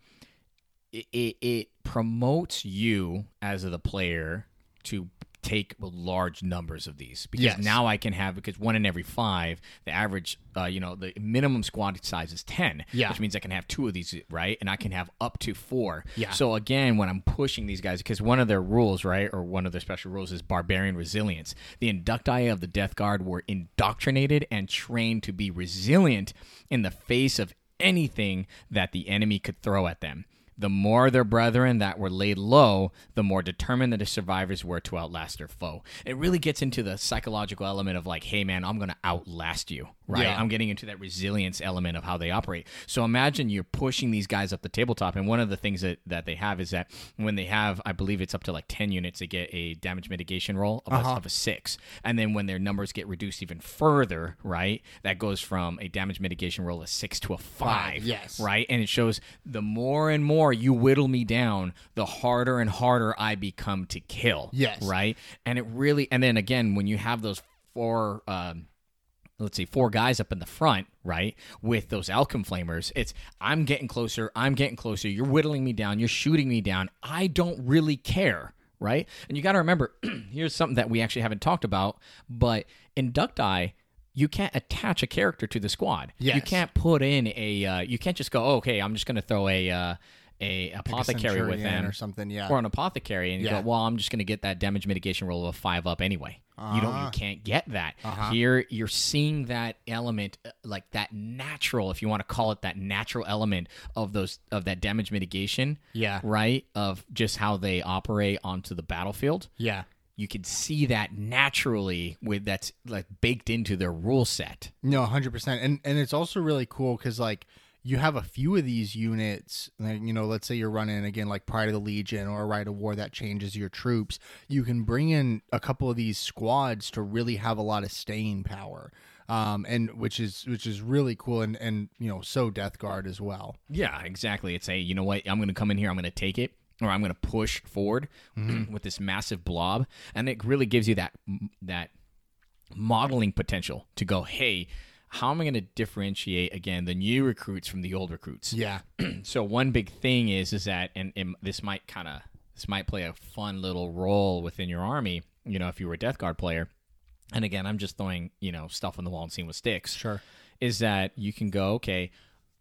it it, it promotes you as the player to take large numbers of these, because Yes. now I can have, because one in every five, the average, uh, you know, the minimum squad size is ten, Yeah. which means I can have two of these, right? And I can have up to four. Yeah. So again, when I'm pushing these guys, because one of their rules, right, or one of their special rules is barbarian resilience. The Inducti of the Death Guard were indoctrinated and trained to be resilient in the face of anything that the enemy could throw at them. The more their brethren that were laid low, the more determined that the survivors were to outlast their foe. It really gets into the psychological element of like, hey, man, I'm going to outlast you, right? Yeah. I'm getting into that resilience element of how they operate. So imagine you're pushing these guys up the tabletop, and one of the things that, that they have is that when they have, I believe it's up to like ten units, they get a damage mitigation roll of, a, of a six. And then when their numbers get reduced even further, right, that goes from a damage mitigation roll of six to a five, Five, yes. right? And it shows the more and more you whittle me down, the harder and harder I become to kill. Yes. Right? And it really, and then again, when you have those four, um, let's say four guys up in the front, right, with those Alchem Flamers, it's, I'm getting closer, I'm getting closer, you're whittling me down, you're shooting me down, I don't really care, right? And you got to remember, here's something that we actually haven't talked about, but Inducti, you can't attach a character to the squad. Yes. You can't put in a, uh, you can't just go, oh, okay, I'm just going to throw a, uh, a apothecary with Centurion them or something, yeah. or an apothecary, and you Yeah. go, well, I'm just going to get that damage mitigation roll of a five up anyway. You don't, you Uh-huh. can't get that. Uh-huh. Here, you're seeing that element, uh, like that natural, if you want to call it that natural element of those of that damage mitigation, Yeah. right, of just how they operate onto the battlefield. Yeah. You can see that naturally with that's like baked into their rule set. No, one hundred percent. And and it's also really cool because, like, you have a few of these units, like, you know, let's say you're running, again, like Pride of the Legion or a Rite of War that changes your troops. You can bring in a couple of these squads to really have a lot of staying power, um, and which is which is really cool and, and, you know, so Death Guard as well. Yeah, exactly. It's a, you know what, I'm going to come in here, I'm going to take it, or I'm going to push forward with this massive blob, and it really gives you that that modeling potential to go, hey, how am I going to differentiate, again, the new recruits from the old recruits? Yeah. So one big thing is is that, and, and this might kind of, this might play a fun little role within your army, you know, if you were a Death Guard player, and again, I'm just throwing, you know, stuff on the wall and seeing with sticks, Sure. is that you can go, okay,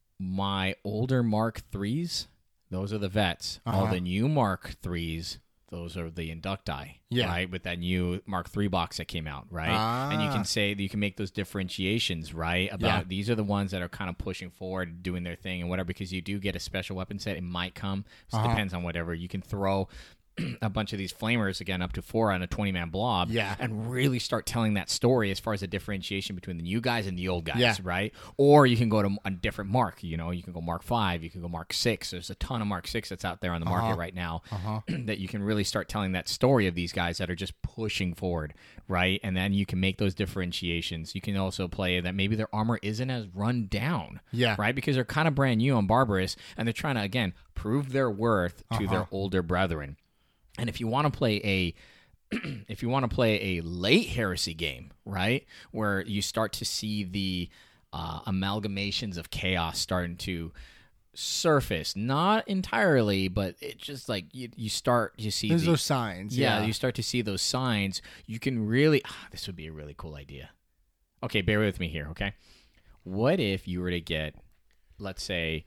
my older Mark threes, those are the vets. All Uh-huh. the new Mark threes, those are the Inducti, Yeah. right? With that new Mark three box that came out, right? And you Ah. can say that you can make those differentiations, right? About Yeah. these are the ones that are kind of pushing forward, doing their thing and whatever, because you do get a special weapon set. It might come. So it Uh-huh. depends on whatever. You can throw a bunch of these flamers, again, up to four on a twenty-man blob, Yeah. and really start telling that story as far as the differentiation between the new guys and the old guys, Yeah. right? Or you can go to a different mark. You know, you can go Mark five, you can go Mark six. There's a ton of Mark six that's out there on the market Uh-huh. right now Uh-huh. that you can really start telling that story of these guys that are just pushing forward, right? And then you can make those differentiations. You can also play that maybe their armor isn't as run down, Yeah. right? Because they're kind of brand new on Barbarous, and they're trying to, again, prove their worth to Uh-huh. their older brethren. And if you want to play a if you want to play a late heresy game, right, where you start to see the uh, amalgamations of chaos starting to surface, not entirely, but it just like you, you start you see There's the, those signs. yeah, Yeah. you start to see those signs. You can really ah, this would be a really cool idea. Okay, bear with me here, okay? What if you were to get, let's say,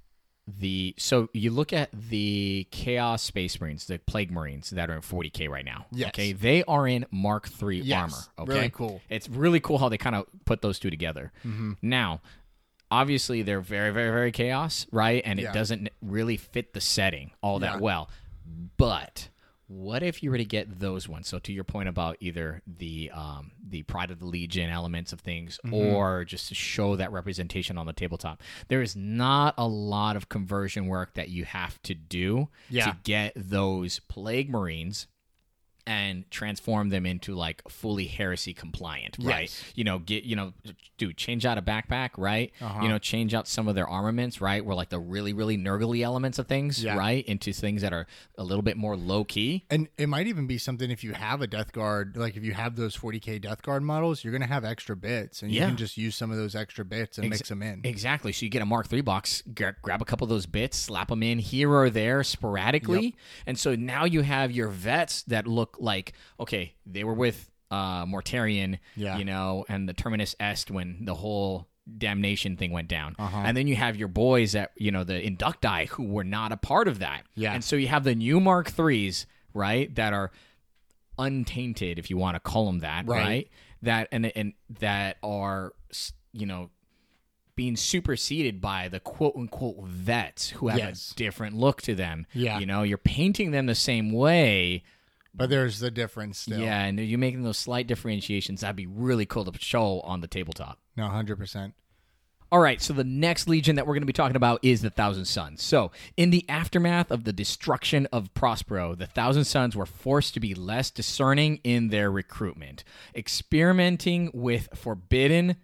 the so you look at the Chaos Space Marines, the Plague Marines that are in forty K right now. Yes. Okay, they are in Mark three Yes. armor. Okay, Really cool. It's really cool how they kind of put those two together. Mm-hmm. Now, obviously, they're very, very, very chaos, right? And it Yeah. doesn't really fit the setting all that Yeah. well. But what if you were to get those ones? So to your point about either the um, the Pride of the Legion elements of things, Mm-hmm. or just to show that representation on the tabletop, there is not a lot of conversion work that you have to do Yeah. to get those Plague Marines and transform them into like fully heresy compliant, right? Yes. You know, get you know, dude, change out a backpack, right? Uh-huh. You know, change out some of their armaments, right? Where like the really, really nurgly elements of things, Yeah. right, into things that are a little bit more low key. And it might even be something if you have a Death Guard, like if you have those forty K Death Guard models, you're going to have extra bits, and you Yeah. can just use some of those extra bits and Ex- mix them in. Exactly. So you get a Mark three box, gra- grab a couple of those bits, slap them in here or there sporadically, Yep. and so now you have your vets that look like, okay, they were with uh, Mortarion, Yeah. you know, and the Terminus Est when the whole damnation thing went down. Uh-huh. And then you have your boys that, you know, the Inducti who were not a part of that. Yeah. And so you have the new Mark threes, right, that are untainted, if you want to call them that, Right. right? That and and that are, you know, being superseded by the quote unquote vets who have Yes. a different look to them. Yeah. You know, you're painting them the same way. But there's the difference still. Yeah, and you're making those slight differentiations. That'd be really cool to show on the tabletop. No, one hundred percent. All right, so the next legion that we're going to be talking about is the Thousand Sons. So, in the aftermath of the destruction of Prospero, the Thousand Sons were forced to be less discerning in their recruitment, experimenting with forbidden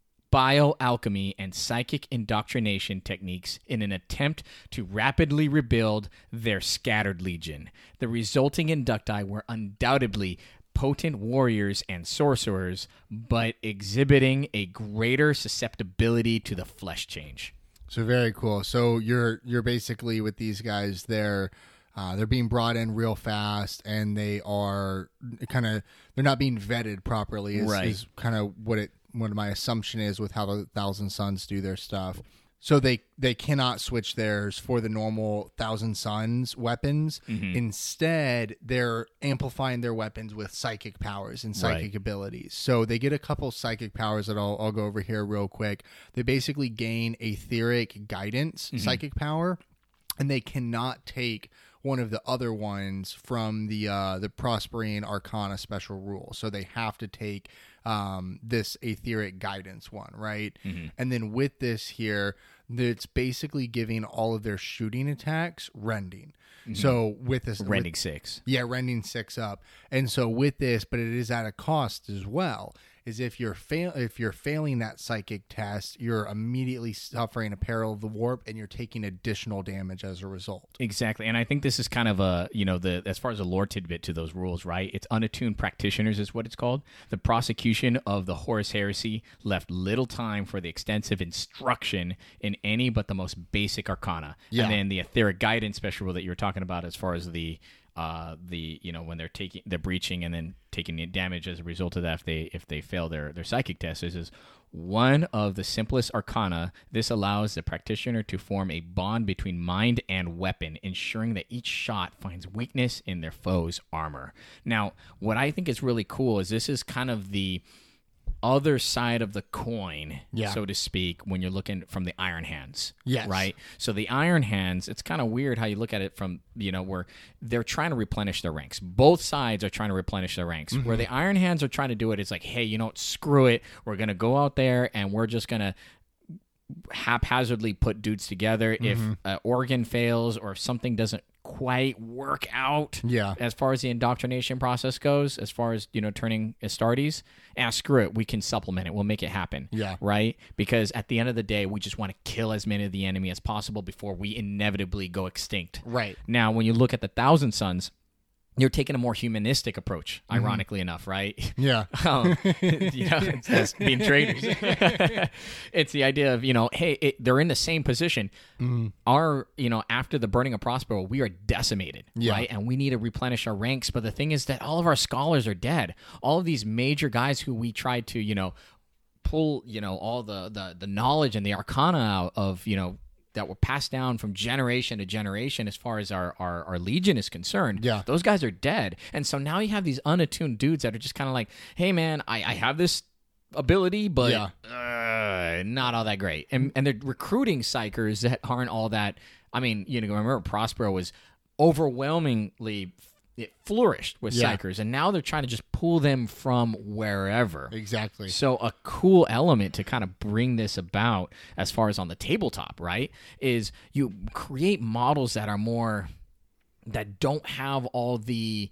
bioalchemy and psychic indoctrination techniques in an attempt to rapidly rebuild their scattered legion. The resulting inducti were undoubtedly potent warriors and sorcerers, but exhibiting a greater susceptibility to the flesh change. So very cool. So you're you're basically with these guys. They're uh, they're being brought in real fast, and they are kind of they're not being vetted properly. Is, Right. is kind of what it what my assumption is with how the Thousand Sons do their stuff. So they they cannot switch theirs for the normal Thousand Sons weapons. Mm-hmm. Instead, they're amplifying their weapons with psychic powers and psychic Right. abilities. So they get a couple psychic powers that I'll, I'll go over here real quick. They basically gain etheric guidance Mm-hmm. psychic power, and they cannot take one of the other ones from the uh, the Prosperian Arcana special rule. So they have to take um, this etheric guidance one, right? Mm-hmm. And then with this here, it's basically giving all of their shooting attacks rending. So with this, Rending with- six. yeah, rending six up. And so with this, but it is at a cost as well, is if you're fail if you're failing that psychic test, you're immediately suffering a peril of the warp, and you're taking additional damage as a result. Exactly, and I think this is kind of a, you know, the as far as a lore tidbit to those rules, right? It's unattuned practitioners is what it's called. The prosecution of the Horus Heresy left little time for the extensive instruction in any but the most basic arcana. Yeah. And then the etheric guidance special rule that you were talking about as far as the uh the you know when they're taking they're breaching and then taking the damage as a result of that if they if they fail their their psychic tests is, is one of the simplest arcana. This allows the practitioner to form a bond between mind and weapon, ensuring that each shot finds weakness in their foe's armor. Now, what I think is really cool is this is kind of the other side of the coin, Yeah. so to speak, when you're looking from the Iron Hands. Yes. Right? So the Iron Hands, it's kind of weird how you look at it from, you know, where they're trying to replenish their ranks. Both sides are trying to replenish their ranks. Where the Iron Hands are trying to do it, it's like, hey, you know what, screw it. We're going to go out there and we're just going to haphazardly put dudes together. If an organ fails or if something doesn't quite work out Yeah. as far as the indoctrination process goes, as far as, you know, turning Astartes, ah, screw it, we can supplement it, we'll make it happen. Yeah. Right? Because at the end of the day, we just want to kill as many of the enemy as possible before we inevitably go extinct. Right. Now, when you look at the Thousand Sons, you're taking a more humanistic approach, ironically enough, right? Yeah. um, you know, it's, it's being traitors. It's the idea of, you know, hey, it, they're in the same position. Our, you know, after the burning of Prospero, we are decimated, Yeah. right? And we need to replenish our ranks. But the thing is that all of our scholars are dead. All of these major guys who we tried to, you know, pull, you know, all the the, the knowledge and the arcana out of, you know, that were passed down from generation to generation as far as our, our, our legion is concerned. Yeah. Those guys are dead. And so now you have these unattuned dudes that are just kind of like, hey, man, I, I have this ability, but Yeah. uh, not all that great. And, and they're recruiting psychers that aren't all that. I mean, you know, remember Prospero was overwhelmingly it flourished with Yeah. psychers, and now they're trying to just pull them from wherever. Exactly. So a cool element to kind of bring this about as far as on the tabletop, right, is you create models that are more, that don't have all the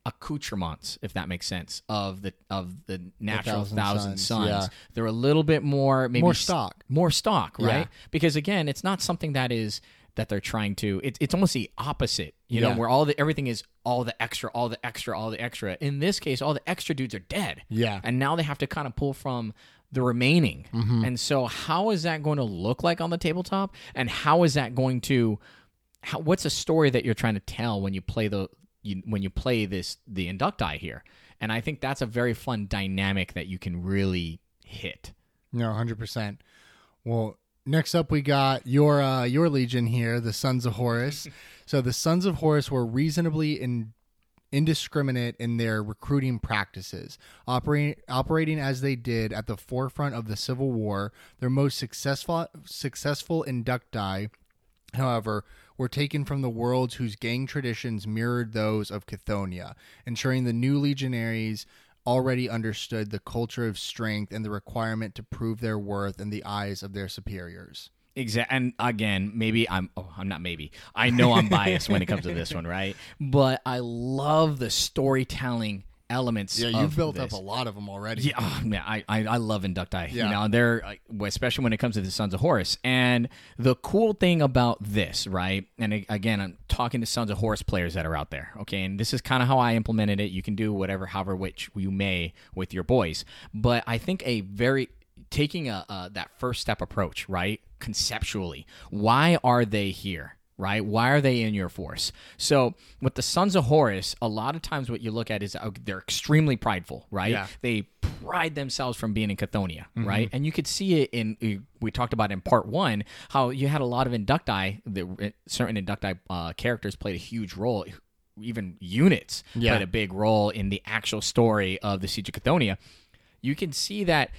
accoutrements, if that makes sense, of the of the natural Thousand Thousand Sons, Sons. yeah. They're a little bit more maybe More s- stock. more stock, right? Yeah. Because again, it's not something that is that they're trying to. It's it's almost the opposite, you know, Yeah. where all the everything is all the extra, all the extra, all the extra. In this case, all the extra dudes are dead. Yeah. and now they have to kind of pull from the remaining. Mm-hmm. And so, how is that going to look like on the tabletop? And how is that going to? How, what's a story that you're trying to tell when you play the you, when you play this the Inducti here? And I think that's a very fun dynamic that you can really hit. No, one hundred percent. Well, next up we got your uh, your legion here, the Sons of Horus. So the Sons of Horus were reasonably in, indiscriminate in their recruiting practices, operating operating as they did at the forefront of the Civil War. Their most successful successful inducti, however, were taken from the worlds whose gang traditions mirrored those of Chthonia, ensuring the new legionaries already understood the culture of strength and the requirement to prove their worth in the eyes of their superiors. Exactly. And again, maybe I'm, oh, I'm not maybe. I know I'm biased when it comes to this one, right? But I love the storytelling elements. Yeah, of you've built this. up a lot of them already. Yeah, oh, man, I, I I love Inducti. Yeah. You know, they're like, especially when it comes to the Sons of Horus. And the cool thing about this, right? And a- again, I'm talking to Sons of Horus players that are out there. Okay, and this is kind of how I implemented it. You can do whatever, however, which you may with your boys. But I think a very taking a uh, that first step approach, right? Conceptually, why are they here? Right? Why are they in your force? So with the Sons of Horus, a lot of times what you look at is uh, they're extremely prideful, right? Yeah. They pride themselves from being in Chthonia, right? And you could see it in, we talked about in part one, how you had a lot of inducti, the, certain inducti uh, characters played a huge role. Even units Yeah. played a big role in the actual story of the Siege of Chthonia. You can see that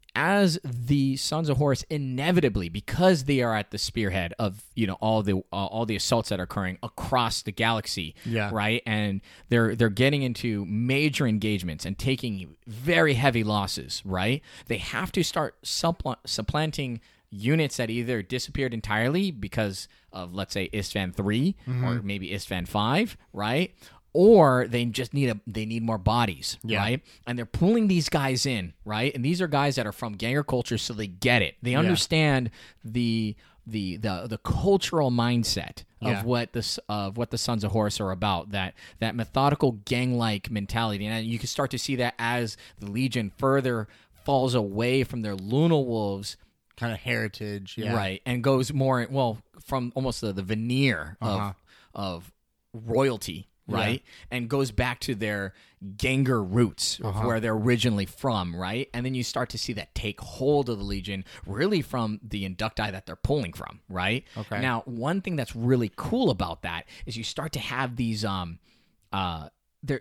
as the Sons of Horus inevitably, because they are at the spearhead of you know all the uh, all the assaults that are occurring across the galaxy, Yeah. right, and they're they're getting into major engagements and taking very heavy losses, right. They have to start suppl- supplanting units that either disappeared entirely because of, let's say, Istvan three or maybe Istvan five, right. Or they just need a they need more bodies, Yeah. right? And they're pulling these guys in, right? And these are guys that are from Ganger culture, so they get it. They understand the the the the cultural mindset of Yeah. what this of what the Sons of Horus are about. That that methodical gang like mentality, and you can start to see that as the Legion further falls away from their Lunar Wolves. Kind of heritage. Yeah. Right, and goes more well from almost the, the veneer Uh-huh. of of royalty, right, and goes back to their Ganger roots, Uh-huh. where they're originally from, right, and then you start to see that take hold of the Legion, really from the inducti that they're pulling from, right. Okay. Now, one thing that's really cool about that is you start to have these um, uh, there.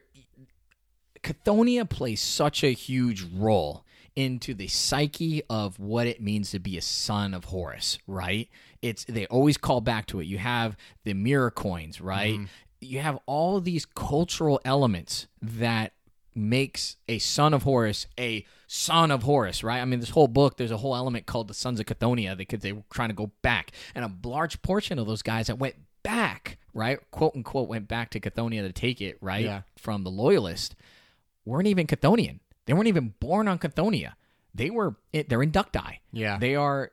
Chthonia plays such a huge role into the psyche of what it means to be a son of Horus, right? It's they always call back to it. You have the mirror coins, right? You have all these cultural elements that makes a son of Horus a son of Horus, right? I mean, this whole book, there's a whole element called the Sons of Chthonia because they were trying to go back. And a large portion of those guys that went back, right, quote unquote, went back to Chthonia to take it, right, Yeah. from the Loyalist, weren't even Chthonian. They weren't even born on Chthonia. They were, they're inducti. Yeah. They are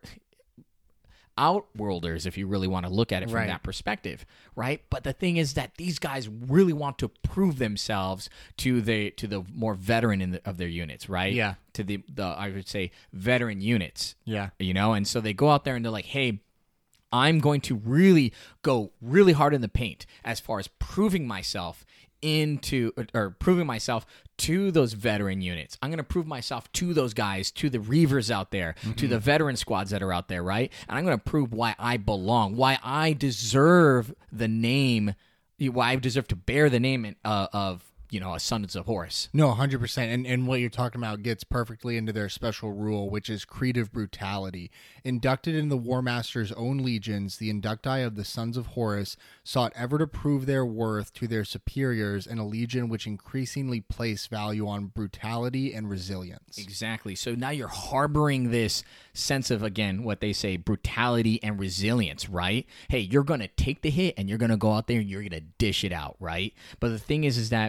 outworlders, if you really want to look at it from Right. that perspective, right? But the thing is that these guys really want to prove themselves to the to the more veteran in the, of their units, right? Yeah. To the the I would say veteran units. Yeah. You know, and so they go out there and they're like, hey, I'm going to really go really hard in the paint as far as proving myself into or proving myself to those veteran units. I'm going to prove myself to those guys, to the Reavers out there, to the veteran squads that are out there, right? And I'm going to prove why I belong, why I deserve the name, why I deserve to bear the name uh, of, you know, a Sons of Horus. No, one hundred percent. And and what you're talking about gets perfectly into their special rule, which is creative brutality. Inducted in the War Master's own legions, the inducti of the Sons of Horus sought ever to prove their worth to their superiors in a legion which increasingly placed value on brutality and resilience. Exactly. So now you're harboring this sense of, again, what they say, brutality and resilience, right? Hey, you're going to take the hit and you're going to go out there and you're going to dish it out, right? But the thing is, is that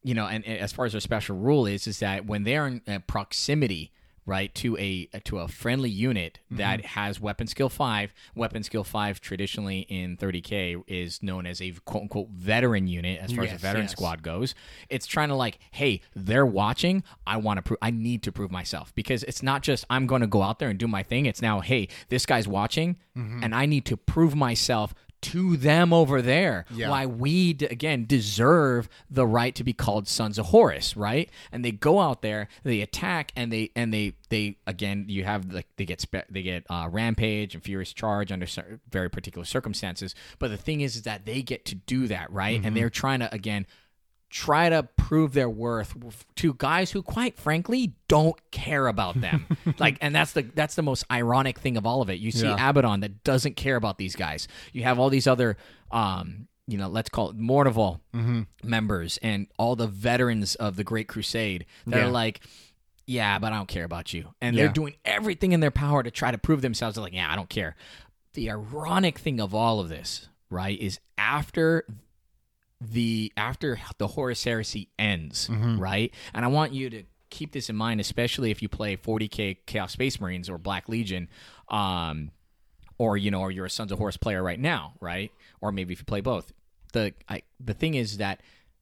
you know, and, and as far as their special rule is, is that when they're in uh, proximity, right, to a to a friendly unit that mm-hmm. has weapon skill five, weapon skill five traditionally in thirty K is known as a quote unquote veteran unit as far yes, as a veteran yes. squad goes. It's trying to like, hey, they're watching. I want to prove. I need to prove myself because it's not just I'm going to go out there and do my thing. It's now, hey, this guy's watching, mm-hmm. and I need to prove myself to them over there. Yeah. Why we, d- again, deserve the right to be called Sons of Horus, right? And they go out there, they attack, and they, and they, they again, you have, like, they get, spe- they get uh, Rampage and Furious Charge under cer- very particular circumstances. But the thing is, is that they get to do that, right? Mm-hmm. And they're trying to, again, try to prove their worth to guys who, quite frankly, don't care about them. like, and that's the that's the most ironic thing of all of it. You see yeah. Abaddon that doesn't care about these guys. You have all these other, um, you know, let's call it Mornival mm-hmm. members and all the veterans of the Great Crusade that yeah. are like, yeah, but I don't care about you. And yeah. they're doing everything in their power to try to prove themselves. They're like, yeah, I don't care. The ironic thing of all of this, right, is after the after the Horus Heresy ends, mm-hmm. right? And I want you to keep this in mind, especially if you play forty K Chaos Space Marines or Black Legion, um, or you know, or you're a Sons of Horus player right now, right? Or maybe if you play both. The I, the thing is that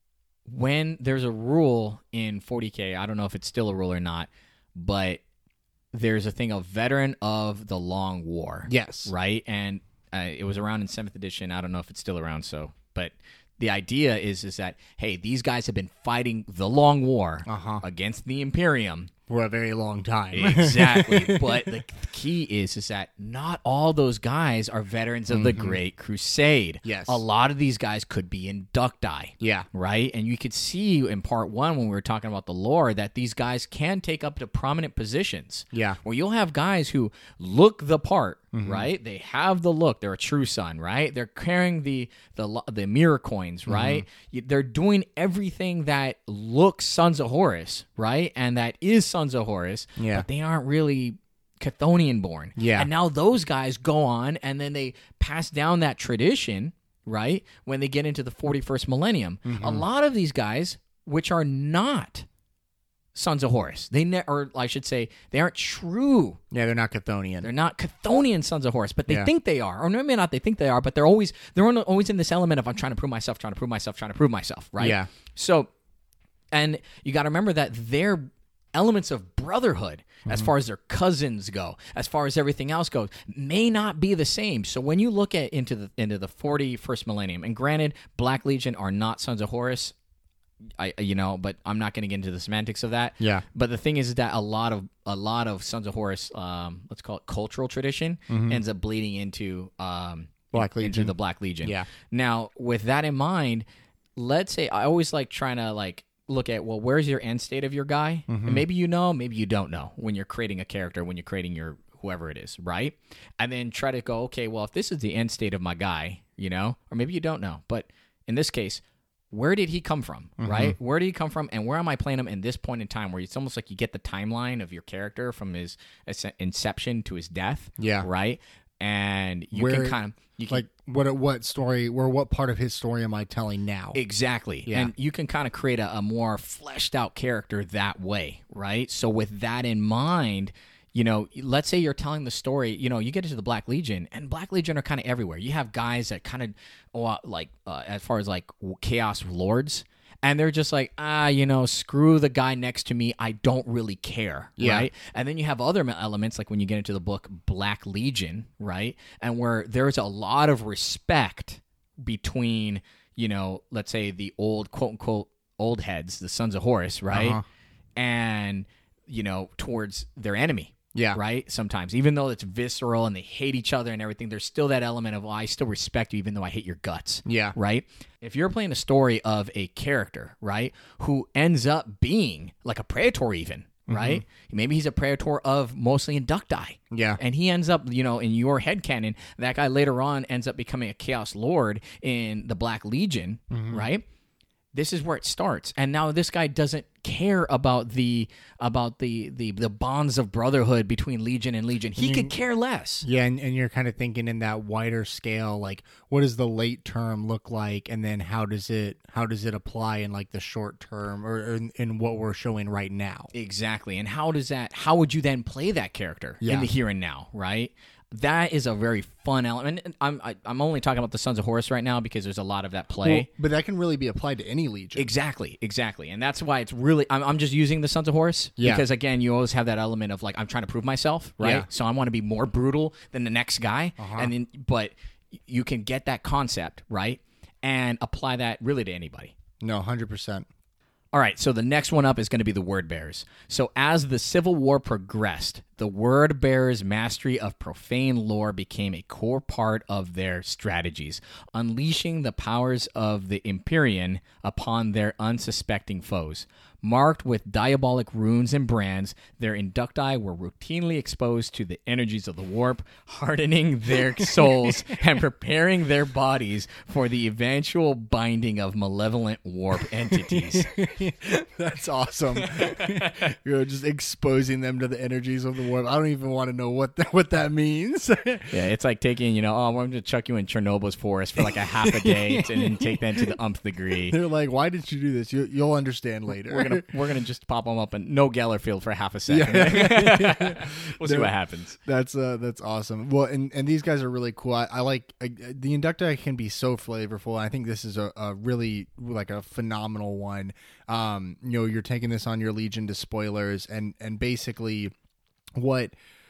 when there's a rule in forty K, I don't know if it's still a rule or not, but there's a thing of Veteran of the Long War. Yes. Right? And uh, it was around in seventh edition. I don't know if it's still around, so, but the idea is is that, hey, these guys have been fighting the Long War uh-huh. against the Imperium for a very long time. Exactly. But the key is is that not all those guys are veterans of mm-hmm. the Great Crusade. Yes. A lot of these guys could be inducti. Yeah. Right? And you could see in part one when we were talking about the lore that these guys can take up to prominent positions. Yeah. Where you'll have guys who look the part, mm-hmm. right? They have the look. They're a true son, right? They're carrying the the the mirror coins, right? Mm-hmm. They're doing everything that looks Sons of Horus, right? And that is Sons of Horus, yeah. but they aren't really Chthonian born. Yeah. And now those guys go on and then they pass down that tradition, right? When they get into the forty-first millennium. Mm-hmm. A lot of these guys, which are not Sons of Horus, they ne- or I should say, they aren't true. Yeah, they're not Chthonian. They're not Chthonian Sons of Horus, but they yeah. think they are. Or maybe not they think they are, but they're always they're always in this element of I'm trying to prove myself, trying to prove myself, trying to prove myself, right? Yeah. So, and you got to remember that they're elements of brotherhood mm-hmm. as far as their cousins go, as far as everything else goes, may not be the same. So when you look at into the into the forty-first millennium, and granted, Black Legion are not Sons of Horus, I you know, but I'm not going to get into the semantics of that. Yeah. But the thing is that a lot of a lot of Sons of Horus, um, let's call it cultural tradition, mm-hmm. ends up bleeding into um Black Legion. into the Black Legion. Yeah. Now, with that in mind, let's say I always like trying to like look at, well, where's your end state of your guy? Mm-hmm. And maybe you know, maybe you don't know when you're creating a character, when you're creating your whoever it is, right? And then try to go, okay, well, if this is the end state of my guy, you know, or maybe you don't know, but in this case, where did he come from, mm-hmm. right? Where did he come from, and where am I playing him in this point in time, where it's almost like you get the timeline of your character from his inception to his death, yeah, right? And you where, can kind of you can, like what what story or what part of his story am I telling now? Exactly. Yeah. And you can kind of create a, a more fleshed out character that way, right? So with that in mind, you know, let's say you're telling the story, you know, you get into the Black Legion, and Black Legion are kind of everywhere. You have guys that kind of, oh, like, uh, as far as like Chaos Lords, and they're just like, ah, you know, screw the guy next to me. I don't really care, yeah. right? And then you have other elements, like when you get into the book Black Legion, right? And where there's a lot of respect between, you know, let's say the old, quote-unquote, old heads, the Sons of Horus, right? Uh-huh. And, you know, towards their enemy. Yeah. Right? Sometimes. Even though it's visceral and they hate each other and everything, there's still that element of, well, I still respect you even though I hate your guts. Yeah. Right? If you're playing a story of a character, right, who ends up being like a Praetor even, mm-hmm. right? Maybe he's a Praetor of mostly Inducti. Yeah. And he ends up, you know, in your headcanon, that guy later on ends up becoming a Chaos Lord in the Black Legion, mm-hmm. right? this is where it starts. And now this guy doesn't care about the about the the, the bonds of brotherhood between Legion and Legion. He could care less. Yeah, and, and you're kind of thinking in that wider scale, like what does the late term look like, and then how does it how does it apply in like the short term or, or in, in what we're showing right now? Exactly. And how does that how would you then play that character Yeah. in the here and now, right? That is a very fun element. And I'm I, I'm only talking about the Sons of Horus right now because there's a lot of that play. Well, but that can really be applied to any Legion. Exactly, exactly, and that's why it's really. I'm, I'm just using the Sons of Horus Yeah. because again, you always have that element of like I'm trying to prove myself, right? Yeah. So I want to be more brutal than the next guy, Uh-huh. and then but you can get that concept right and apply that really to anybody. No, one hundred percent. All right, so the next one up is going to be the Word Bearers. So as the Civil War progressed, the Word Bearers' mastery of profane lore became a core part of their strategies, unleashing the powers of the Empyrean upon their unsuspecting foes. Marked with diabolic runes and brands, their inducti were routinely exposed to the energies of the warp, hardening their souls and preparing their bodies for the eventual binding of malevolent warp entities. That's awesome. You're just exposing them to the energies of the warp. I don't even want to know what the, what that means. Yeah, it's like taking, you know, oh, I'm going to chuck you in Chernobyl's forest for like a half a day and then take them to the umpth degree. They're like, why did you do this? You, you'll understand later. We're gonna we're gonna just pop them up and no Gellerfield for half a second. We'll see what happens. That's uh, that's awesome. Well, and, and these guys are really cool. I, I like uh, the inducti can be so flavorful. I think this is a, a really like a phenomenal one. Um, you know, you're taking this on your Legion to spoilers, and and basically what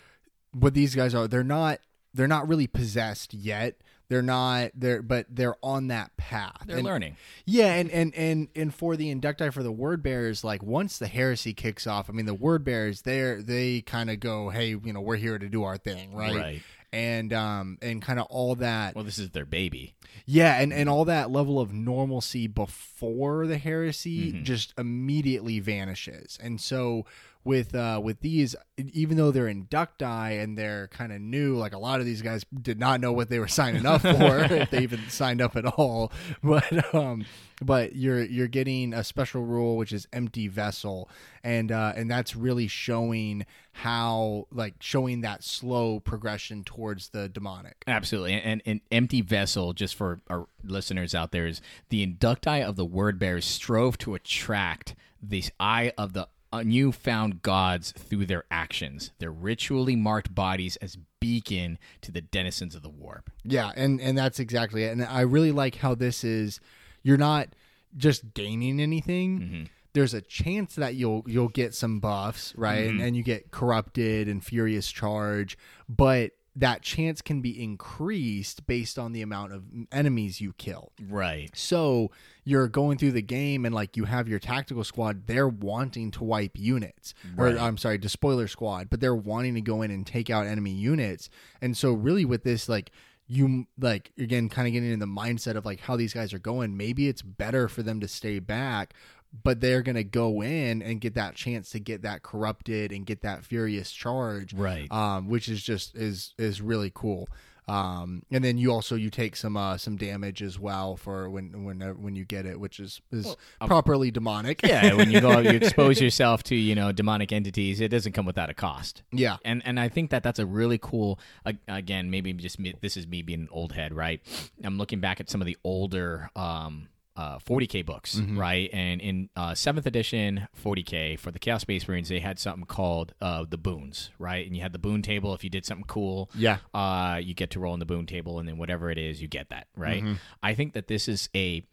what these guys are. They're not they're not really possessed yet. They're not there, but they're on that path. They're And- learning. Yeah, and, and and and for the inducti for the word bearers, like once the heresy kicks off, I mean the word bearers, they're they kind of go, hey, you know, we're here to do our thing, right? Right. And um and kind of all that. Well, this is their baby. Yeah, and, and all that level of normalcy before the heresy Mm-hmm. just immediately vanishes. And so with uh, with these, even though they're inducti and they're kind of new, like a lot of these guys did not know what they were signing up for, if they even signed up at all. But um, but you're you're getting a special rule, which is empty vessel, and uh, and that's really showing how like showing that slow progression towards the demonic. Absolutely. And an empty vessel, just for our listeners out there, is the inducti of the word bearers strove to attract the eye of the newfound gods through their actions, their ritually marked bodies as beacon to the denizens of the warp. Yeah, and and that's exactly it. And I really like how this is. You're not just gaining anything. Mm-hmm. There's a chance that you'll you'll get some buffs, right? Mm-hmm. And, and you get corrupted and furious charge, but that chance can be increased based on the amount of enemies you kill. Right. So you're going through the game and like you have your tactical squad, they're wanting to wipe units. Right. Or I'm sorry, despoiler squad, but they're wanting to go in and take out enemy units. And so really with this, like you like again kind of getting in the mindset of like how these guys are going, maybe it's better for them to stay back, but they're going to go in and get that chance to get that corrupted and get that furious charge. Right. Um, which is just is is really cool. Um, and then you also you take some uh, some damage as well for when when when you get it, which is is Well, properly demonic. Yeah, when you go, you expose yourself to, you know, demonic entities, it doesn't come without a cost. Yeah. And and I think that that's a really cool, ag- again, maybe just me, this is me being an old head, right? I'm looking back at some of the older um, uh, forty K books, right? And in uh, seventh edition forty K for the Chaos Space Marines, they had something called uh, the boons, right? And you had the boon table. If you did something cool, Yeah. uh, you get to roll in the boon table, and then whatever it is, you get that, right? I think that this is a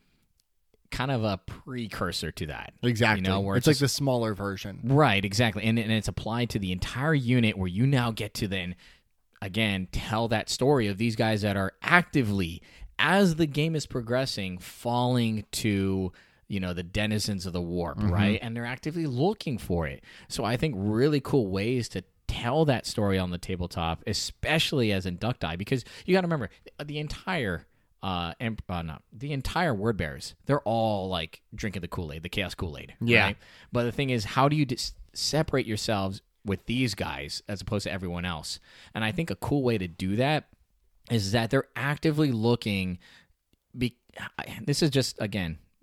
kind of a precursor to that. Exactly. You know, where it's, it's like the smaller version. Right, exactly. And, and it's applied to the entire unit where you now get to then, again, tell that story of these guys that are actively, as the game is progressing, falling to, you know, the denizens of the warp, right? And they're actively looking for it. So I think really cool ways to tell that story on the tabletop, especially as inducti, because you got to remember, the entire... Uh, and uh, no, the entire word bearers, they're all like drinking the Kool-Aid, the Chaos Kool-Aid. Yeah. Right? But the thing is, how do you dis- separate yourselves with these guys as opposed to everyone else? And I think a cool way to do that is that they're actively looking. Be- this is just, again,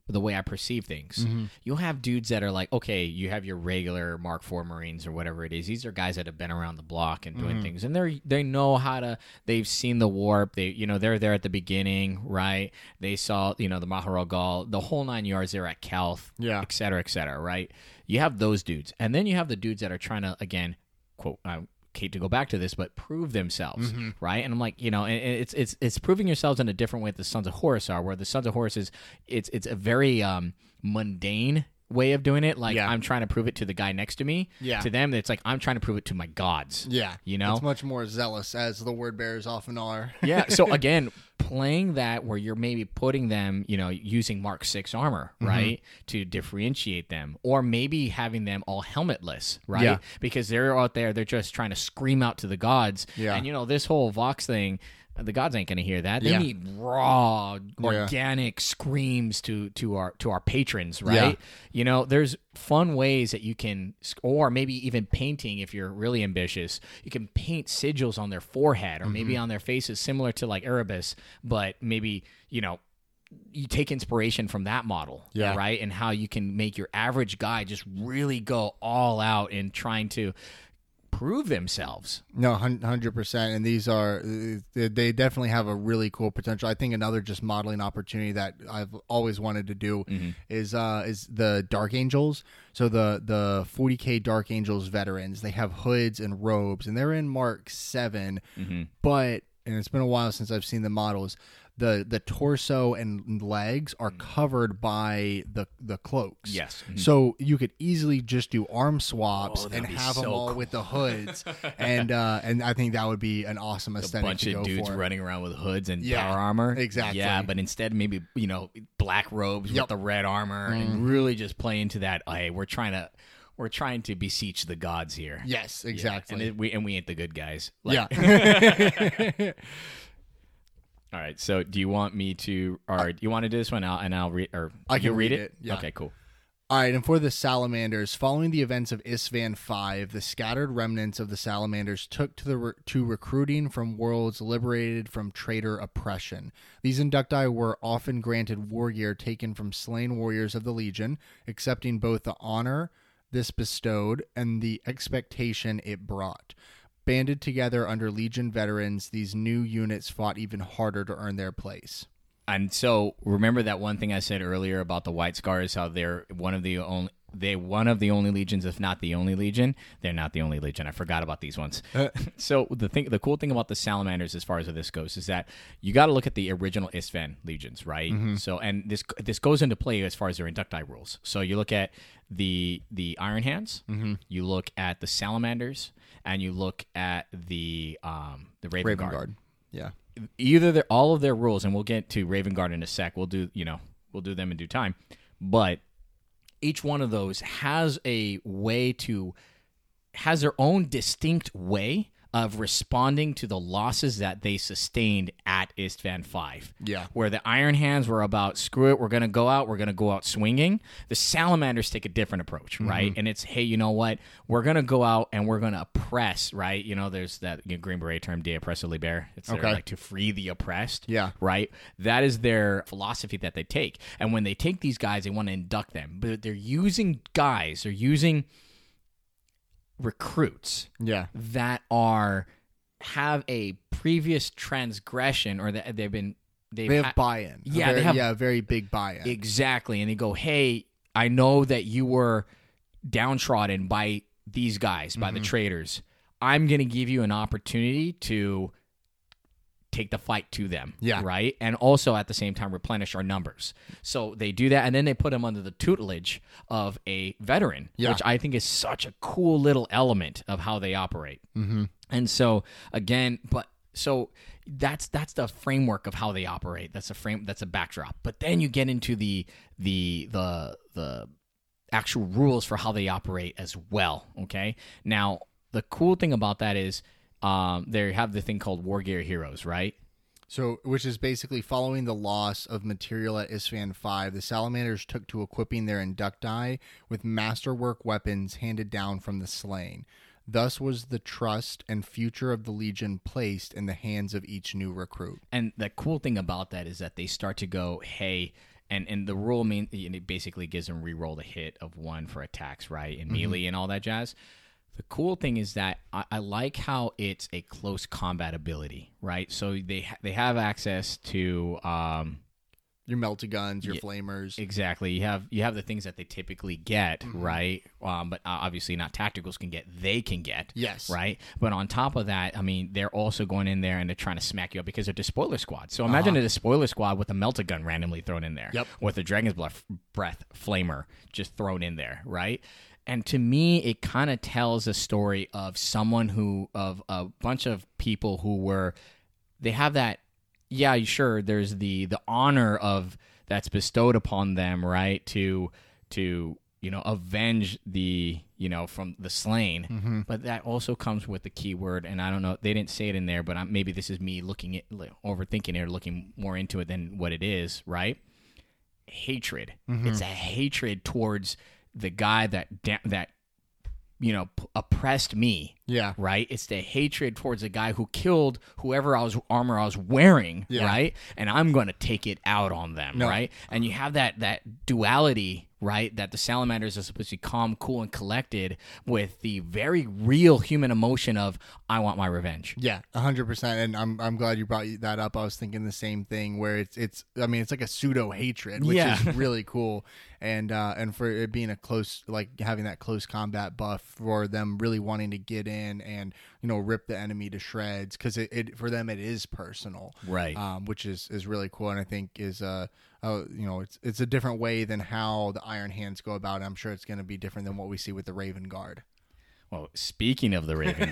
the way I perceive things. Mm-hmm. You'll have dudes that are like, okay, you have your regular Mark four Marines or whatever it is. These are guys that have been around the block and doing mm-hmm. things, and they're they know how to. They've seen the warp. They you know they're there at the beginning, right? They saw you know the Mahara Gal, the whole nine yards. They're at Calth, yeah, et cetera, et cetera, right? You have those dudes, and then you have the dudes that are trying to again, quote. Uh, Kate to go back to this, but prove themselves, mm-hmm. right? And I'm like, you know, and it's it's it's proving yourselves in a different way that the Sons of Horus are, where the Sons of Horus is, it's it's a very um, mundane way of doing it. Like yeah. I'm trying to prove it to the guy next to me. Yeah. To them, it's like I'm trying to prove it to my gods. Yeah. You know, it's much more zealous, as the word bearers often are. Yeah. So again, playing that where you're maybe putting them, you know, using Mark six armor, right, mm-hmm. to differentiate them, or maybe having them all helmetless, right, yeah. because they're out there, they're just trying to scream out to the gods. Yeah. And you know, this whole Vox thing. The gods ain't going to hear that. They yeah. need raw, organic yeah. screams to to our to our patrons, right? Yeah. You know, there's fun ways that you can, or maybe even painting if you're really ambitious. You can paint sigils on their forehead or mm-hmm. maybe on their faces, similar to like Erebus, but maybe you know. You take inspiration from that model, yeah. right? And how you can make your average guy just really go all out in trying to prove themselves. No, one hundred percent. And these are, they definitely have a really cool potential. I think another just modeling opportunity that I've always wanted to do mm-hmm. is uh, is the Dark Angels. So the, the forty K Dark Angels veterans, they have hoods and robes, and they're in Mark seven, mm-hmm. but, and it's been a while since I've seen the models, the the torso and legs are covered by the the cloaks. Yes. Mm-hmm. So you could easily just do arm swaps oh, and have so them all cool. with the hoods. and uh, and I think that would be an awesome aesthetic. A bunch to of go dudes for. running around with hoods and yeah, power armor. Exactly. Yeah, but instead maybe, you know, black robes yep. with the red armor mm. and really just play into that, hey, we're trying to We're trying to beseech the gods here. Yes, exactly. Yeah. And, it, we, and we ain't the good guys. Like, yeah. All right. So, do you want me to, or do you want to do this one out and I'll read, or I can read read it? it. Yeah. Okay. Cool. All right, and for the Salamanders, following the events of Isstvan five, the scattered remnants of the Salamanders took to the re- to recruiting from worlds liberated from traitor oppression. These inducti were often granted war gear taken from slain warriors of the Legion, accepting both the honor this bestowed and the expectation it brought. Banded together under Legion veterans, these new units fought even harder to earn their place. And so, remember that one thing I said earlier about the White Scars, how they're one of the only they one of the only legions, if not the only legion. They're not the only legion. I forgot about these ones. Uh, so the thing, the cool thing about the Salamanders, as far as this goes, is that you got to look at the original Isstvan legions, right? Mm-hmm. So, and this this goes into play as far as their inducti rules. So you look at the the Iron Hands, mm-hmm. you look at the Salamanders, and you look at the um the Raven, Raven Guard. Guard. Yeah. Either their all of their rules, and we'll get to Raven Guard in a sec. We'll do you know we'll do them in due time, but each one of those has a way to has their own distinct way of responding to the losses that they sustained at Isstvan five. Yeah. Where the Iron Hands were about, screw it, we're going to go out, we're going to go out swinging. The Salamanders take a different approach, right? Mm-hmm. And it's, hey, you know what? We're going to go out and we're going to oppress, right? You know, there's that you know, Green Beret term, de oppresso liber. It's their, okay. like to free the oppressed. Yeah. Right? That is their philosophy that they take. And when they take these guys, they want to induct them. But they're using guys, they're using recruits yeah that are have a previous transgression or that they've been they've they have ha- buy-in yeah very, they have yeah a very big buy-in exactly, and they go, hey, I know that you were downtrodden by these guys, by mm-hmm. the traitors. I'm gonna give you an opportunity to take the fight to them, yeah, right? And also at the same time replenish our numbers. So they do that, and then they put them under the tutelage of a veteran, yeah. which I think is such a cool little element of how they operate. Mm-hmm. And so again, but so that's that's the framework of how they operate. That's a frame. That's a backdrop. But then you get into the the the the actual rules for how they operate as well. Okay, now the cool thing about that is. Um, they have the thing called War Gear Heroes, right? So, which is basically following the loss of material at Isstvan five, the Salamanders took to equipping their inducti with masterwork weapons handed down from the slain. Thus was the trust and future of the Legion placed in the hands of each new recruit. And the cool thing about that is that they start to go, hey, and and the rule mean it basically gives them reroll the hit of one for attacks, right, and melee Mm-hmm. and all that jazz. The cool thing is that I, I like how it's a close combat ability, right? So they ha- they have access to um, Your melta guns, your Yeah, flamers. exactly. You have you have the things that they typically get, Mm-hmm. right? Um, but uh, obviously not tacticals can get. They can get, Yes. right. But on top of that, I mean, they're also going in there and they're trying to smack you up because they're despoiler squad. So imagine a despoiler squad with a melta gun randomly thrown in there, Yep. with a dragon's breath, breath flamer just thrown in there, right? And to me, it kind of tells a story of someone who, of a bunch of people who were, they have that, yeah, sure, there's the the honor of that's bestowed upon them, right, to, to you know, avenge the, you know, from the slain. Mm-hmm. But that also comes with the key word, and I don't know, they didn't say it in there, but I'm, maybe this is me looking at, like, overthinking it or looking more into it than what it is, right? Hatred. Mm-hmm. It's a hatred towards the guy that da- that you know p- oppressed me, Yeah. right? It's the hatred towards the guy who killed whoever I was armor I was wearing, Yeah. right? And I'm going to take it out on them, No. right? And you have that that duality, right? That the salamanders are supposed to be calm, cool, and collected, with the very real human emotion of I want my revenge. Yeah, a hundred percent. And I'm I'm glad you brought that up. I was thinking the same thing. Where it's it's I mean it's like a pseudo hatred, which Yeah. is really cool. And uh, and for it being a close, like having that close combat buff, for them really wanting to get in and you know rip the enemy to shreds, because it, it for them it is personal, Right. Um, which is is really cool, and I think is uh, uh you know it's it's a different way than how the Iron Hands go about it. I'm sure it's going to be different than what we see with the Raven Guard. Well, speaking of the Raven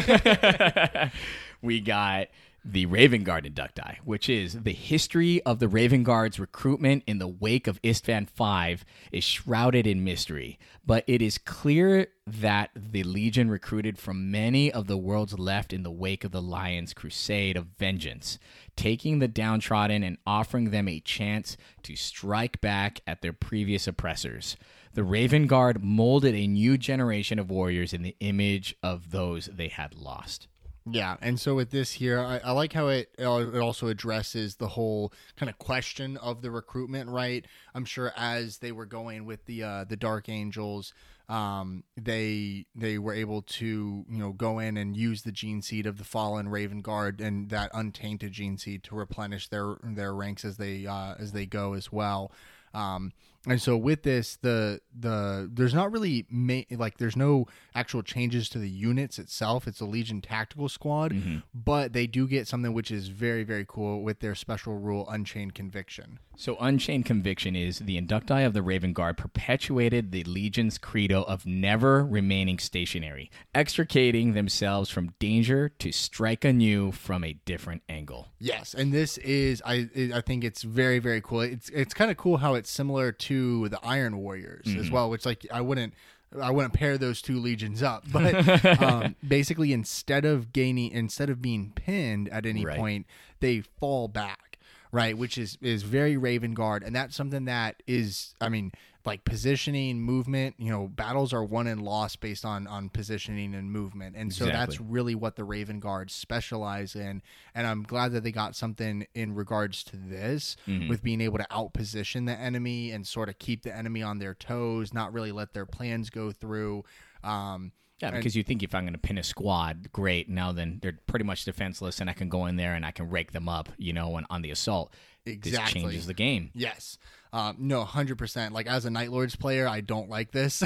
Guard, we got the Raven Guard Inducti, which is the history of the Raven Guard's recruitment in the wake of Istvan five is shrouded in mystery. But it is clear that the Legion recruited from many of the worlds left in the wake of the Lion's crusade of vengeance, taking the downtrodden and offering them a chance to strike back at their previous oppressors. The Raven Guard molded a new generation of warriors in the image of those they had lost. Yeah, and so with this here, I, I like how it it also addresses the whole kind of question of the recruitment, right? I'm sure as they were going with the uh, the Dark Angels, um, they they were able to you know go in and use the gene seed of the fallen Raven Guard and that untainted gene seed to replenish their their ranks as they uh, as they go as well. Um, and so with this, the the there's not really ma- like there's no actual changes to the units itself. It's a Legion tactical squad, Mm-hmm. but they do get something which is very very cool with their special rule, Unchained Conviction. So Unchained Conviction is the inducti of the Raven Guard perpetuated the Legion's credo of never remaining stationary, extricating themselves from danger to strike anew from a different angle. Yes, and this is I I think it's very very cool. It's it's kind of cool how it's similar to the Iron Warriors as well, which like I wouldn't I wouldn't pair those two legions up, but um, basically instead of gaining instead of being pinned at any Right. point, they fall back, right? Which is is very Raven Guard, and that's something that is I mean like positioning, movement, you know, battles are won and lost based on on positioning and movement. And so Exactly. that's really what the Raven Guard specialize in. And I'm glad that they got something in regards to this Mm-hmm. with being able to outposition the enemy and sort of keep the enemy on their toes, not really let their plans go through. Um Yeah, and- because you think if I'm going to pin a squad, great. Now then, they're pretty much defenseless, and I can go in there and I can rake them up, you know, on, on the assault. Exactly. This changes the game. Yes. Um, no, one hundred percent. Like, as a Night Lords player, I don't like this.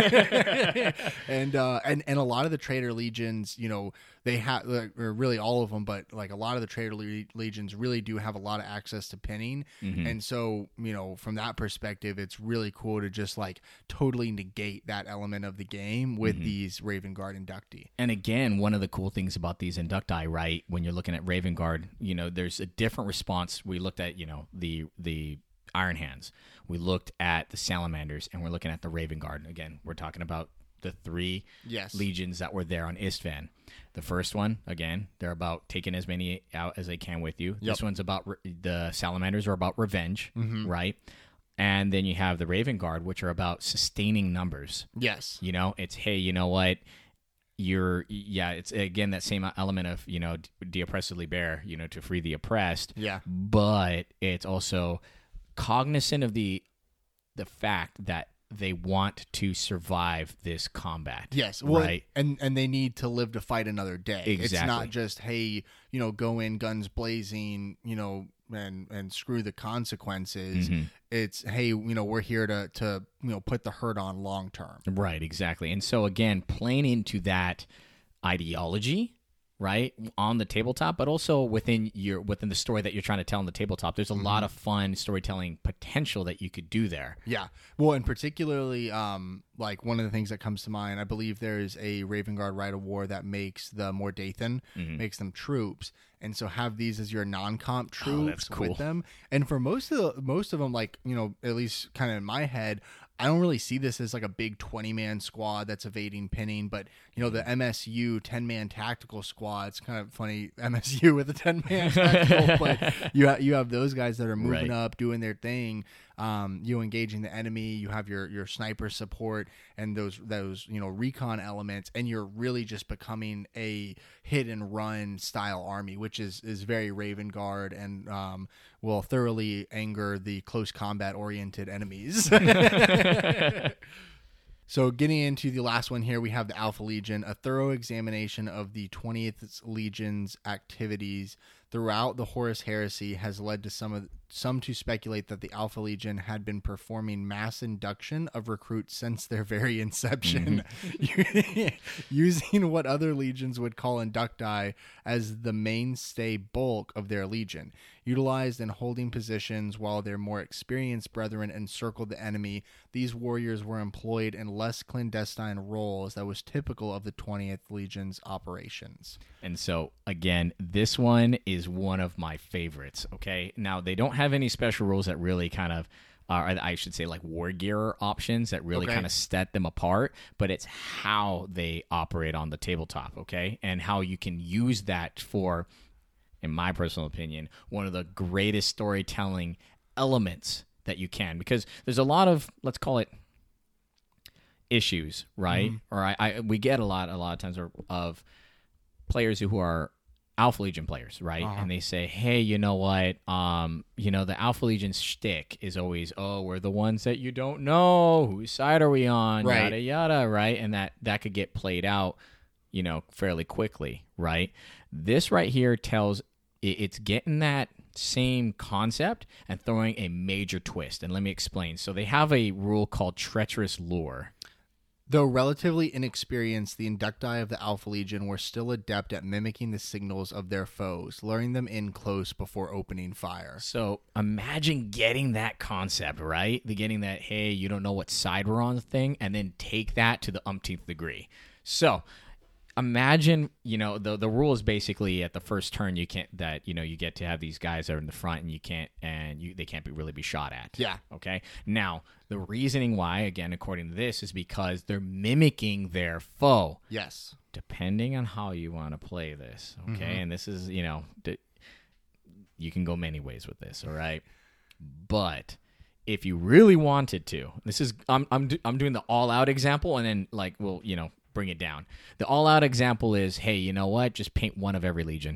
and, uh, and and a lot of the Traitor Legions, you know, they have, like, or really all of them, but, like, a lot of the Traitor Le- Legions really do have a lot of access to pinning. Mm-hmm. And so, you know, from that perspective, it's really cool to just, like, totally negate that element of the game with Mm-hmm. these Raven Guard inductee. And again, one of the cool things about these inducti, right, when you're looking at Raven Guard, you know, there's a different response. We looked at, you know, the the Iron Hands. We looked at the Salamanders, and we're looking at the Raven Guard. Again, we're talking about the three Yes. legions that were there on Istvan. The first one, again, they're about taking as many out as they can with you. Yep. This one's about, re- the Salamanders are about revenge, Mm-hmm. right? And then you have the Raven Guard, which are about sustaining numbers. Yes. You know, it's, hey, you know what? You're, yeah, it's again that same element of, you know, de oppressively bear, you know, to free the oppressed. Yeah. But it's also cognizant of the the fact that they want to survive this combat. Yes, well, right. And and they need to live to fight another day. Exactly. It's not just, hey, you know, go in guns blazing, you know, and and screw the consequences. Mm-hmm. It's, hey, you know, we're here to to you know put the hurt on long term. Right, exactly. And so again, playing into that ideology, right, on the tabletop, but also within your within the story that you're trying to tell on the tabletop, there's a mm-hmm. lot of fun storytelling potential that you could do there. Yeah. Well, and particularly, um, like one of the things that comes to mind, I believe there's a Raven Guard Rite of War that makes the Mordathan, mm-hmm. makes them troops, and so have these as your non-comp troops oh, that's cool. with them. And for most of the, most of them, like, you know, at least kind of in my head, I don't really see this as like a big twenty-man squad that's evading pinning, but, you know, the M S U ten-man tactical squad, it's kind of funny, M S U with a ten-man tactical, but you, ha- you have those guys that are moving right. up, doing their thing, um, you engaging the enemy, you have your, your sniper support and those, those, you know, recon elements, and you're really just becoming a hit and run style army, which is, is very Raven Guard and um, will thoroughly anger the close combat oriented enemies. So getting into the last one here, we have the Alpha Legion, a thorough examination of the twentieth Legion's activities throughout the Horus Heresy has led to some of some to speculate that the Alpha Legion had been performing mass induction of recruits since their very inception, mm-hmm. using what other legions would call inducti as the mainstay bulk of their legion. Utilized in holding positions while their more experienced brethren encircled the enemy, these warriors were employed in less clandestine roles that was typical of the twentieth Legion's operations. And so, again, this one is one of my favorites, okay? Now, they don't have any special rules that really kind of, uh, I should say like war gear options that really okay. kind of set them apart, but it's how they operate on the tabletop, okay? And how you can use that for, in my personal opinion, one of the greatest storytelling elements that you can, because there's a lot of, let's call it, issues, right? Mm-hmm. Or I, I, we get a lot, a lot of times of, of players who are Alpha Legion players, right? Uh-huh. And they say, hey, you know what? Um, you know, the Alpha Legion shtick is always, oh, we're the ones that you don't know. Whose side are we on? Right. Yada, yada, right? And that, that could get played out, you know, fairly quickly, right? This right here tells, it's getting that same concept and throwing a major twist. And let me explain. So they have a rule called Treacherous Lure. Though relatively inexperienced, the inducti of the Alpha Legion were still adept at mimicking the signals of their foes, luring them in close before opening fire. So imagine getting that concept, right? The getting that, hey, you don't know what side we're on thing, and then take that to the umpteenth degree. So imagine, you know, the the rule is basically at the first turn you can't that you know you get to have these guys that are in the front and you can't and you they can't be really be shot at. Yeah. Okay. Now the reasoning why, again, according to this, is because they're mimicking their foe. Yes. Depending on how you want to play this, okay, mm-hmm. and this is you know d- you can go many ways with this, all right, but if you really wanted to, this is I'm I'm do, I'm doing the all out example, and then like well you know. bring it down. The all-out example is, hey, you know what? Just paint one of every legion.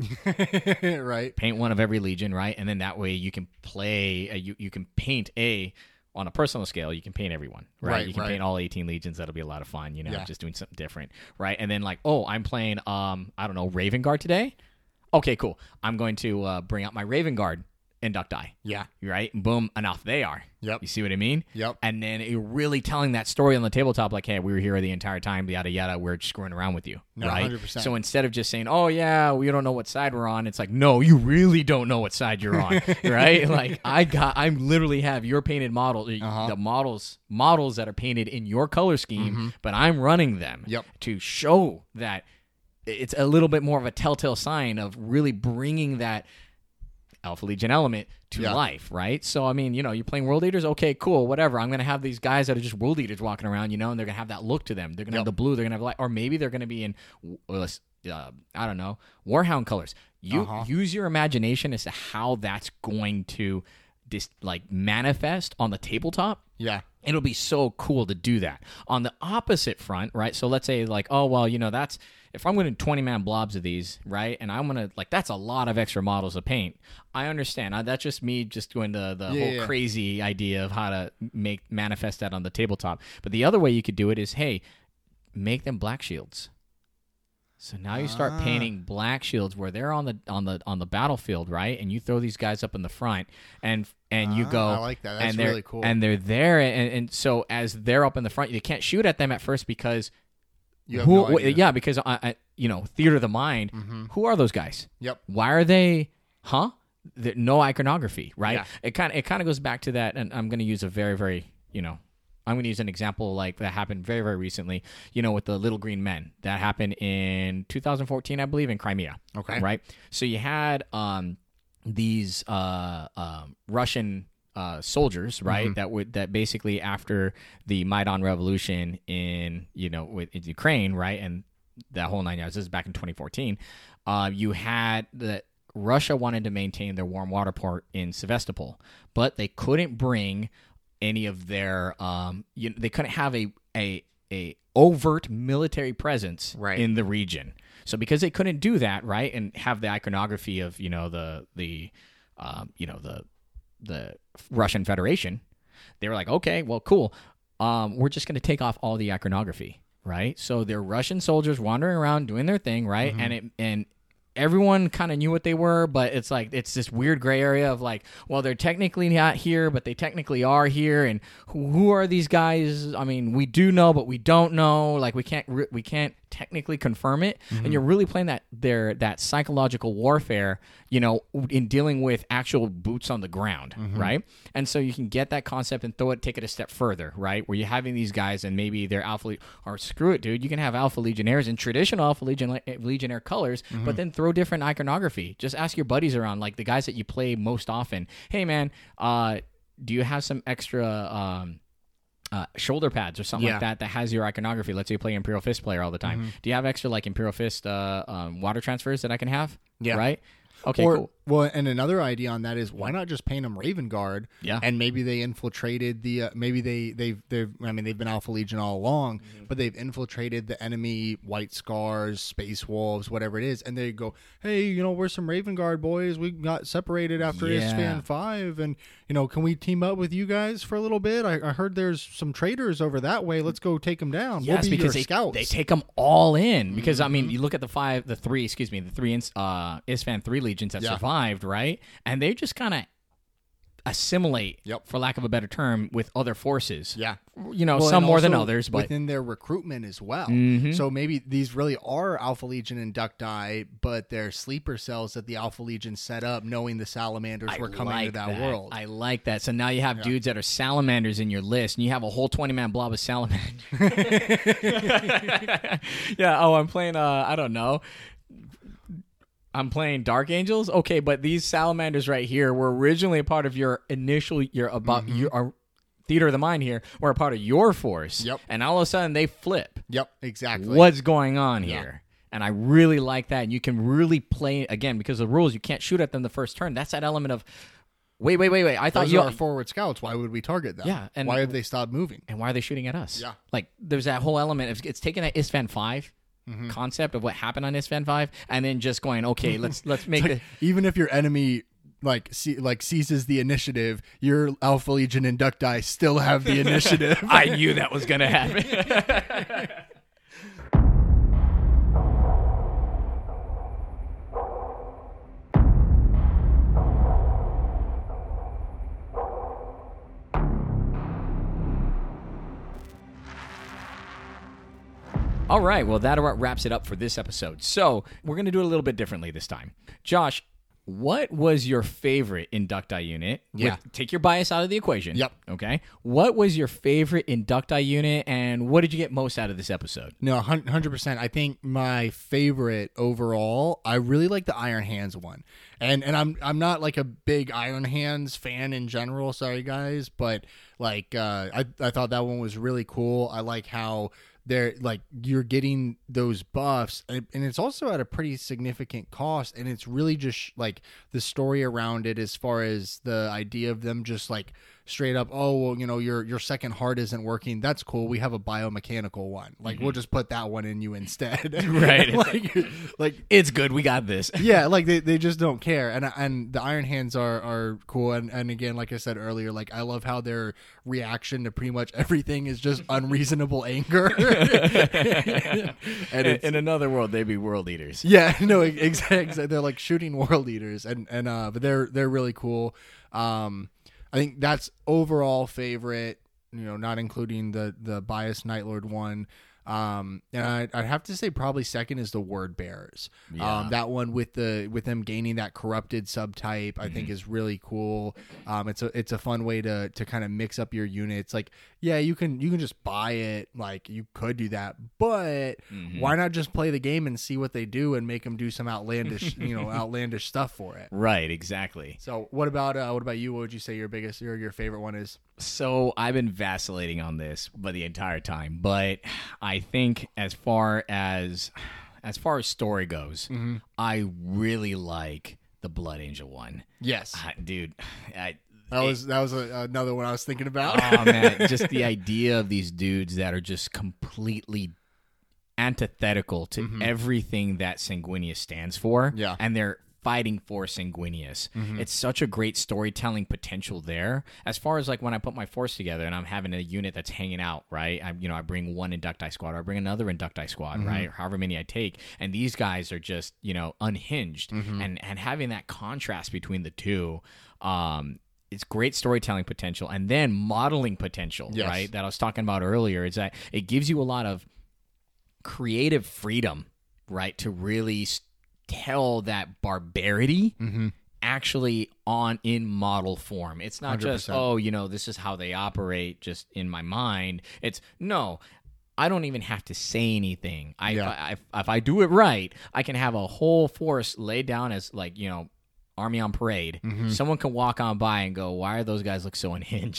Right. Paint one of every legion, right? And then that way you can play, uh, you, you can paint a, on a personal scale, you can paint everyone, right? Right, you can right. paint all eighteen legions. That'll be a lot of fun, you know, Yeah. just doing something different, right? And then like, oh, I'm playing, um, I don't know, Raven Guard today? Okay, cool. I'm going to uh, bring out my Raven Guard inducti. Yeah. Right? And boom, and off they are. Yep. You see what I mean? Yep. And then you're really telling that story on the tabletop like, hey, we were here the entire time, yada, yada, we're just screwing around with you. No, right? one hundred percent. So instead of just saying, oh, yeah, we don't know what side we're on, it's like, no, you really don't know what side you're on. Right? Like, I got, I literally have your painted model, uh-huh. the models, models that are painted in your color scheme, mm-hmm. but I'm running them yep. to show that it's a little bit more of a telltale sign of really bringing that Alpha Legion element to yeah. life, right? So, I mean, you know, you're playing World Eaters, okay, cool, whatever. I'm going to have these guys that are just World Eaters walking around, you know, and they're going to have that look to them. They're going to yep. have the blue, they're going to have light, or maybe they're going to be in, uh, I don't know, Warhound colors. You uh-huh. use your imagination as to how that's going to dis- like manifest on the tabletop. Yeah. It'll be so cool to do that. On the opposite front, right? So let's say like, oh, well, you know, that's, if I'm going to twenty-man blobs of these, right? And I'm going to, like, that's a lot of extra models of paint. I understand. I, that's just me just doing the, the Yeah, whole yeah. crazy idea of how to make manifest that on the tabletop. But the other way you could do it is, hey, make them black shields. So now you start Ah. painting black shields where they're on the on the on the battlefield, right? And you throw these guys up in the front, and and you Ah, go. I like that. That's and they're- really cool. And they're there, and, and so as they're up in the front, you can't shoot at them at first because You have who? no wh- idea. yeah, because I, I, you know, theater of the mind. Mm-hmm. Who are those guys? Yep. Why are they? Huh? The, no iconography, right? Yeah. It kind of it kind of goes back to that, and I'm going to use a very very you know. I'm going to use an example like that happened very, very recently, you know, with the Little Green Men. That happened in two thousand fourteen, I believe, in Crimea. Okay. Right? So you had um, these uh, um, Russian uh, soldiers, right, Mm-hmm. that would that basically after the Maidan Revolution in, you know, with in Ukraine, right, and that whole nine yards, this is back in twenty fourteen, uh, you had the Russia wanted to maintain their warm water port in Sevastopol, but they couldn't bring any of their um you know, they couldn't have a a a overt military presence Right. in the region. So because they couldn't do that, right, and have the iconography of, you know, the the um you know the the Russian Federation, they were like, okay, well, cool. Um we're just going to take off all the iconography, right? So they're Russian soldiers wandering around doing their thing, right? And it and everyone kind of knew what they were, but it's like it's this weird gray area of like, well, they're technically not here, but they technically are here, and who, who are these guys? I mean, we do know, but we don't know. Like we can't re- we can't technically confirm it, and you're really playing that their that psychological warfare, you know, in dealing with actual boots on the ground, right? And so you can get that concept and throw it, take it a step further, right? Where you're having these guys and maybe they're alpha Le- or screw it, dude, you can have alpha legionnaires in traditional alpha legion legionnaire colors, but then throw different iconography. Just ask your buddies around, like the guys that you play most often. Hey, man, uh, do you have some extra? Um, Uh, shoulder pads or something Yeah. like that that has your iconography? Let's say you play Imperial Fist player all the time. Do you have extra like Imperial Fist uh, um, water transfers that I can have? Yeah. Right? Okay, or, cool. Well, and another idea on that is why not just paint them Raven Guard? Yeah. And maybe they infiltrated the. Uh, maybe they they've they've. I mean, they've been Alpha Legion all along, Mm-hmm. but they've infiltrated the enemy, White Scars, Space Wolves, whatever it is, and they go, hey, you know, we're some Raven Guard boys. We got separated after Yeah. Isfan Five, and you know, can we team up with you guys for a little bit? I, I heard there's some traitors over that way. Let's go take them down. Yes, we'll be because your they, scouts. they take them all in. Because I Mm-hmm. mean, you look at the five, the three, excuse me, the three uh, Isfan three legions that Yeah. survived, right? And they just kind of assimilate, Yep. for lack of a better term, with other forces. Yeah. You know, Well, some and more than also others, but within their recruitment as well. Mhm. So maybe these really are Alpha Legion inducti, but they're sleeper cells that the Alpha Legion set up, knowing the salamanders I were coming like to that, world. I like that. So now you have dudes that are salamanders in your list, and you have a whole twenty-man blob of salamanders. yeah. Oh, I'm playing. Uh, I don't know. I'm playing Dark Angels. Okay, but these salamanders right here were originally a part of your initial your about Mm-hmm. your uh, theater of the mind here. Were a part of your force. Yep. And all of a sudden they flip. Yep, exactly. What's going on Yeah. here? And I really like that. And you can really play again because of the rules. You can't shoot at them the first turn. That's that element of wait, wait, wait, wait. I thought Those you. are our forward scouts. Why would we target them? Yeah, and- why have they stopped moving? And why are they shooting at us? Yeah. Like there's that whole element of it's taking that Isfan five Mm-hmm. concept of what happened on Isfan five, and then just going, okay, let's let's make Like, the even if your enemy like see, like seizes the initiative, your Alpha Legion inducti still have the initiative. I knew that was gonna happen. All right, well, that about wraps it up for this episode. So we're going to do it a little bit differently this time. Josh, what was your favorite inducti unit? Yeah. With- take your bias out of the equation. Yep. Okay. What was your favorite inducti unit, and what did you get most out of this episode? No, one hundred percent. I think my favorite overall, I really like the Iron Hands one. And and I'm I'm not like a big Iron Hands fan in general, sorry guys, but like uh I I thought that one was really cool. I like how they're like you're getting those buffs, and and it's also at a pretty significant cost, and it's really just like the story around it as far as the idea of them just like straight up, oh, well, you know, your your second heart isn't working. That's cool. We have a biomechanical one. Like, mm-hmm. we'll just put that one in you instead. Right. like, like it's good. We got this. Yeah. Like they, they just don't care. And and the Iron Hands are, are cool. And, and again, like I said earlier, like I love how their reaction to pretty much everything is just unreasonable anger. And in, in another world, they'd be world eaters. Yeah. No, exactly. They're like shooting world eaters. And, and, uh, but they're, they're really cool. Um, I think that's overall favorite, you know, not including the, the biased Night Lord one. Um, and I'd, I'd have to say probably second is the Word Bearers. Yeah. Um, that one with the, with them gaining that corrupted subtype, I mm-hmm. think is really cool. Um, it's a, it's a fun way to, to kind of mix up your units. Like, yeah, you can, you can just buy it. Like you could do that, but mm-hmm. why not just play the game and see what they do and make them do some outlandish, you know, outlandish stuff for it. Right. Exactly. So what about, uh, what about you? What would you say your biggest, your, your favorite one is? So I've been vacillating on this but the entire time, but I think as far as as far as story goes, mm-hmm. I really like the Blood Angel one. Yes, uh, dude. I, that it, was that was a, another one I was thinking about. Oh man, just the idea of these dudes that are just completely antithetical to mm-hmm. everything that Sanguinius stands for. Yeah, and they're fighting for Sanguinius. Mm-hmm. It's such a great storytelling potential there. As far as like when I put my force together and I'm having a unit that's hanging out, right? I, you know, I bring one Inducti squad or I bring another Inducti squad, mm-hmm. right? Or however many I take. And these guys are just, you know, unhinged. Mm-hmm. And, and having that contrast between the two, um, it's great storytelling potential and then modeling potential, yes. right? That I was talking about earlier. Is that it gives you a lot of creative freedom, right? To really st- tell that barbarity mm-hmm. actually on in model form. It's not one hundred percent. Just, oh, you know, this is how they operate just in my mind. It's, no, I don't even have to say anything. I, yeah. I, I if I do it right, I can have a whole force laid down as like, you know, army on parade. Mm-hmm. Someone can walk on by and go, why are those guys look so unhinged?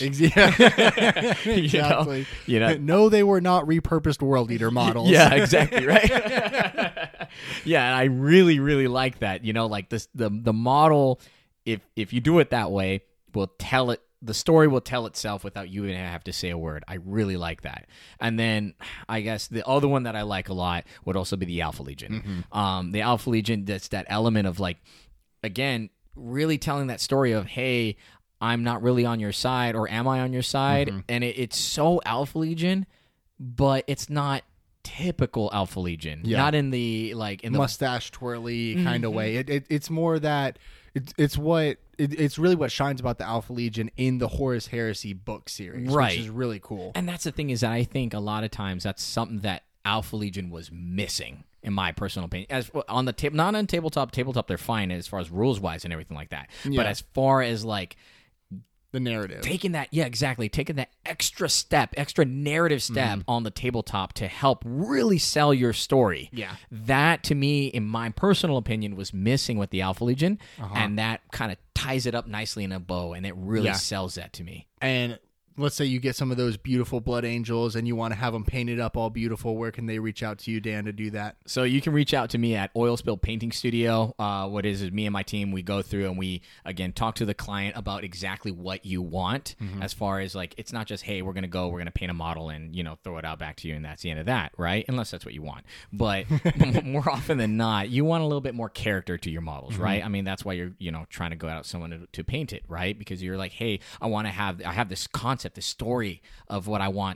Exactly. you know? You know? No, they were not repurposed World Eater models. Yeah, exactly, right? Yeah, and I really, really like that. You know, like this the the model, if if you do it that way, will tell it the story will tell itself without you even have to say a word. I really like that. And then I guess the other one that I like a lot would also be the Alpha Legion. Mm-hmm. Um, the Alpha Legion, that's that element of like, again, really telling that story of, hey, I'm not really on your side, or am I on your side? Mm-hmm. And it, it's so Alpha Legion, but it's not typical Alpha Legion. Yeah. Not in the like in the mustache twirly kind mm-hmm. of way. It, it it's more that it's it's what it, it's really what shines about the Alpha Legion in the Horus Heresy book series, right? Which is really cool. And that's the thing is that I think a lot of times that's something that Alpha Legion was missing, in my personal opinion. As on the table, not on tabletop, tabletop they're fine as far as rules wise and everything like that. Yeah. But as far as like the narrative, taking that, yeah, exactly, taking that extra step, extra narrative step mm-hmm. on the tabletop to help really sell your story. Yeah, that to me, in my personal opinion, was missing with the Alpha Legion, uh-huh. and that kind of ties it up nicely in a bow, and it really yeah. sells that to me. And let's say you get some of those beautiful Blood Angels and you want to have them painted up all beautiful. Where can they reach out to you, Dan, to do that? So you can reach out to me at Oil Spill Painting Studio. Uh, what is is me and my team, we go through and we, again, talk to the client about exactly what you want mm-hmm. as far as like, it's not just, hey, we're going to go, we're going to paint a model and, you know, throw it out back to you and that's the end of that, right? Unless that's what you want. But more often than not, you want a little bit more character to your models, mm-hmm. right? I mean, that's why you're, you know, trying to go out someone to, to paint it, right? Because you're like, hey, I want to have, I have this concept, the story of what I want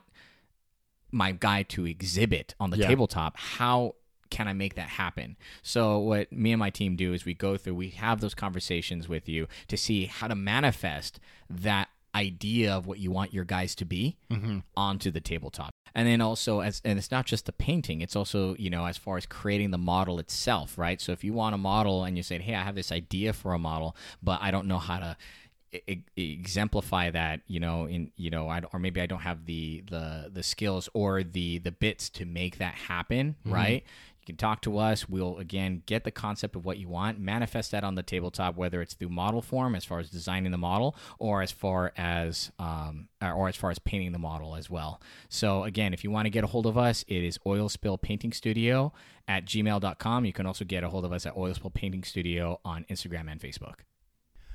my guy to exhibit on the yeah. tabletop. How can I make that happen? So what me and my team do is we go through, we have those conversations with you to see how to manifest that idea of what you want your guys to be mm-hmm. onto the tabletop. And then also, as and it's not just the painting, it's also, you know, as far as creating the model itself, right? So if you want a model and you say, hey, I have this idea for a model, but I don't know how to E- exemplify that, you know, in you know, I, or maybe I don't have the the the skills or the the bits to make that happen, mm-hmm. right? You can talk to us. We'll again get the concept of what you want, manifest that on the tabletop, whether it's through model form, as far as designing the model, or as far as um, or as far as painting the model as well. So again, if you want to get a hold of us, it is Oil Spill Painting Studio at gmail dot com. You can also get a hold of us at Oil Spill Painting Studio on Instagram and Facebook.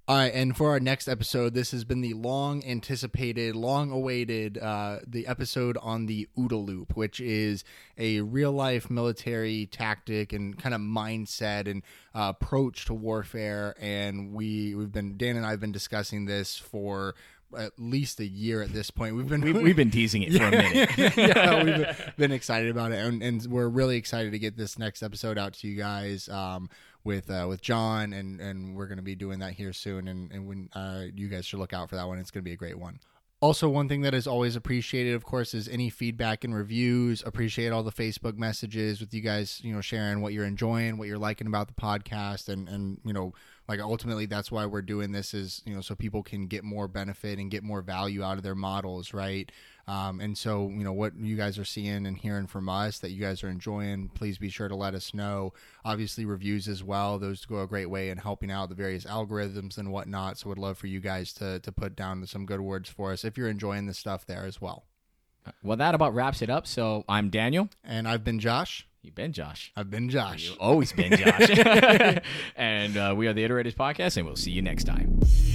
All right, and for our next episode, this has been the long-anticipated, long-awaited, uh, the episode on the OODA loop, which is a real-life military tactic and kind of mindset and uh, approach to warfare. And we we've been Dan and I have been discussing this for at least a year at this point. We've been We've, we've been teasing it for a minute. yeah, we've been, been excited about it, and, and we're really excited to get this next episode out to you guys. Um, with uh, with John, and, and we're going to be doing that here soon, and, and when uh, you guys should look out for that one. It's going to be a great one. Also, one thing that is always appreciated, of course, is any feedback and reviews. Appreciate all the Facebook messages with you guys, you know, sharing what you're enjoying, what you're liking about the podcast, and, and you know, like ultimately that's why we're doing this is, you know, so people can get more benefit and get more value out of their models, right? Um, and so, you know, what you guys are seeing and hearing from us that you guys are enjoying, please be sure to let us know. Obviously, reviews as well. Those go a great way in helping out the various algorithms and whatnot. So would love for you guys to to put down some good words for us if you're enjoying the stuff there as well. Well, that about wraps it up. So I'm Daniel. And I've been Josh. You've been Josh. I've been Josh. You've always been Josh. And uh, we are the Iterators Podcast, and we'll see you next time.